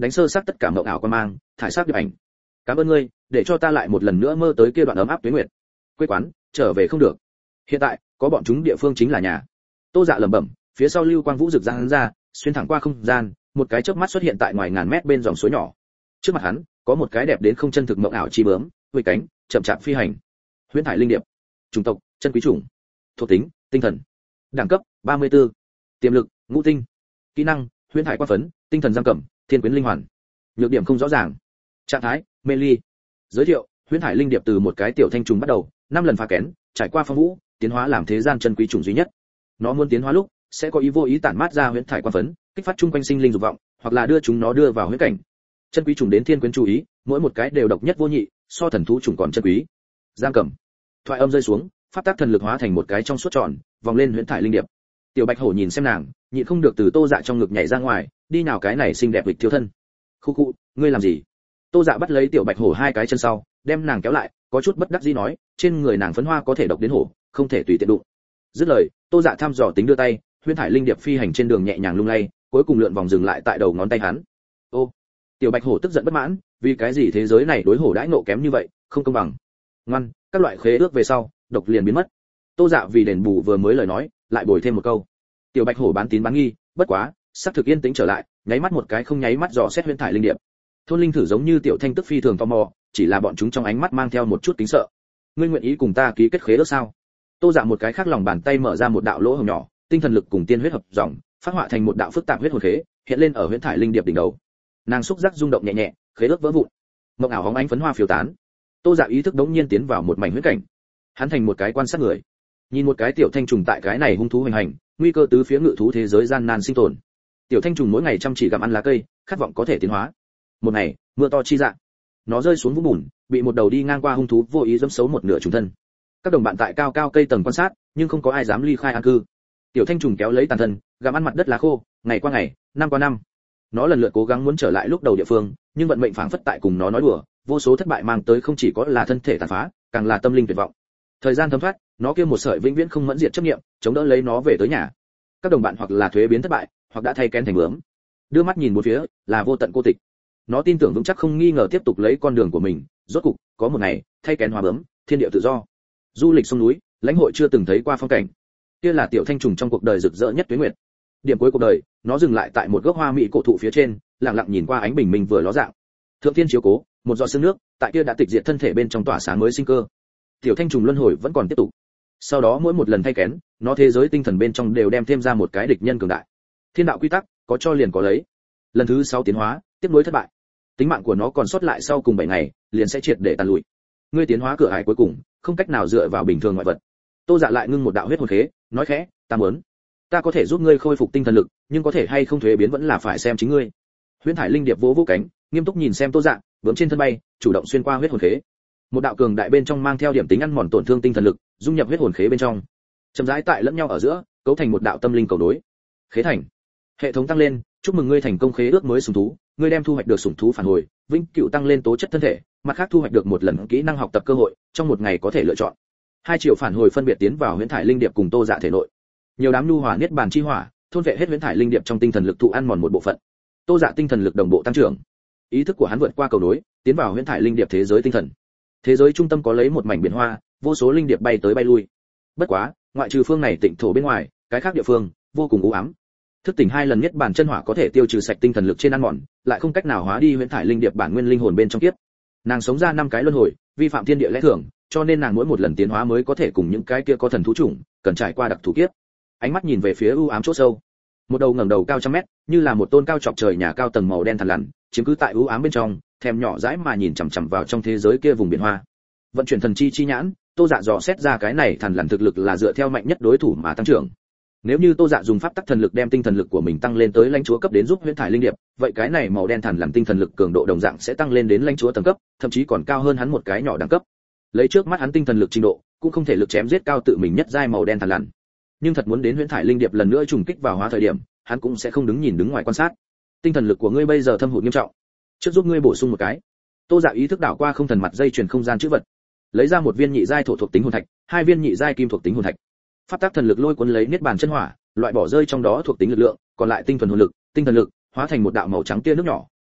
đánh sơ xác tất cả mộng ảo quan mang, thải sắc điệp ảnh. Cảm ơn ngươi, để cho ta lại một lần nữa mơ tới kia đoạn ấm áp tuyết nguyệt. Quê quán, trở về không được. Hiện tại, có bọn chúng địa phương chính là nhà. Tô Dạ lẩm bẩm, phía sau lưu quang vũ rực ra hắn ra, xuyên thẳng qua không gian, một cái chớp mắt xuất hiện tại ngoài ngàn mét bên dòng suối nhỏ. Trước mặt hắn, có một cái đẹp đến không chân thực mộng ảo chi bướm, vây cánh, chậm chạp phi hành. Huyễn thải linh điệp. Chủng tộc, chân quý chủng. Thuộc tính, tinh thần. Đẳng cấp, ba mươi tư. Tiềm lực, ngũ tinh. Kỹ năng, huyễn thải quang phấn, tinh thần giam cầm, thiên quyến linh hoàn. Nhược điểm không rõ ràng. Trạng thái, mê ly. Giới thiệu, huyễn thải linh điệp từ một cái tiểu thanh trùng bắt đầu, năm lần phá kén, trải qua phong vũ, tiến hóa làm thế gian chân quý chủng duy nhất. Nó muốn tiến hóa lúc, sẽ có ý vô ý tản mát ra huyễn thải quang phấn, kích phát chung quanh sinh linh dục vọng, hoặc là đưa chúng nó đưa vào huyễn cảnh. Chân quý chủng đến thiên quyến chú ý, mỗi một cái đều độc nhất vô nhị, so thần thú chủng còn chân quý. Giam cầm. Thoại âm rơi xuống, pháp tác thần lực hóa thành một cái trong suốt tròn, vòng lên huyễn thải linh điệp. Tiểu Bạch Hổ nhìn xem nàng, nhịn không được từ Tô Dạ trong ngực nhảy ra ngoài, đi nào cái này xinh đẹp lịch thiếu thân. Khu khu, ngươi làm gì? Tô Dạ bắt lấy Tiểu Bạch Hổ hai cái chân sau, đem nàng kéo lại, có chút bất đắc dĩ nói, trên người nàng phấn hoa có thể độc đến hổ, không thể tùy tiện đụng. Dứt lời, Tô Dạ thăm dò tính đưa tay, huyễn thải linh điệp phi hành trên đường nhẹ nhàng lung lay, cuối cùng lượn vòng dừng lại tại đầu ngón tay hắn. Ô, Tiểu Bạch Hổ tức giận bất mãn, vì cái gì thế giới này đối hổ đãi nộ kém như vậy, không công bằng. Ngoan, các loại khế ước về sau, độc liền biến mất. Tô Dạ vì đền bù vừa mới lời nói, lại bồi thêm một câu. Tiểu Bạch Hổ bán tín bán nghi, bất quá, sắc thực yên tĩnh trở lại, nháy mắt một cái không nháy mắt dò xét huyễn thải linh điệp. Thôn linh thử giống như tiểu thanh tức phi thường tò mò, chỉ là bọn chúng trong ánh mắt mang theo một chút kính sợ. Ngươi nguyện ý cùng ta ký kết khế ước sao? Tô Dạ một cái khác lòng bàn tay mở ra một đạo lỗ hổng nhỏ, tinh thần lực cùng tiên huyết hợp dòng, phát họa thành một đạo phức tạp huyết hồn khế, hiện lên ở huyễn thải linh điệp đỉnh đầu. Nàng xúc giác rung động nhẹ nhẹ, khế ước vỡ vụn. Mộng ảo hóng ánh phấn hoa phiêu tán. Tô Dạ ý thức đống nhiên tiến vào một mảnh huyễn cảnh. Hắn thành một cái quan sát người, nhìn một cái tiểu thanh trùng tại cái này hung thú hành hành, nguy cơ tứ phía ngự thú thế giới gian nan sinh tồn. Tiểu thanh trùng mỗi ngày chăm chỉ gặm ăn lá cây, khát vọng có thể tiến hóa. Một ngày, mưa to chi dạng, nó rơi xuống vũng bùn, bị một đầu đi ngang qua hung thú vô ý giẫm xấu một nửa trùng thân. Các đồng bạn tại cao cao cây tầng quan sát, nhưng không có ai dám ly khai an cư. Tiểu thanh trùng kéo lấy tàn thân, gặm ăn mặt đất lá khô, ngày qua ngày, năm qua năm. Nó lần lượt cố gắng muốn trở lại lúc đầu địa phương, nhưng vận mệnh phảng phất tại cùng nó nói đùa, vô số thất bại mang tới không chỉ có là thân thể tàn phá, càng là tâm linh tuyệt vọng. Thời gian thấm thoát, nó kia một sợi vĩnh viễn không mẫn diệt chấp niệm, chống đỡ lấy nó về tới nhà. Các đồng bạn hoặc là thuế biến thất bại, hoặc đã thay kén thành bướm. Đưa mắt nhìn một phía, là vô tận cô tịch. Nó tin tưởng vững chắc không nghi ngờ tiếp tục lấy con đường của mình, rốt cục, có một ngày, thay kén hóa bướm, thiên địa tự do. Du lịch sông núi, lãnh hội chưa từng thấy qua phong cảnh. Kia là tiểu thanh trùng trong cuộc đời rực rỡ nhất tuyết nguyệt. Điểm cuối cuộc đời, nó dừng lại tại một gốc hoa mỹ cổ thụ phía trên, lặng lặng nhìn qua ánh bình minh vừa ló dạng. Thượng thiên chiếu cố, một giọt sương nước, tại kia đã tịch diệt thân thể bên trong tỏa sáng mới sinh cơ. Tiểu thanh trùng luân hồi vẫn còn tiếp tục. Sau đó mỗi một lần thay kén, nó thế giới tinh thần bên trong đều đem thêm ra một cái địch nhân cường đại. Thiên đạo quy tắc, có cho liền có lấy. Lần thứ sáu tiến hóa, tiếp nối thất bại. Tính mạng của nó còn sót lại sau cùng bảy ngày, liền sẽ triệt để tàn lụi. Ngươi tiến hóa cửa ải cuối cùng, không cách nào dựa vào bình thường ngoại vật. Tô Dạ lại ngưng một đạo huyết hồn khế, nói khẽ, ta muốn, ta có thể giúp ngươi khôi phục tinh thần lực, nhưng có thể hay không thuế biến vẫn là phải xem chính ngươi. Huyễn thải linh điệp vỗ vỗ cánh, nghiêm túc nhìn xem Tô Dạ, bướm trên thân bay, chủ động xuyên qua huyết hồn khế. Một đạo cường đại bên trong mang theo điểm tính ăn mòn tổn thương tinh thần lực, dung nhập huyết hồn khế bên trong. Chậm rãi tại lẫn nhau ở giữa, cấu thành một đạo tâm linh cầu nối. Khế thành. Hệ thống tăng lên, chúc mừng ngươi thành công khế ước mới sủng thú, ngươi đem thu hoạch được sủng thú phản hồi, vĩnh cửu tăng lên tố chất thân thể, mặt khác thu hoạch được một lần kỹ năng học tập cơ hội, trong một ngày có thể lựa chọn. Hai triệu phản hồi phân biệt tiến vào huyễn thải linh điệp cùng Tô Dạ thể nội. Nhiều đám nhu hỏa niết bàn chi hỏa, thôn vệ hết huyễn thải linh điệp trong tinh thần lực thụ ăn mòn một bộ phận. Tô Dạ tinh thần lực đồng bộ tăng trưởng. Ý thức của hắn vượt qua cầu nối, tiến vào huyễn thải linh điệp thế giới tinh thần. Thế giới trung tâm có lấy một mảnh biển hoa, vô số linh điệp bay tới bay lui. Bất quá, ngoại trừ phương này tịnh thổ bên ngoài, cái khác địa phương vô cùng u ám. Thức tỉnh hai lần nhất bản chân hỏa có thể tiêu trừ sạch tinh thần lực trên ăn mòn, lại không cách nào hóa đi huyễn thải linh điệp bản nguyên linh hồn bên trong kiếp. Nàng sống ra năm cái luân hồi, vi phạm thiên địa lẽ thường, cho nên nàng mỗi một lần tiến hóa mới có thể cùng những cái kia có thần thú chủng, cần trải qua đặc thù kiếp. Ánh mắt nhìn về phía u ám chỗ sâu. Một đầu ngẩng đầu cao trăm mét, như là một tôn cao chọc trời nhà cao tầng màu đen thằn lằn, chiếm cứ tại u ám bên trong, thèm nhỏ dãi mà nhìn chằm chằm vào trong thế giới kia vùng biển hoa. Vận chuyển thần chi chi nhãn, Tô Dạ dò xét ra cái này thằn lằn thực lực là dựa theo mạnh nhất đối thủ mà tăng trưởng. Nếu như Tô Dạ dùng pháp tắc thần lực đem tinh thần lực của mình tăng lên tới lãnh chúa cấp đến giúp huyễn thải linh điệp, vậy cái này màu đen thằn lằn tinh thần lực cường độ đồng dạng sẽ tăng lên đến lãnh chúa tầng cấp, thậm chí còn cao hơn hắn một cái nhỏ đẳng cấp. Lấy trước mắt hắn tinh thần lực trình độ, cũng không thể lực chém giết cao tự mình nhất giai màu đen thằn lằn. Nhưng thật muốn đến huyễn thải linh điệp lần nữa trùng kích vào hóa thời điểm, hắn cũng sẽ không đứng nhìn đứng ngoài quan sát. Tinh thần lực của ngươi bây giờ thâm hụt nghiêm trọng, trước giúp ngươi bổ sung một cái. Tô Dạ ý thức đảo qua không thần mặt dây chuyển không gian chữ vật, lấy ra một viên nhị giai thổ thuộc tính hồn thạch, hai viên nhị giai kim thuộc tính hồn thạch. Pháp tác thần lực lôi cuốn lấy niết bàn chân hỏa, loại bỏ rơi trong đó thuộc tính lực lượng, còn lại tinh thuần hồn lực, tinh thần lực, hóa thành một đạo màu trắng tia nước nhỏ,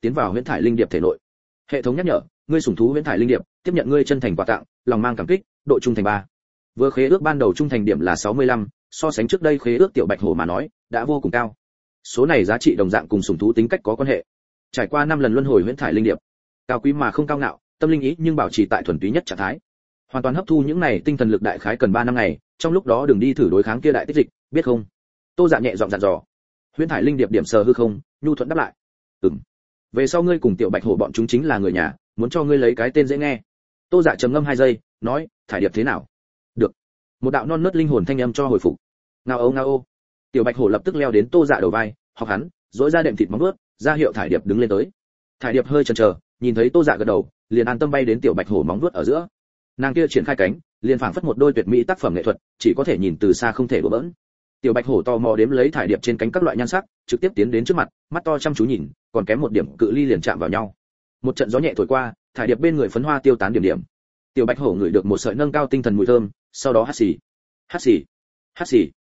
tiến vào huyễn thải linh điệp thể nội. Hệ thống nhắc nhở, ngươi sủng thú huyễn thải linh điệp, tiếp nhận ngươi chân thành quà tặng, lòng mang cảm kích, độ trung thành ba. Vừa khế ước ban đầu trung thành điểm là sáu mươi lăm, so sánh trước đây khế ước tiểu bạch hổ mà nói, đã vô cùng cao. Số này giá trị đồng dạng cùng sủng thú tính cách có quan hệ. Trải qua năm lần luân hồi huyễn thải linh điệp, cao quý mà không cao ngạo, tâm linh ý nhưng bảo trì tại thuần túy nhất trạng thái. Hoàn toàn hấp thu những này tinh thần lực đại khái cần ba năm ngày, trong lúc đó đừng đi thử đối kháng kia đại tích dịch, biết không? Tô Dạ nhẹ giọng dặn dò. Huyễn thải linh điệp điểm sờ hư không, nhu thuận đáp lại. Ừm. Về sau ngươi cùng tiểu bạch hổ bọn chúng chính là người nhà, muốn cho ngươi lấy cái tên dễ nghe. Tô Dạ trầm ngâm hai giây, nói, thải điệp thế nào? Được. Một đạo non nớt linh hồn thanh âm cho hồi phục. Ngao âu ngao ô. Tiểu bạch hổ lập tức leo đến Tô Dạ đầu vai, học hắn, rỗi ra đệm thịt móng vuốt, ra hiệu thải điệp đứng lên tới. Thải điệp hơi chần chờ, nhìn thấy Tô Dạ gật đầu, liền an tâm bay đến tiểu bạch hổ móng vuốt ở giữa. Nàng kia triển khai cánh, liền phảng phất một đôi tuyệt mỹ tác phẩm nghệ thuật, chỉ có thể nhìn từ xa không thể đùa bỡn. Tiểu bạch hổ tò mò đếm lấy thải điệp trên cánh các loại nhan sắc, trực tiếp tiến đến trước mặt, mắt to chăm chú nhìn, còn kém một điểm cự ly liền chạm vào nhau. Một trận gió nhẹ thổi qua, thải điệp bên người phấn hoa tiêu tán điểm điểm. Tiểu bạch hổ ngửi được một sợi nâng cao tinh thần mùi thơm, sau đó hắt xì, hắt xì, hắt xì.